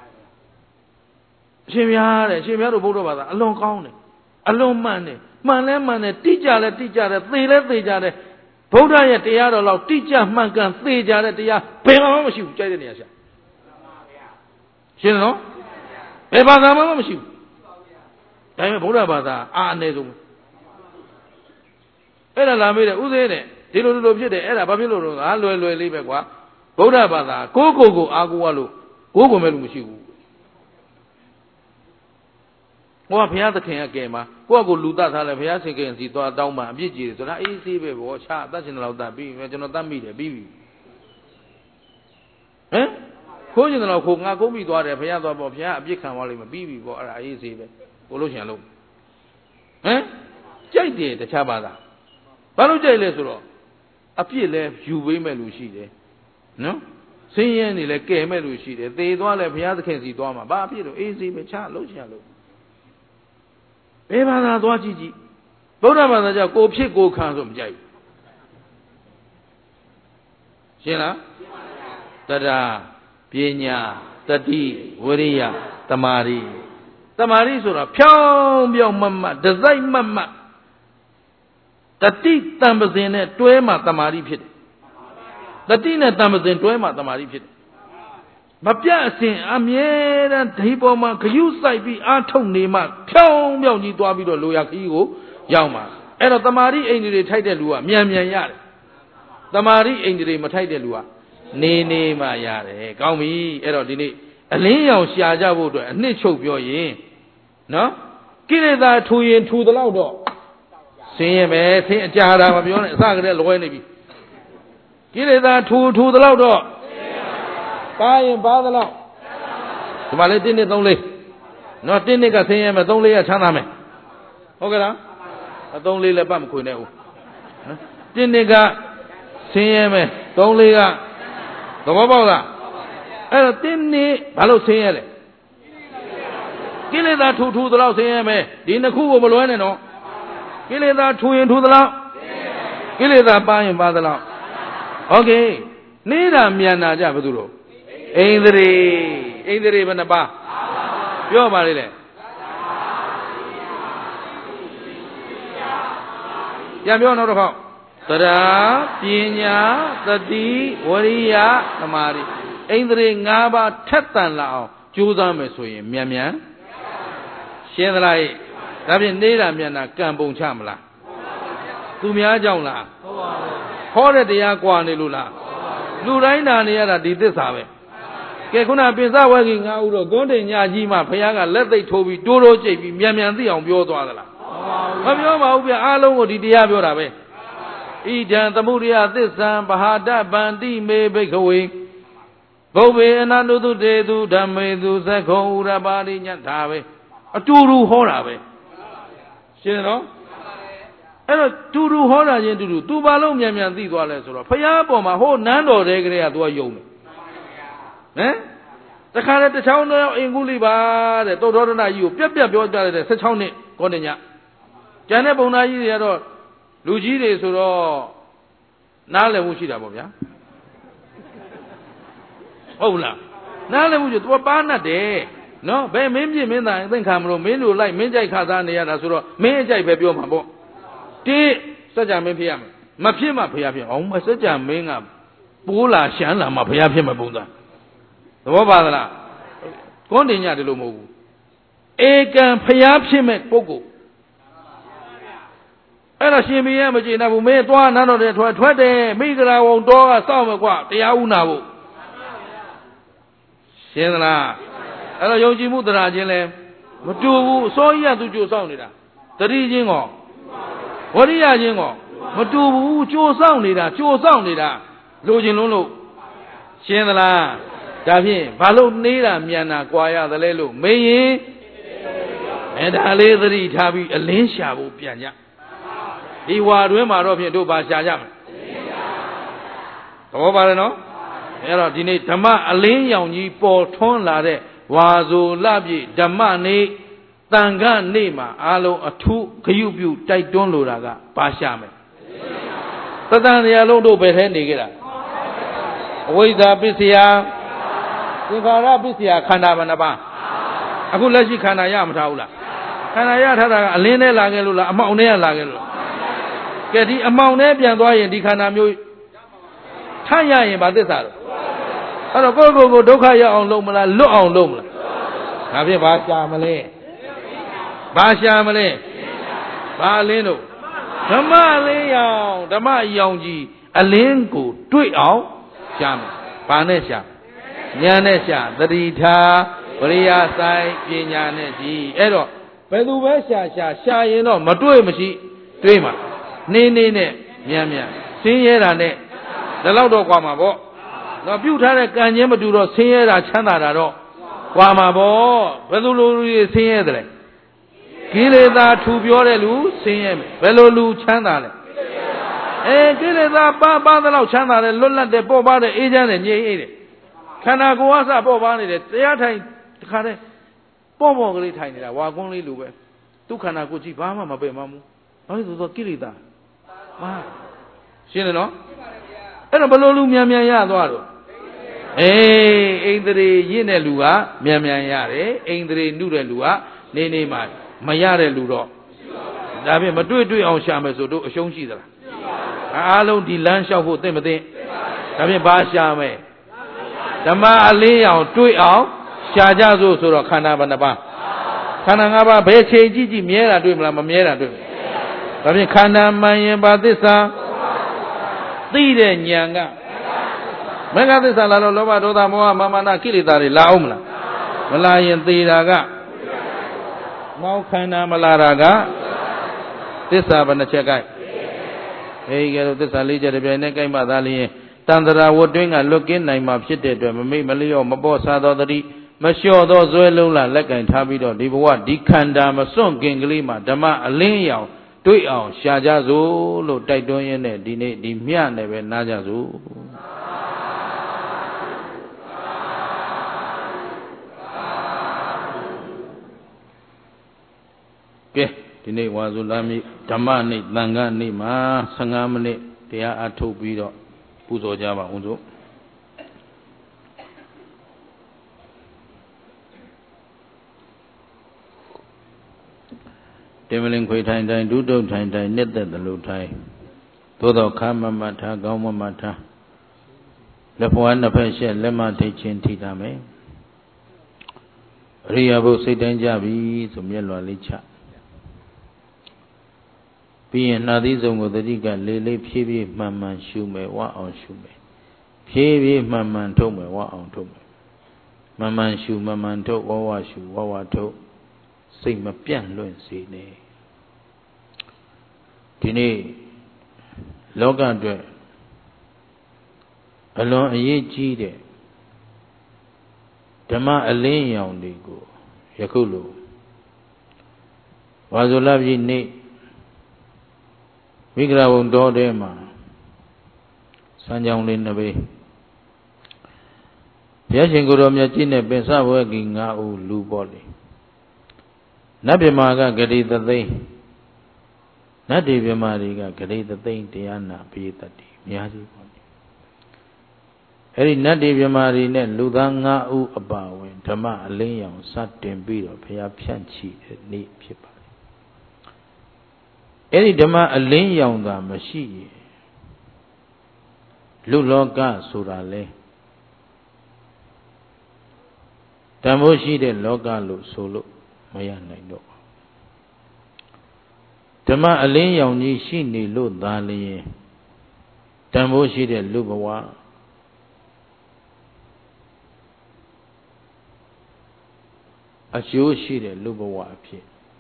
အရှင်များတို့ဗုဒ္ဓဘာသာအလွန်ကောင်းတယ်အလွန်မှန်တယ်မှန်တယ်တိကျတယ်သေကြတယ်ဗုဒ္ဓရဲ့တရားတော်လောက်တိကျမှန်ကန်သေကြတဲ့တရားဘယ်မှမရှိဘူးကြိုက်တဲ့နေရာရှာရှင်းနော်ဘယ်ဘာသာမှမရှိဘူးဒါပေမဲ့ဗုဒ္ဓဘာသာအားအနည်းဆုံးအဲ့ဒါလာမေးတယ်ဥသေးတဲ့ဒီလိုဖြစ်တယ်အဲ့ဒါဘာဖြစ်လို့လဲငါလွယ်လေးပဲကွာဗုဒ္ဓဘာသာကိုအားကိုးရလို့ကိုးကွယ်မဲ့လူမရှိဘူးဟောဘုရားသခင်ကကဲမှာကိုလူတတ်ထားလဲဘုရားရှင်ကင်စီသွားတောင်းမှအပြစ်ကြီးတယ်ဆိုတာအေးဆေးပဲဗောချအသက်ရှင်တော့တတ်ပြီးကျွန်တော်တတ်မိတယ်ပြီးပြီခိုးကျင်တော့ခိုးငါကုန်းပြီးသွားတယ်ဘုရားသွားပေါ့ဘုရားအပြစ်ခံသွားလိမ့်မယ်ပြီးပြီဗောအဲ့ဒါအေးဆေးပဲကိုလို့ရှင်လို့ကြိုက်တယ်တခြားဘာသာဘာလို့ကြိုက်လဲဆိုတော့အပြစ်လဲယူပေးမဲ့လူရှိတယ်နော်ဆင်းရဲနေလဲကယ်မဲ့လူရှိတယ်သေသွားလဲဘုရားသခင်စီသွားမှာဘာအပြစ်လို့အေးစီပဲချလို့ချလို့ဘယ်ဘာသာသွားကြည့်ကြည့်ဗုဒ္ဓဘာသာကျကိုဖြစ်ကိုခံဆိုမကြိုက်ဘူးရှင်းလားတရားပညာတတိဝိရိယတမာရီဆိုတာဖြောင်းပြောင်းမတ်ဒဇိုက်မတ်တတိတံပစင်နဲ့တွဲမှတမာရီဖြစ်တယ်တတိနဲ့တံပစင်တွဲမှတမာရီဖြစ်တယ်မပြတ်အစဉ်အမြဲတမ်းဓိပေါ်မှာခရုစိုက်ပြီးအားထုတ်နေမှဖြောင်းပြောင်းကြီးသွားပြီးတော့လိုရာခရီးကိုရောက်မှာအဲ့တော့တမာရီအိန္ဒြေထိုက်တဲ့လူကမြန်ရတယ်တမာရီအိန္ဒြေမထိုက်တဲ့လူကနေမှရတယ်ကောင်းပြီအဲ့တော့ဒီနေ့အလင်းရောင်ရှာကြဖို့အတွက်အနှစ်ချုပ်ပြောရင်နော်ကိလေသာထူရင်ထူသလောက်တော့ဆင်းရဲပဲဆင်းအကြာတာမပြောနဲ့အစကတည်းကလွဲနေပြီကိလေသာထူသလောက်တော့ပါရင်ပါသလောက်ဒီမှာလေ1 2 3 4နော်1 2ကဆင်းရဲမယ်3 4ကချမ်းသာမယ်ဟုတ်ကဲ့လား3 4လည်းပတ်မခွေနဲ့ဦးနော်1 2ကဆင်းရဲမယ်3 4ကသဘောပေါက်လားအဲ့တော့1 2ဘာလို့ဆင်းရဲလဲကိလေသာထူသလောက်ဆင်းရဲမယ်ဒီနှစ်ခုကိုမလွဲနဲ့နော်ကိလေသာထူရင်ထူသလောက်ကိလေသာပါရင်ပါသလောက်โอเคနေတာမြန်တာကြဘယ်သူလို့ဣန္ဒြေဘယ်နှပါပြောပါလေလေပြန်ပြောနောက်တစ်ခေါက်တရားပညာသတိဝရိယသမာဓိဣန္ဒြေ5ပါးထက်သန်လာအောင်ကြိုးစားမယ်ဆိုရင်မြန်ရှင်းသလားဒါဖြင့်နေတာမြန်တာကံပုံချမလားသူများကြောင့်လားဟောတဲ့တရားကွာနေလို့လားလူတိုင်းနာနေရတာဒီသစ္စာပဲကဲခုနပင်စဝဲကြီး9ဦးတော့ဂုံးတင်ညကြီးမှဘုရားကလက်သိပ်ထိုးပြီးတိုးကြိတ်ပြီးမြန်သိအောင်ပြောသွားသလားမပြောပါဘူးဗျအားလုံးကိုဒီတရားပြောတာပဲဣဒံသမုဒယသစ္ဆံဗဟာတဗန္တိမေဘိက္ခဝေဘုဗ္ဗေအနန္တုတေသူဓမ္မေသူသက္ခုံဥရပါရိညဒါပဲအတူတူဟောတာပဲရှင်းနော်အဲ့တော့တူတူဟောတာချင်းတူသူဘာလို့မြန်သိသွားလဲဆိုတော့ဘုရားပေါ်မှာဟိုနန်းတော်တဲ့ကလေးကသူကယုံတယ်ဟမ်တခါလေတစ်ချောင်းတော့အင်္ဂုလိပါတဲ့သုတ္တရဏကြီးကိုပြက်ပြောကြတဲ့16နှစ်ကောတင်ညကျန်တဲ့ဘုံသားကြီးတွေကတော့လူကြီးတွေဆိုတော့နားလည်မှုရှိတာပေါ့ဗျာဟုတ်လားနားလည်မှုကျသူကပါနတ်တယ်နော်ဘယ်မင်းပြင်းမင်းသားအသိခံမလို့မင်းတို့လိုက်မင်းကြိုက်ခါသားနေရတာဆိုတော့မင်းအကြိုက်ပဲပြောမှာပေါ့တိစัจ जा မင်းဖြစ်ရမယ်မဖြစ်မှဘုရားဖြစ်အောင်မစัจ जा မင်းကပိုးလာရှမ်းလာမှဘုရားဖြစ်မှာပုံသားသဘောပါသလားကွန်တင်ညတယ်လို့မဟုတ်ဘူးဧကံဘုရားဖြစ်မဲ့ပုဂ္ဂိုလ်အဲ့တော့ရှင်မင်းရဲ့မကျေနပ်ဘူးမင်းသွားနန်းတော်တဲ့ထွက်တယ်မိဂရာဝုံတော်ကစောင့်မယ်ကွာတရားဥနာဖို့ရှင်းသလားအဲ့တော့ယုံကြည်မှုတရားချင်းလဲမတူဘူးအစိုးရသူကြိုးစောင့်နေတာတတိချင်းကောဝရိယချင်းကောမတူဘူးကြိုးစောင့်နေတာလိုချင်လို့ရှင်းသလားဒါဖြင့်ဘာလို့နေတာမြန်တာကြွာရသလဲလို့မေးရင်အဲ့ဒါလေးသတိထားပြီးအလင်းရှာဖို့ပြန်ကြဒီဝါတွင်းမှာတော့ဖြင့်တို့ဘာရှာကြမလဲသဘောပါတယ်နော်အဲ့တော့ဒီနေ့ဓမ္မအလင်းရောင်ကြီးပေါ်ထွန်းလာတဲ့ဝါဆိုလပြည့်ဓမ္မနေ့တန်ခါနေ့မှာအားလုံးအထုဂယုပြုတိုက်တွန်းလိုတာကဘာရှာမယ်သတ္တန်တရားလုံးတို့ဘယ်ထဲနေကြတာအဝိဇ္ဇာပစ္စယသင်္ခါရပစ္စယခန္ဓာဘယ်နှပါးအခုလက်ရှိခန္ဓာရမထားဘူးလားခန္ဓာရထားတာကအလင်းနဲ့လာခဲ့လို့လားအမှောင်နဲ့လာခဲ့လို့လားကဲဒီအမှောင်နဲ့ပြန်သွားရင်ဒီခန္ဓာမျိုးထရရင်ဘာသစ္စာလဲအဲ့တော့ကိုယ်ဒုက္ခရောက်အောင်လုပ်မလားလွတ်အောင်လုပ်မလားဒါဖြင့်ဘာရှာမလဲဘာလင်းတို့ဓမ္မလင်းရောင်ဓမ္မရောင်ကြီးအလင်းကိုတွေ့အောင်ရှာမယ်ဘာနဲ့ရှာဉာဏ်နဲ့ရှာသတိထားဝရိယဆိုင်ပညာနဲ့ကြည့်အဲ့တော့ဘယ်သူပဲရှာရင်တော့မတွေ့မရှိတွေ့မှာနေနဲ့မြန်ဆင်းရဲတာနဲ့ဒီလောက်တော့กว่าမှာပေါ့တော့ပြုတ်ထားတဲ့ကံချင်းမတူတော့ဆင်းရဲတာချမ်းသာတာတော့กว่าမှာပေါ့ဘယ်သူလူတွေဆင်းရဲတယ်လဲကိလေသာထူပြောတဲ့လူဆင်းရဲမယ်ဘယ်လိုလူချမ်းသာလဲကိလေသာပါတဲ့လောက်ချမ်းသာတယ်လွတ်လပ်တယ်ပေါ့ပါတဲ့အေးချမ်းတယ်ငြိမ်အေးတယ်ခန္ဓာကိုယ်အစပေါ့ပါနေတယ်တရားထိုင်တခါတည်းပေါ့ကလေးထိုင်နေတာဝါကွန်းလေးလိုပဲဒုက္ခနာကိုကြည့်ဘာမှမပယ်မမှုဘာလို့ဆိုတော့ကိလေသာပါရှင်းတယ်နော်အဲ့တော့ဘလို့လူမြန်ရသွားတော့အိန္ဒြေရင့်တဲ့လူကမြန်ရတယ်အိန္ဒြေနုတဲ့လူကနေမှမရတဲ့လူတော့ဒါဖြင့်မတွေ့အောင်ရှာမယ်ဆိုတော့အရှုံးရှိသလားအားလုံးဒီလမ်းလျှောက်ဖို့သိမသိဒါဖြင့်ဘာရှာမယ်ဓမ္မအလင်းရောင်တွေ့အောင်ရှာကြစို့ဆိုတော့ခန္ဓာဘယ်နှပါးခန္ဓာ၅ပါးဘယ်ချိန်ကြည့်မြဲတာတွေ့မလားမမြဲတာတွေ့မလားဒါဖြင့်ခန္ဓာမှန်ရင်ဘာသစ္စာသိတဲ့ဉာဏ်ကမေဃသစ္စာလာလို့လောဘဒေါသမောဟမာနကိလေသာတွေလာအောင်မလားမလာရင်သေတာကနောက်ခန္ဓာမလာတာကသစ္စာဘယ်နှချက်ကဲကဲတော့သစ္စာ၄ချက်တပြိုင်နက်ကိုက်မှသာလျင်တန္တရာဝတ်တွင်းကလွတ်ကင်းနိုင်မှာဖြစ်တဲ့အတွက်မမိတ်မလျော့မပေါ့ဆာသောတတိမလျှော့သောဇွဲလုံးလာလက်ကင်ထားပြီးတော့ဒီဘဝဒီခန္ဓာမစွန့်ခင်ကလေးမှာဓမ္မအလင်းရောင်တွေ့အောင်ရှာကြစို့လို့တိုက်တွန်းရင်းနဲ့ဒီနေ့ဒီမြတ်နဲ့ပဲနားကြစို့ကဲဒီနေ့ဝါစုလာမိဓမ္မနေ့သံဃာနေ့မှာ15မိနစ်တရားအထုတ်ပြီးတော့ပူဇော်ကြပါဦးစို့တေမလင်ခွေထိုင်ထိုင်ဒုတုတ်ထိုင်ထိုင်နှစ်သက်သလိုထိုင်သို့တော့ခါမမထားကောင်းမမထားလက်ဖွားနှစ်ဖက်ရှက်လက်မထိတ်ချင်းထိတာမယ်အရိယာဘုစိတ်တိုင်းကြပြီဆိုမျက်လွှာလေးချပြီးရင်နှာသီးစုံကိုတတိကလေးဖြည်းဖြည်းမှန်မှန်ရှုမယ်ဝအောင်ရှုမယ်ဖြည်းဖြည်းမှန်မှန်ထုတ်မယ်ဝအောင်ထုတ်မယ်မှန်မှန်ရှုမှန်မှန်ထုတ်ဝဝရှုဝဝထုတ်စိတ်မပြန့်လွင့်စေနဲ့ဒီနေ့လောကအတွက်အလွန်အရေးကြီးတဲ့ဓမ္မအလင်းရောင်တွေကိုယခုလိုဝါဆိုလပြည့်နေ့ဝိကရဝုံတော်ထဲမှာစံကြောင်းလေးနှစ်ပေဘုရားရှင်ကိုယ်တော်မြတ်ကြီးနဲ့ပင်စဘွယ်ကြီး9ဦးလူပေါ်လေနတ်ပြမာကဂတိသသိန်းနတ်ဒီပြမာတွေကဂတိသသိန်းတရားနာပိဋကတိအများကြီးပေါ့အဲ့ဒီနတ်ဒီပြမာတွေနဲ့လူသား9ဦးအပါဝင်ဓမ္မအလင်းရောင်စတင်ပြီးတော့ဘုရားဖြန့်ချီတဲ့နေ့ဖြစ်ပါတယ်အဲ့ဒီဓမ္မအလင်းရောင်သာမရှိရင်လူလောကဆိုတာလဲတန်ဖိုးရှိတဲ့လောကလို့ဆိုလို့မရနိုင်တော့ပါဓမ္မအလင်းရောင်ကြီးရှိနေလို့သာလျင်တန်ဖိုးရှိတဲ့လူဘဝအကျိုးရှိတဲ့လူဘဝအဖြစ်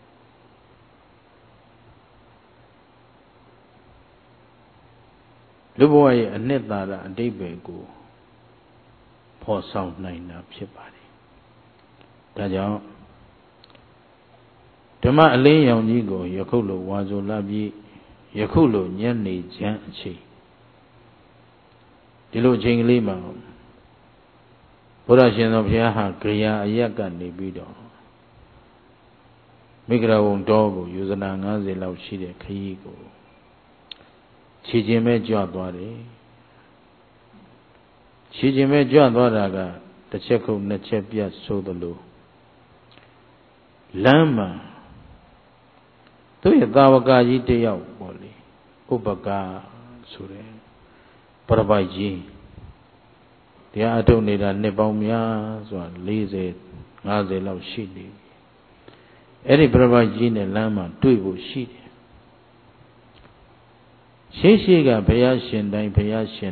လူဘဝရဲ့အနှစ်သာရအဓိပ္ပာယ်ကိုဖော်ဆောင်နိုင်တာဖြစ်ပါတယ်ဒါကြောင့်ဓမ္မအလင်းရောင်ကြီးကိုယခုလိုဝါဆိုလပြီးယခုလိုညနေချမ်းအချိန်ဒီလိုအချိန်ကလေးမှာဘုရားရှင်သောဘုရားဟာကြရာအရက်ကနေပြီးတော့မိဂရဝုံတော်ကိုယူဇနာ90လောက်ရှိတဲ့ခရီးကိုခြေချင်းပဲကြွသွားတယ်ခြေချင်းပဲကြွသွားတာကတစ်ချက်ခုနှစ်ချက်ပြတ်ဆိုသလိုလမ်းမှာသူ့ရဲ့သာဝကကြီးတယောက်ပေါ့လေဥပကာဆိုတဲ့ပရပိုက်ကြီးတရားအထုတ်နေတာနှစ်ပေါင်းများစွာ40 50လောက်ရှိနေပြီအဲ့ဒီပရပိုက်ကြီးနဲ့လမ်းမှာတွေ့ဖို့ရှိတယ်ရှိကဘုရားရှင်တိုင်းဟာဘု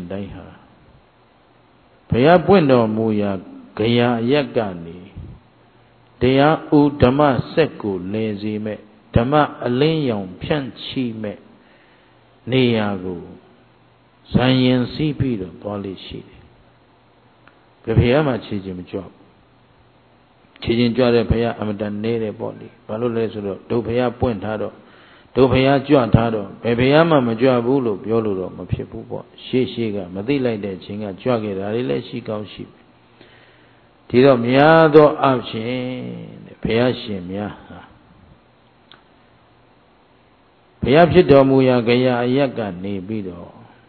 ရားပွင့်တော်မူရာဂရာအရက်ကနေတရားဥဓမ္မစက်ကိုလဲစေမဲ့ဓမ္မအလင်းရောင်ဖြန့်ချိမဲ့နေရာကိုဇံရင်စီးပြီးတော့သွားလိရှိတယ်ဘုရားမှာခြေချင်းမကြွခြေချင်းကြွတဲ့ဘုရားအမတန်နေတယ်ပေါ့လေဘာလို့လဲဆိုတော့ဒုဘုရားပွင့်ထားတော့တို့ဘုရားကြွထားတော့ဘယ်ဘုရားမှမကြွဘူးလို့ပြောလို့တော့မဖြစ်ဘူးပေါ့ရှေ့ကမသိလိုက်တဲ့ချင်းကကြွခဲ့တာတွေလည်းရှိကောင်းရှိပဲဒီတော့များသောအဖြစ်တဲ့ဘုရားရှင်များဟာဘုရားဖြစ်တော်မူရာကြရာအရက်ကနေပြီးတော့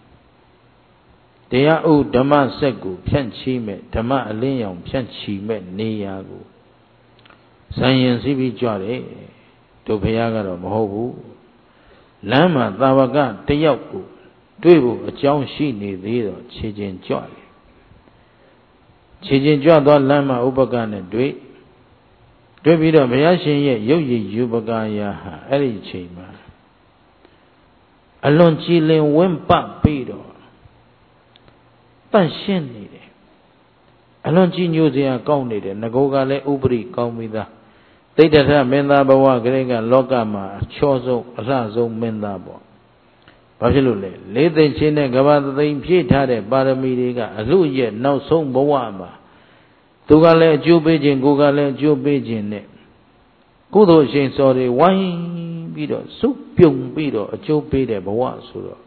တရားဥဓမ္မစက်ကိုဖြန့်ချီမဲ့ဓမ္မအလင်းရောင်ဖြန့်ချီမဲ့နေရာကိုဇံရင်စီးပြီးကြွတယ်တို့ဘုရားကတော့မဟုတ်ဘူးလမ်းမှာသာဝကတယောက်ကိုတွေ့ဖို့အကြောင်းရှိနေသေးတော့ခြေချင်းကြွတယ်ခြေချင်းကြွသွားလမ်းမှာဥပကနဲ့တွေ့ပြီးတော့ဘုရားရှင်ရဲ့ရုပ်ရည်ယူပကာယဟာအဲ့ဒီအချိန်မှာအလွန်ကြည်လင်ဝင့်ပပြီးတော့တန့်ရှင်းနေတယ်အလွန်ကြည်ညိုစရာကောင်းနေတယ်ငကိုကလည်းဥပရိကောင်းပြီးသားသိတ္တထမင်းသားဘဝကလေးကလောကမှာအချောဆုံးအလှဆုံးမင်းသားပေါ့ဘာဖြစ်လို့လဲလေးသိမ့်ချင်းနဲ့ကဘာသိမ့်ဖြည့်ထားတဲ့ပါရမီတွေကအလူရဲ့နောက်ဆုံးဘဝမှာသူကလည်းအကျိုးပေးခြင်းကိုယ်ကလည်းအကျိုးပေးခြင်းနဲ့ကုသိုလ်ရှင်စော်တွေဝိုင်းပြီးတော့စုပြုံပြီးတော့အကျိုးပေးတဲ့ဘဝဆိုတော့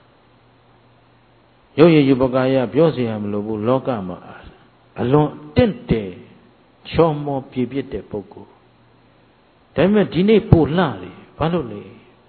ရုပ်ရည်ယူပကာယပြောเสียမလို့ဘူးလောကမှာအလွန်တင့်တယ်ချောမောပြည့်ပြည့်တဲ့ပုဂ္ဂိုလ်ဒါပေမဲ့ဒီနေ့ပိုလှတယ်ဘာလို့လဲ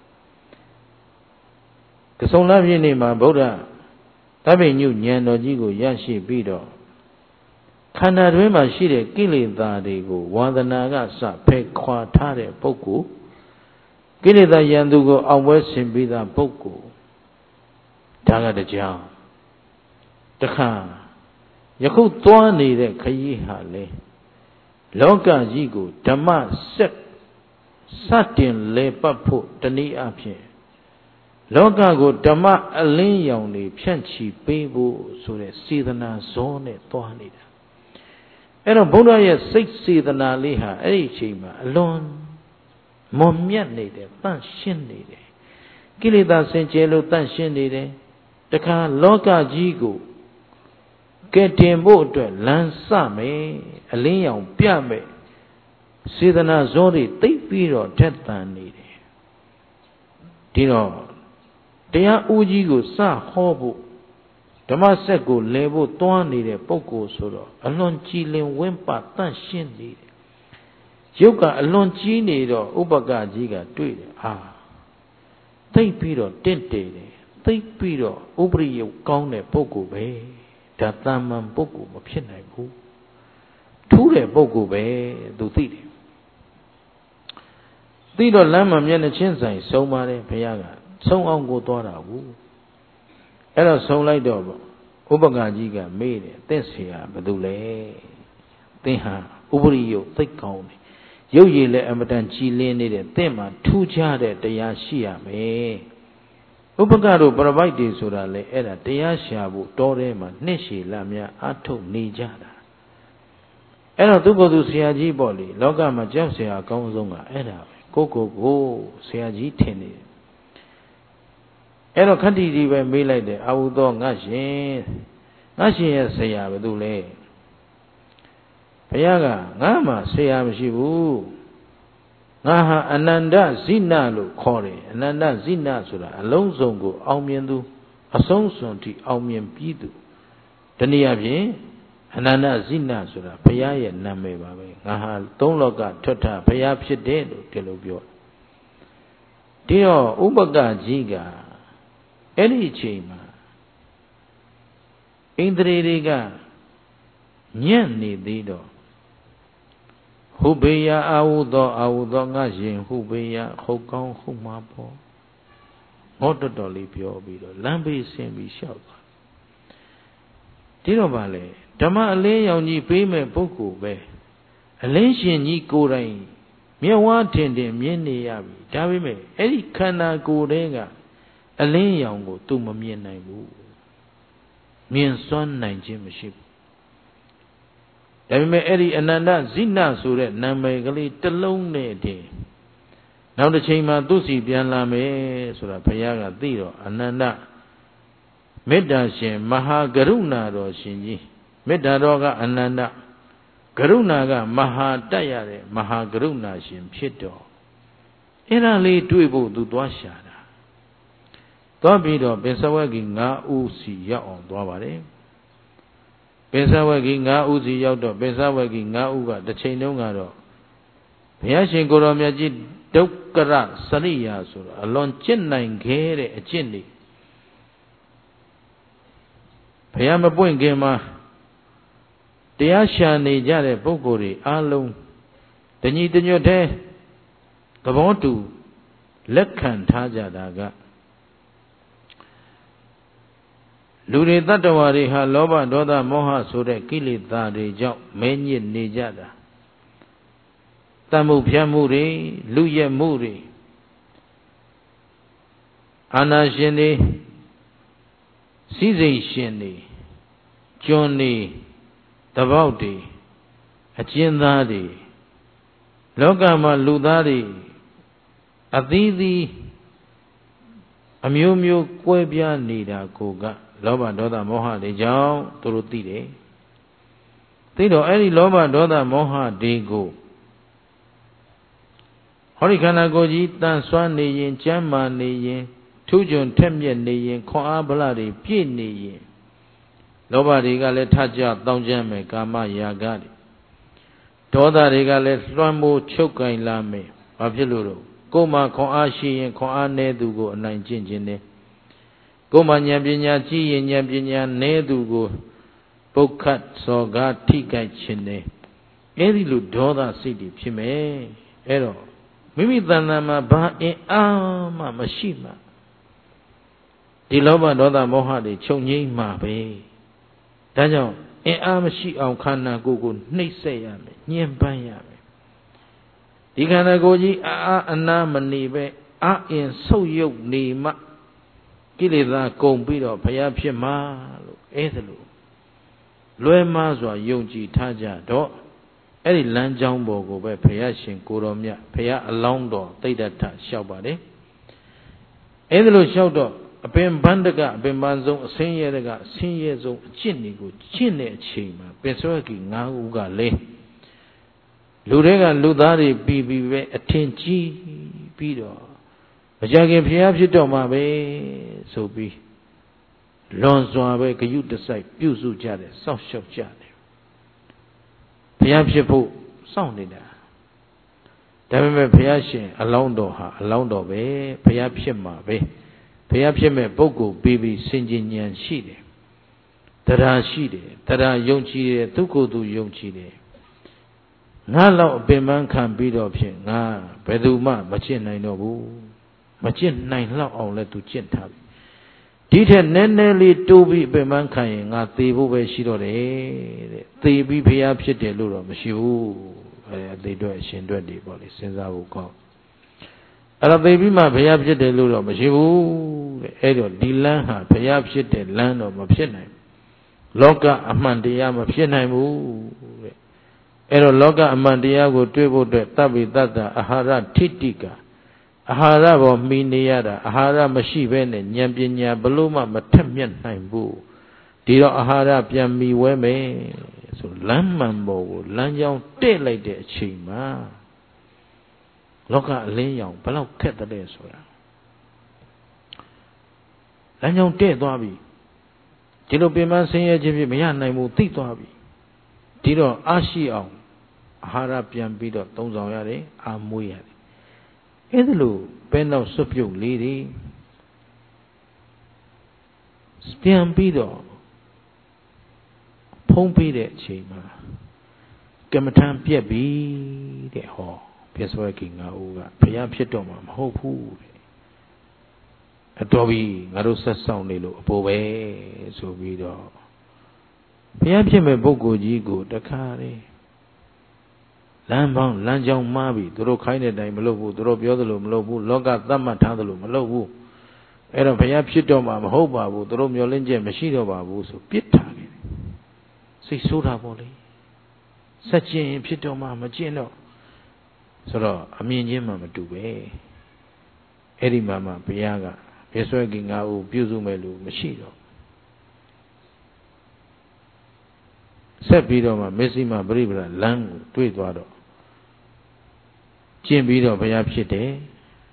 ကစုံလပြည့်နေ့မှာဗုဒ္ဓတပိညုဉာဏ်တော်ကြီးကိုရရှိပြီးတော့ခန္ဓာတွင်းမှာရှိတဲ့ကိလေသာတွေကိုဝါဒနာကစဖယ်ခွာထားတဲ့ပုဂ္ဂိုလ်ကိလေသာယံသူကိုအောင်ပွဲဆင်ပြီးသားပုဂ္ဂိုလ်ဒါကတရားတခါယခုသွားနေတဲ့ခရီးဟာလေလောကကြီးကိုဓမ္မဆက်စတင်လေပတ်ဖို့တနည်းအားဖြင့်လောကကိုဓမ္မအလင်းရောင်တွေဖြန့်ချီပေးဖို့ဆိုတဲ့စေတနာဇောနဲ့သွားနေတာအဲ့တော့ဘုရားရဲ့စိတ်စေတနာလေးဟာအဲ့ဒီအချိန်မှာအလွန်မွန်မြတ်နေတယ်တန့်ရှင်းနေတယ်ကိလေသာစင်ကြယ်လို့တန့်ရှင်းနေတယ်တခါလောကကြီးကိုကဲတင်ဖို့အတွက်လမ်းစမယ်အလင်းရောင်ပြမယ်စေတနာဇောတွေသိပြီးတော့ထက်သန်နေတယ်ဒီတော့တရားဦးကြီးကိုစဟောဖို့ဓမ္မစက်ကိုလဲဖို့တွန်းနေတဲ့ပုဂ္ဂိုလ်ဆိုတော့အလွန်ကြည်လင်ဝင့်ပတန့်ရှင်းနေတယ်ရုပ်ကအလွန်ကြီးနေတော့ဥပကကြီးကတွေ့တယ်သိပြီးတော့တင့်တယ်သိပြီးတော့ဥပရိယကောင်းတဲ့ပုဂ္ဂိုလ်ပဲဒါတမန်ပုဂ္ဂိုလ်မဖြစ်နိုင်ဘူးထူးတဲ့ပုဂ္ဂိုလ်ပဲသူသိတယ်သိတော့လမ်းမှာမျက်နှာချင်းဆိုင်ဆုံးပါတယ်ဘုရားကဆုံးအောင်ကိုသွားတာဘူးအဲ့တော့ဆုံးလိုက်တော့ဥပကကြီးကမေးတယ်သင့်เสียဘယ်သူလဲသင်ဟာဥပရိယသိကောင်းတယ်ရုပ်ရည်လည်းအမတန်ကြည်လင်းနေတဲ့သင့်မှာထူးခြားတဲ့တရားရှိရမယ်ဥပကတို့ပရပိုက်တွေဆိုတာလေအဲ့ဒါတရားရှာဖို့တောထဲမှာနှစ်ရှည်လများအထုတ်နေကြတာအဲ့တော့သူကိုယ်သူဆရာကြီးပေါ့လေလောကမှာကြောက်ဆရာအကောင်းဆုံးကအဲ့ဒါပဲကိုဆရာကြီးထင်နေတယ်အဲ့တော့ခတ္တိဒီပဲမေးလိုက်တယ်အာဟုသောငါရှင်ရဲ့ဆရာဘယ်သူလဲဘုရားကငါမှဆရာမရှိဘူးငါဟာအနန္တဇိနလို့ခေါ်တယ်အနန္တဇိနဆိုတာအလုံးစုံကိုအောင်မြင်သူအဆုံးစွန်ထိအောင်မြင်ပြီးသူတနည်းအားဖြင့်အနန္တဇိနဆိုတာဘုရားရဲ့နာမည်ပါပဲငါဟာသုံးလောကထွက်တာဘုရားဖြစ်တယ်လို့ဒီလိုပြောဒီတော့ဥပကကြီးကအဲ့ဒီအချိန်မှာဣန္ဒြေတွေကညံ့နေသေးတော့ဟုဘေယအာဟုသောငါရှင်ဟုဘေယဟုတ်ကောင်းဟုတ်မှာပေါ့ဟောတော်လေးပြောပြီးတော့လမ်းဘေးဆင်းပြီးလျှောက်သွားဒီတော့ဗာလေဓမ္မအလင်းရောင်ကြီးပေးမဲ့ပုဂ္ဂိုလ်ပဲအလင်းရှင်ကြီးကိုယ်တိုင်မျက်ဝါးထင်ထင်မြင်နေရပြီဒါပေမဲ့အဲ့ဒီခန္ဓာကိုယ်တည်းကအလင်းရောင်ကိုသူမမြင်နိုင်ဘူးမြင်စွမ်းနိုင်ခြင်းမရှိဘူးဒါပေမဲ့အဲ့ဒီအနန္တဇိနဆိုတဲ့နာမည်ကလေးတစ်လုံးနဲ့တည်းနောက်တစ်ချိန်မှာသူ့စီပြန်လာမယ်ဆိုတာဘုရားကသိတော့အနန္တမေတ္တာရှင်မဟာကရုဏာတော်ရှင်ကြီးမေတ္တာတော်ကအနန္တကရုဏာကမဟာတတ်ရတဲ့မဟာကရုဏာရှင်ဖြစ်တော်အဲ့ဒါလေးတွေ့ဖို့သူသွားရှာတာသွားပြီးတော့ပင်စဝဂီ9ဦးစီရောက်အောင်သွားပါတယ်ပင်စဝဂီ9ဦးစီရောက်တော့ပင်စဝဂီ9ဦးကတစ်ချိန်တုန်းကတော့ဘုရားရှင်ကိုရောမြတ်ကြီးဒုက္ကရစရိယာဆိုတော့အလွန်ကျင့်နိုင်ခဲ့တဲ့အကျင့်တွေဘုရားမပွင့်ခင်မှာတရားရှာနေကြတဲ့ပုဂ္ဂိုလ်တွေအားလုံးတညီတညွတ်တည်းသဘောတူလက်ခံထားကြတာကလူတွေတတ္တဝါတွေဟာလောဘဒေါသမောဟဆိုတဲ့ကိလေသာတွေကြောင့်မဲညစ်နေကြတာတတ်မှုဖြတ်မှုတွေလူရက်မှုတွေအာနာရှင်တွေစည်းစိမ်ရှင်တွေကျွန်းတွေတပေါက်တွေအကျဉ်းသားတွေလောကမှာလူသားတွေအသီးသီးအမျိုးမျိုးကွဲပြားနေတာကိုကလောဘဒေါသမောဟတွေကြောင့်သူတို့သိတယ်သိတော့အဲ့ဒီလောဘဒေါသမောဟတွေကိုဟောဒီခန္ဓာကိုယ်ကြီးတန်ဆွမ်းနေရင်ကျမ်းမာနေရင်ထူးချွန်ထက်မြက်နေရင်ခွန်အားဗလာတွေပြည့်နေရင်လောဘတွေကလည်းထကြတောင်းကြမယ်ကာမရာဂတွေဒေါသတွေကလည်းလွှမ်းမိုးချုပ်ကင်လာမယ်ဘာဖြစ်လို့တော့ကိုယ်မှာခွန်အားရှိရင်ခွန်အားနည်းသူကိုအနိုင်ကျင့်ခြင်းနဲ့ကိုယ်မှာဉာဏ်ပညာကြီးရင်ဉာဏ်ပညာနည်းသူကိုပုတ်ခတ်စော်ကားထိကြိုက်ခြင်းနဲ့အဲ့ဒီလိုဒေါသစိတ်တွေဖြစ်မယ်အဲ့တော့မိမိတဏ္ဍာမှာဘာအင်အားမှမရှိမှဒီလောဘဒေါသမောဟတွေချုပ်ငြိမ်းမှာပဲဒါကြောင့်အင်အားမရှိအောင်ခန္ဓာကိုယ်ကိုနှိပ်စက်ရမယ်ညှဉ်းပန်းရမယ်ဒီခန္ဓာကိုယ်ကြီးအာအနာမနေပဲအာအင်ဆုပ်ယုပ်နေမှကိလေသာကုန်ပြီးတော့ဘုရားဖြစ်မှာလို့အဲ့ဒါလို့လွယ်မှားစွာယုံကြည်ထားကြတော့အဲ့ဒီလမ်းကြောင်းပေါ်ကိုပဲဘုရားရှင်ကိုတော်မြတ်ဘုရားအလောင်းတော်သိဒ္ဓထလျှောက်ပါတယ်အဲ့ဒါလို့လျှောက်တော့အပင်ဘန္တကအပင်ပန်းဆုံးအဆင်းရဲကအဆင်းရဲဆုံးအကျင့်တွေကိုကျင့်တဲ့အချိန်မှာပင်စွဲကြီး9ဦးကလည်းလူတွေကလူသားတွေပြီးပြီးပဲအထင်ကြီးပြီးတော့မကြခင်ဘုရားဖြစ်တော့မှာပဲဆိုပြီးလွန်စွာပဲဂယုတစိုက်ပြုစုကြတယ်စောင့်ရှောက်ကြတယ်ဘုရားဖြစ်ဖို့စောင့်နေတာဒါပေမဲ့ဘုရားရှင်အလောင်းတော်ဟာအလောင်းတော်ပဲဘုရားဖြစ်မှာပဲဘုရားဖြစ်မဲ့ပုဂ္ဂိုလ်ပြီးပြီးစင်ကြင်ဉာဏ်ရှိတယ်တရားရှိတယ်တရားယုံကြည်တယ်သူကိုယ်သူယုံကြည်တယ်ငါလောက်အပင်ပန်းခံပြီးတော့ဖြင့်ငါဘယ်သူမှမကျင့်နိုင်တော့ဘူးမကျင့်နိုင်လောက်အောင်လဲသူကျင့်ထားပြီဒီထက်နည်းနည်းလေးတိုးပြီးအပင်ပန်းခံရင်ငါသေဖို့ပဲရှိတော့တယ်တဲ့သေပြီးဘုရားဖြစ်တယ်လို့တော့မရှိဘူးအသေးအတွက်အရှင်အတွက်တွေပေါ့လေစဉ်းစားဖို့ကောင်းအဲ့တော့သေပြီးမှဘုရားဖြစ်တယ်လို့တော့မရှိဘူးတဲ့အဲ့တော့ဒီလမ်းဟာဘုရားဖြစ်တဲ့လမ်းတော့မဖြစ်နိုင်ဘူးလောကအမှန်တရားမဖြစ်နိုင်ဘူးတဲ့အဲ့တော့လောကအမှန်တရားကိုတွေ့ဖို့အတွက်တပ္ပိတ္တအာဟာရထိတိကအာဟာရပေါ်မှီနေရတာအာဟာရမရှိဘဲနဲ့ဉာဏ်ပညာဘလို့မှမထက်မြက်နိုင်ဘူးဒီတော့အာဟာရပြန်မီဝဲမယ်ဆိုလမ်းမှန်ပေါ်ကိုလမ်းကြောင်းတဲ့လိုက်တဲ့အချိန်မှာလောကအလင်းရောင်ဘလောက်ခက်တဲ့ဆိုတာလမ်းကြောင်းတဲ့သွားပြီဒီလိုပင်ပန်းဆင်းရဲခြင်းဖြင့်မရနိုင်ဘူးသိသွားပြီဒီတော့အားရှိအောင်အာဟာရပြန်ပြီးတော့သုံးဆောင်ရတယ်အာမွေးရတယ်အဲ့ဒါလို့ပဲနောက်စွပ်ပြုတ်လေးတွေပြန်ပြီးတော့ဖုံးပေးတဲ့အချိန်မှာကမ္မထံပြက်ပြီတဲ့ဟောပြည့်စွဲကြီး9ဦးကဘုရားဖြစ်တော့မှာမဟုတ်ဘူးတဲ့အတော်ပြီငါတို့ဆက်ဆောင်နေလို့အပေါ်ပဲဆိုပြီးတော့ဘုရားဖြစ်မဲ့ပုဂ္ဂိုလ်ကြီးကိုတခါလေလမ်းပေါင်းလမ်းကြောင်းမှားပြီသူတို့ခိုင်းတဲ့အတိုင်းမလုပ်ဘူးသူတို့ပြောသလိုမလုပ်ဘူးလောကသတ်မှတ်ထားသလိုမလုပ်ဘူးအဲ့တော့ဘုရားဖြစ်တော့မှာမဟုတ်ပါဘူးသူတို့မျှော်လင့်ချက်မရှိတော့ပါဘူးဆိုပြစ်ထားတယ်စိတ်ဆိုးတာပေါ့လေဆက်ကျင်ဖြစ်တော့မှမကျင်တော့ဆိုတော့အမြင်ချင်းမှမတူပဲအဲ့ဒီမှာမှဘုရားကပြည့်စွဲကြီး9ဦးပြုစုမဲ့လူမရှိတော့ဆက်ပြီးတော့မှမစ္စည်းမပရိပဒလမ်းကိုတွေ့သွားတော့ကျင့်ပြီးတော့ဘုရားဖြစ်တယ်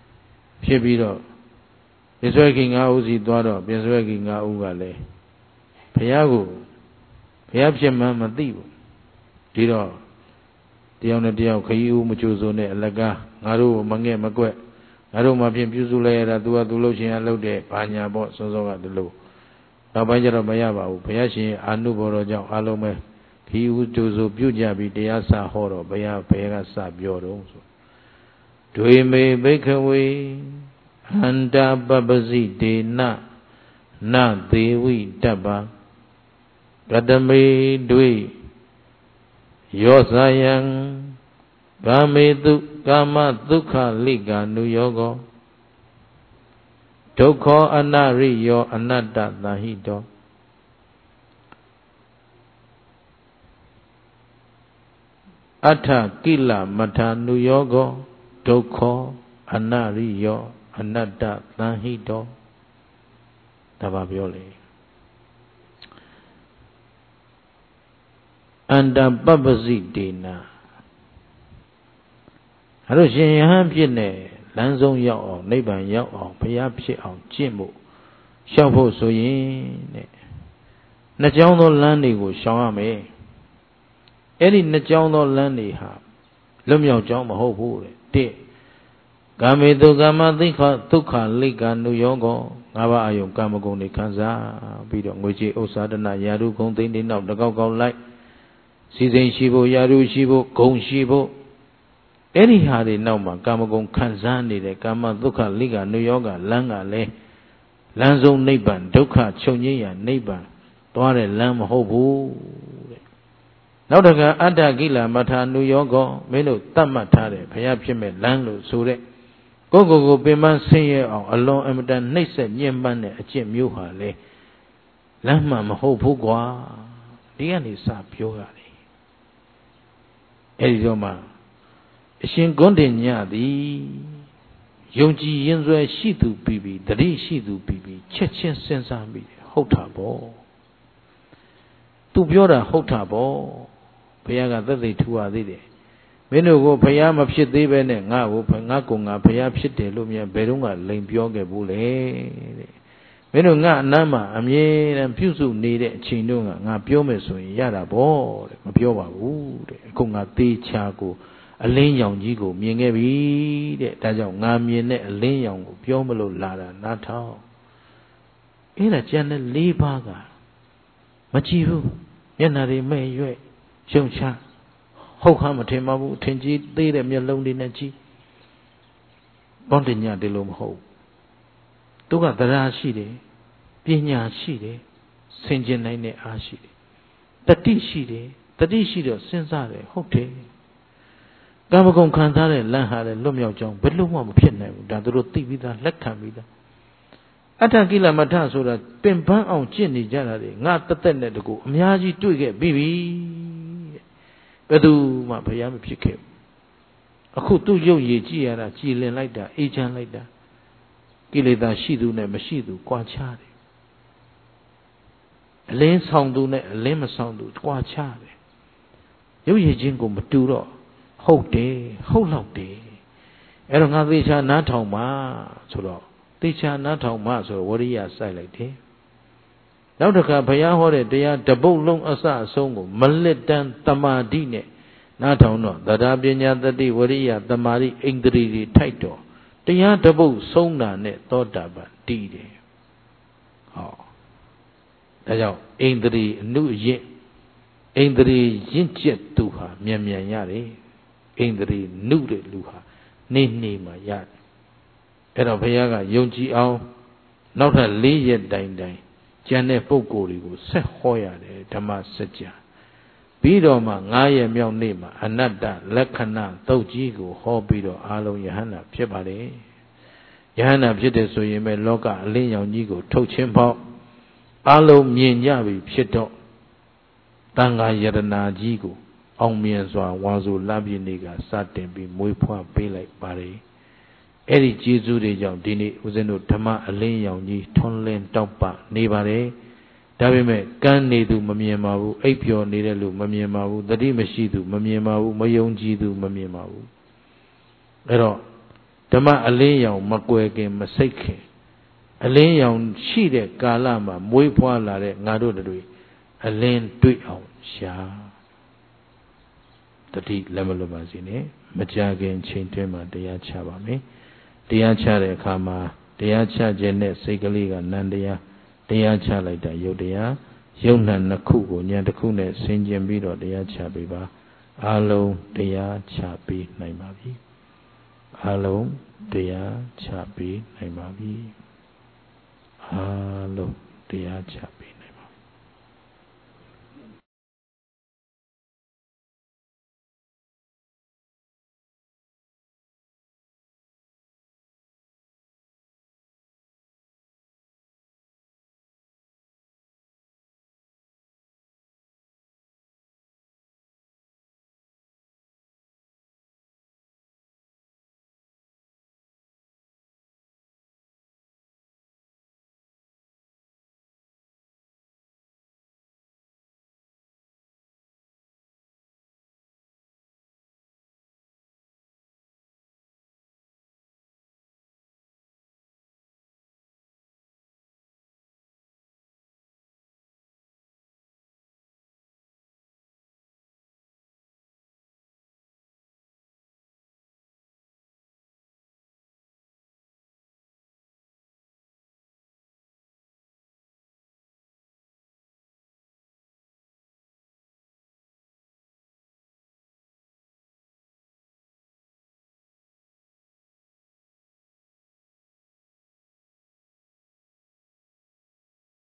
ဖြစ်ပြီးတော့ပြဆွဲခင်၅ဦးစီသွားတော့ပြဆွဲခင်၅ဦးကလည်းဘုရားကိုဘုရားဖြစ်မှန်းမသိဘူးဒီတော့တယောက်နဲ့တယောက်ခရီးဦးမချိုးစိုးနဲ့အလကားငါတို့မငဲ့မကွက်ငါတို့မှဖြင့်ပြုစုလိုက်ရတာသူကသူလှုပ်ရှင်ရလှုပ်တဲ့ဘာညာပေါ့စောစောကဒီလိုနောက်ပိုင်းကျတော့မရပါဘူးဘုရားရှင်အာနုဘော်တော်ကြောင့်အားလုံးပဲခရီးဦးချိုးစိုးပြုကြပြီးတရားစာဟောတော့ဘုရားဘယ်ကစပြောတော့ဆိုဒွေမေဘိက္ခဝေအန္တပပစီဒေနနသေဝိတ္တပကတမေဒွေယောဇာယံကာမေတုကာမဒုက္ခလိကာနုယောကောဒုက္ခောအနရိယောအနတ္တသဟိတောအထကိလမထာနုယောကောဒုက္ခောအနရိယောအနတ္တသဟိတောဒါပါပြောလေအန္တပပ္ပစိတေနာအဲ့တော့ရှင်ယဟန်ဖြစ်နေလမ်းဆုံးရောက်အောင်နိဗ္ဗာန်ရောက်အောင်ဘုရားဖြစ်အောင်ကျင့်ဖို့ရှောက်ဖို့ဆိုရင်တဲ့နှစ်ကြောင်းသောလမ်းတွေကိုရှောင်ရမယ်အဲ့ဒီနှစ်ကြောင်းသောလမ်းတွေဟာလွတ်မြောက်ကြောင်းမဟုတ်ဘူးတဲ့တစ်ကာမေတုကာမသိခဒုက္ခလိကာနုယောကောငါးပါးအယုံကာမဂုဏ်တွေခံစားပြီးတော့ငွေကြေးဥစ္စာဒနာယာရုဂုံသိမ့်တွေနောက်တကောက်ကောက်လိုက်စီစိန်ရှိဖို့ယာရုရှိဖို့ဂုံရှိဖို့အဲ့ဒီဟာတွေနောက်မှာကာမဂုဏ်ခံစားနေတဲ့ကာမဒုက္ခလိကာနုယောဂလမ်းကလည်းလမ်းဆုံးနိဗ္ဗာန်ဒုက္ခချုပ်ငြိမ်းရာနိဗ္ဗာန်သွားတဲ့လမ်းမဟုတ်ဘူးတဲ့နောက်တကအတ္တကိလမထာနုယောဂမင်းတို့တတ်မှတ်ထားတယ်ဘုရားဖြစ်မဲ့လမ်းလို့ဆိုတဲ့ကိုယ့်ကိုယ်ပင်ပန်းဆင်းရဲအောင်အလွန်အမတန်နှိပ်စက်ညှဉ်းပန်းတဲ့အကျင့်မျိုးဟာလေလမ်းမှမဟုတ်ဘူးကွာဒီကနေစပြောရတယ်အဲဒီတော့မှအရှင်ဂွန်းတင်ညသည်ယုံကြည်ရင်ဆွဲရှိသူပြီးတတိရှိသူပြီးချက်ချင်းစဉ်းစားမိတယ်ဟုတ်တာပေါ့သူပြောတာဟုတ်တာပေါ့ဘုရားကသက်သေထူရသေးတယ်မင်းတို့ကိုဘုရားမဖြစ်သေးပဲနဲ့ငါ့ကိုငါဘုရားဖြစ်တယ်လို့မြန်ဘယ်တော့မှလိန်ပြောခဲ့ဘူးလေတဲ့မင်းတို့ငါအနမ်းမှာအမြဲတမ်းပြုစုနေတဲ့အချိန်တုန်းကငါပြောမယ်ဆိုရင်ရတာပေါ့တဲ့မပြောပါဘူးတဲ့အခုငါသေချာကိုအလင်းရောင်ကြီးကိုမြင်ခဲ့ပြီတဲ့ဒါကြောင့်ငါမြင်တဲ့အလင်းရောင်ကိုပြောမလို့လာတာနားထောင်အဲ့ဒါကျန်တဲ့၄ပါးကမကြည့်ဘူးမျက်နှာတွေမဲ့ရွက်ရှုံချဟုတ်ခါမထင်ပါဘူးထင်ကြီးသေးတဲ့မျက်လုံးတွေနဲ့ကြည့်ဘောင်းတင်ညဒီလိုမဟုတ်သူကတရားရှိတယ်ပညာရှိတယ်ဆင်ခြင်နိုင်တဲ့အားရှိတယ်တတိရှိတယ်တတိရှိတော့စဉ်းစားတယ်ဟုတ်တယ်ကာမဂုဏ်ခံစားတဲ့လမ်းဟာလည်းလွတ်မြောက်ကြောင်းဘယ်လို့မှမဖြစ်နိုင်ဘူးဒါသူတို့သိပြီးသားလက်ခံပြီးသားအတ္တကိလမထဆိုတာပင်ပန်းအောင်ကျင့်နေကြတာတွေငါတက်တက်နဲ့တကူအများကြီးတွေ့ခဲ့ပြီးပြီဘယ်သူမှဘုရားမဖြစ်ခဲ့ဘူးအခုသူ့ရုပ်ရည်ကြည့်ရတာကြည်လင်လိုက်တာအေးချမ်းလိုက်တာကိလေသာရှိသူနဲ့မရှိသူကွာခြားတယ်အလင်းဆောင်သူနဲ့အလင်းမဆောင်သူကွာခြားတယ်ရုပ်ရည်ချင်းကိုမတူတော့ဟုတ်တယ်ဟုတ်လောက်တယ်အဲ့တော့ငါသေချာနားထောင်ပါဆိုတော့သေချာနားထောင်မှဆိုတော့ဝရိယစိုက်လိုက်တယ်နောက်တစ်ခါဘုရားဟောတဲ့တရားတပုတ်လုံးအစအဆုံးကိုမလစ်တမ်းတမာတိနဲ့နားထောင်တော့သဒ္ဓပညာတတိဝရိယတမာတိဣန္ဒြေတွေထိုက်တော့တရားတပုတ်ဆုံးတာနဲ့သောတာပန်တည်တယ်ဟောဒါကြောင့်ဣန္ဒြေအနုရင့်ဣန္ဒြေရင့်ကျက်သူဟာမြန်မြန်ရတယ်ဣန္ဒြေနုတဲ့လူဟာနေနေမှရတယ်အဲ့တော့ဘုရားကယုံကြည်အောင်နောက်ထပ်၄ရက်တိုင်ကျန်တဲ့ပုဂ္ဂိုလ်တွေကိုဆက်ဟောရတယ်ဓမ္မစကြာပြီးတော့မှ9ရက်မြောက်နေ့မှာအနတ္တလက္ခဏာသုတ်ကြီးကိုဟောပြီးတော့အားလုံးယဟန္တာဖြစ်ပါလေယဟန္တာဖြစ်တယ်ဆိုရင်ပဲလောကအလင်းရောင်ကြီးကိုထုတ်ချင်းပေါက်အားလုံးမြင်ကြပြီဖြစ်တော့တန်ခါယရနာကြီးကိုအောင်မြင်စွာဝါဆိုလပြည့်နေ့ကစတင်ပြီးမွေးဖွားပေးလိုက်ပါလေအဲ့ဒီကျေးဇူးတွေကြောင့်ဒီနေ့ဦးဇင်းတို့ဓမ္မအလင်းရောင်ကြီးထွန်းလင်းတောက်ပနေပါတယ်ဒါပေမဲ့ကန်းနေသူမမြင်ပါဘူးအိပ်ပျော်နေတဲ့လူမမြင်ပါဘူးတတိမရှိသူမမြင်ပါဘူးမယုံကြည်သူမမြင်ပါဘူးအဲ့တော့ဓဓမ္မအလင်းရောင်မကွယ်ခင်မစိတ်ခင်အလင်းရောင်ရှိတဲ့ကာလမှာမွေးဖွားလာတဲ့ငါတို့တွေအလင်းတွေ့အောင်ရှာတတိလက်မလွတ်ပါစေနဲ့မကြခင်ချိန်တွင်းမှာတရားချပါမယ်တရားချတဲ့အခါမှာတရားချခြင်းနဲ့စိတ်ကလေးကနန္တရားတရားချလိုက်တာယုတ်တရားယုတ်နှံနှစ်ခုကိုဉာဏ်တစ်ခုနဲ့ဆင်ခြင်ပြီးတော့တရားချပေးပါအလုံးတရားချပေးနိုင်ပါပြီအလုံးတရားချပေးနိုင်ပါပြီအလုံးတရားချ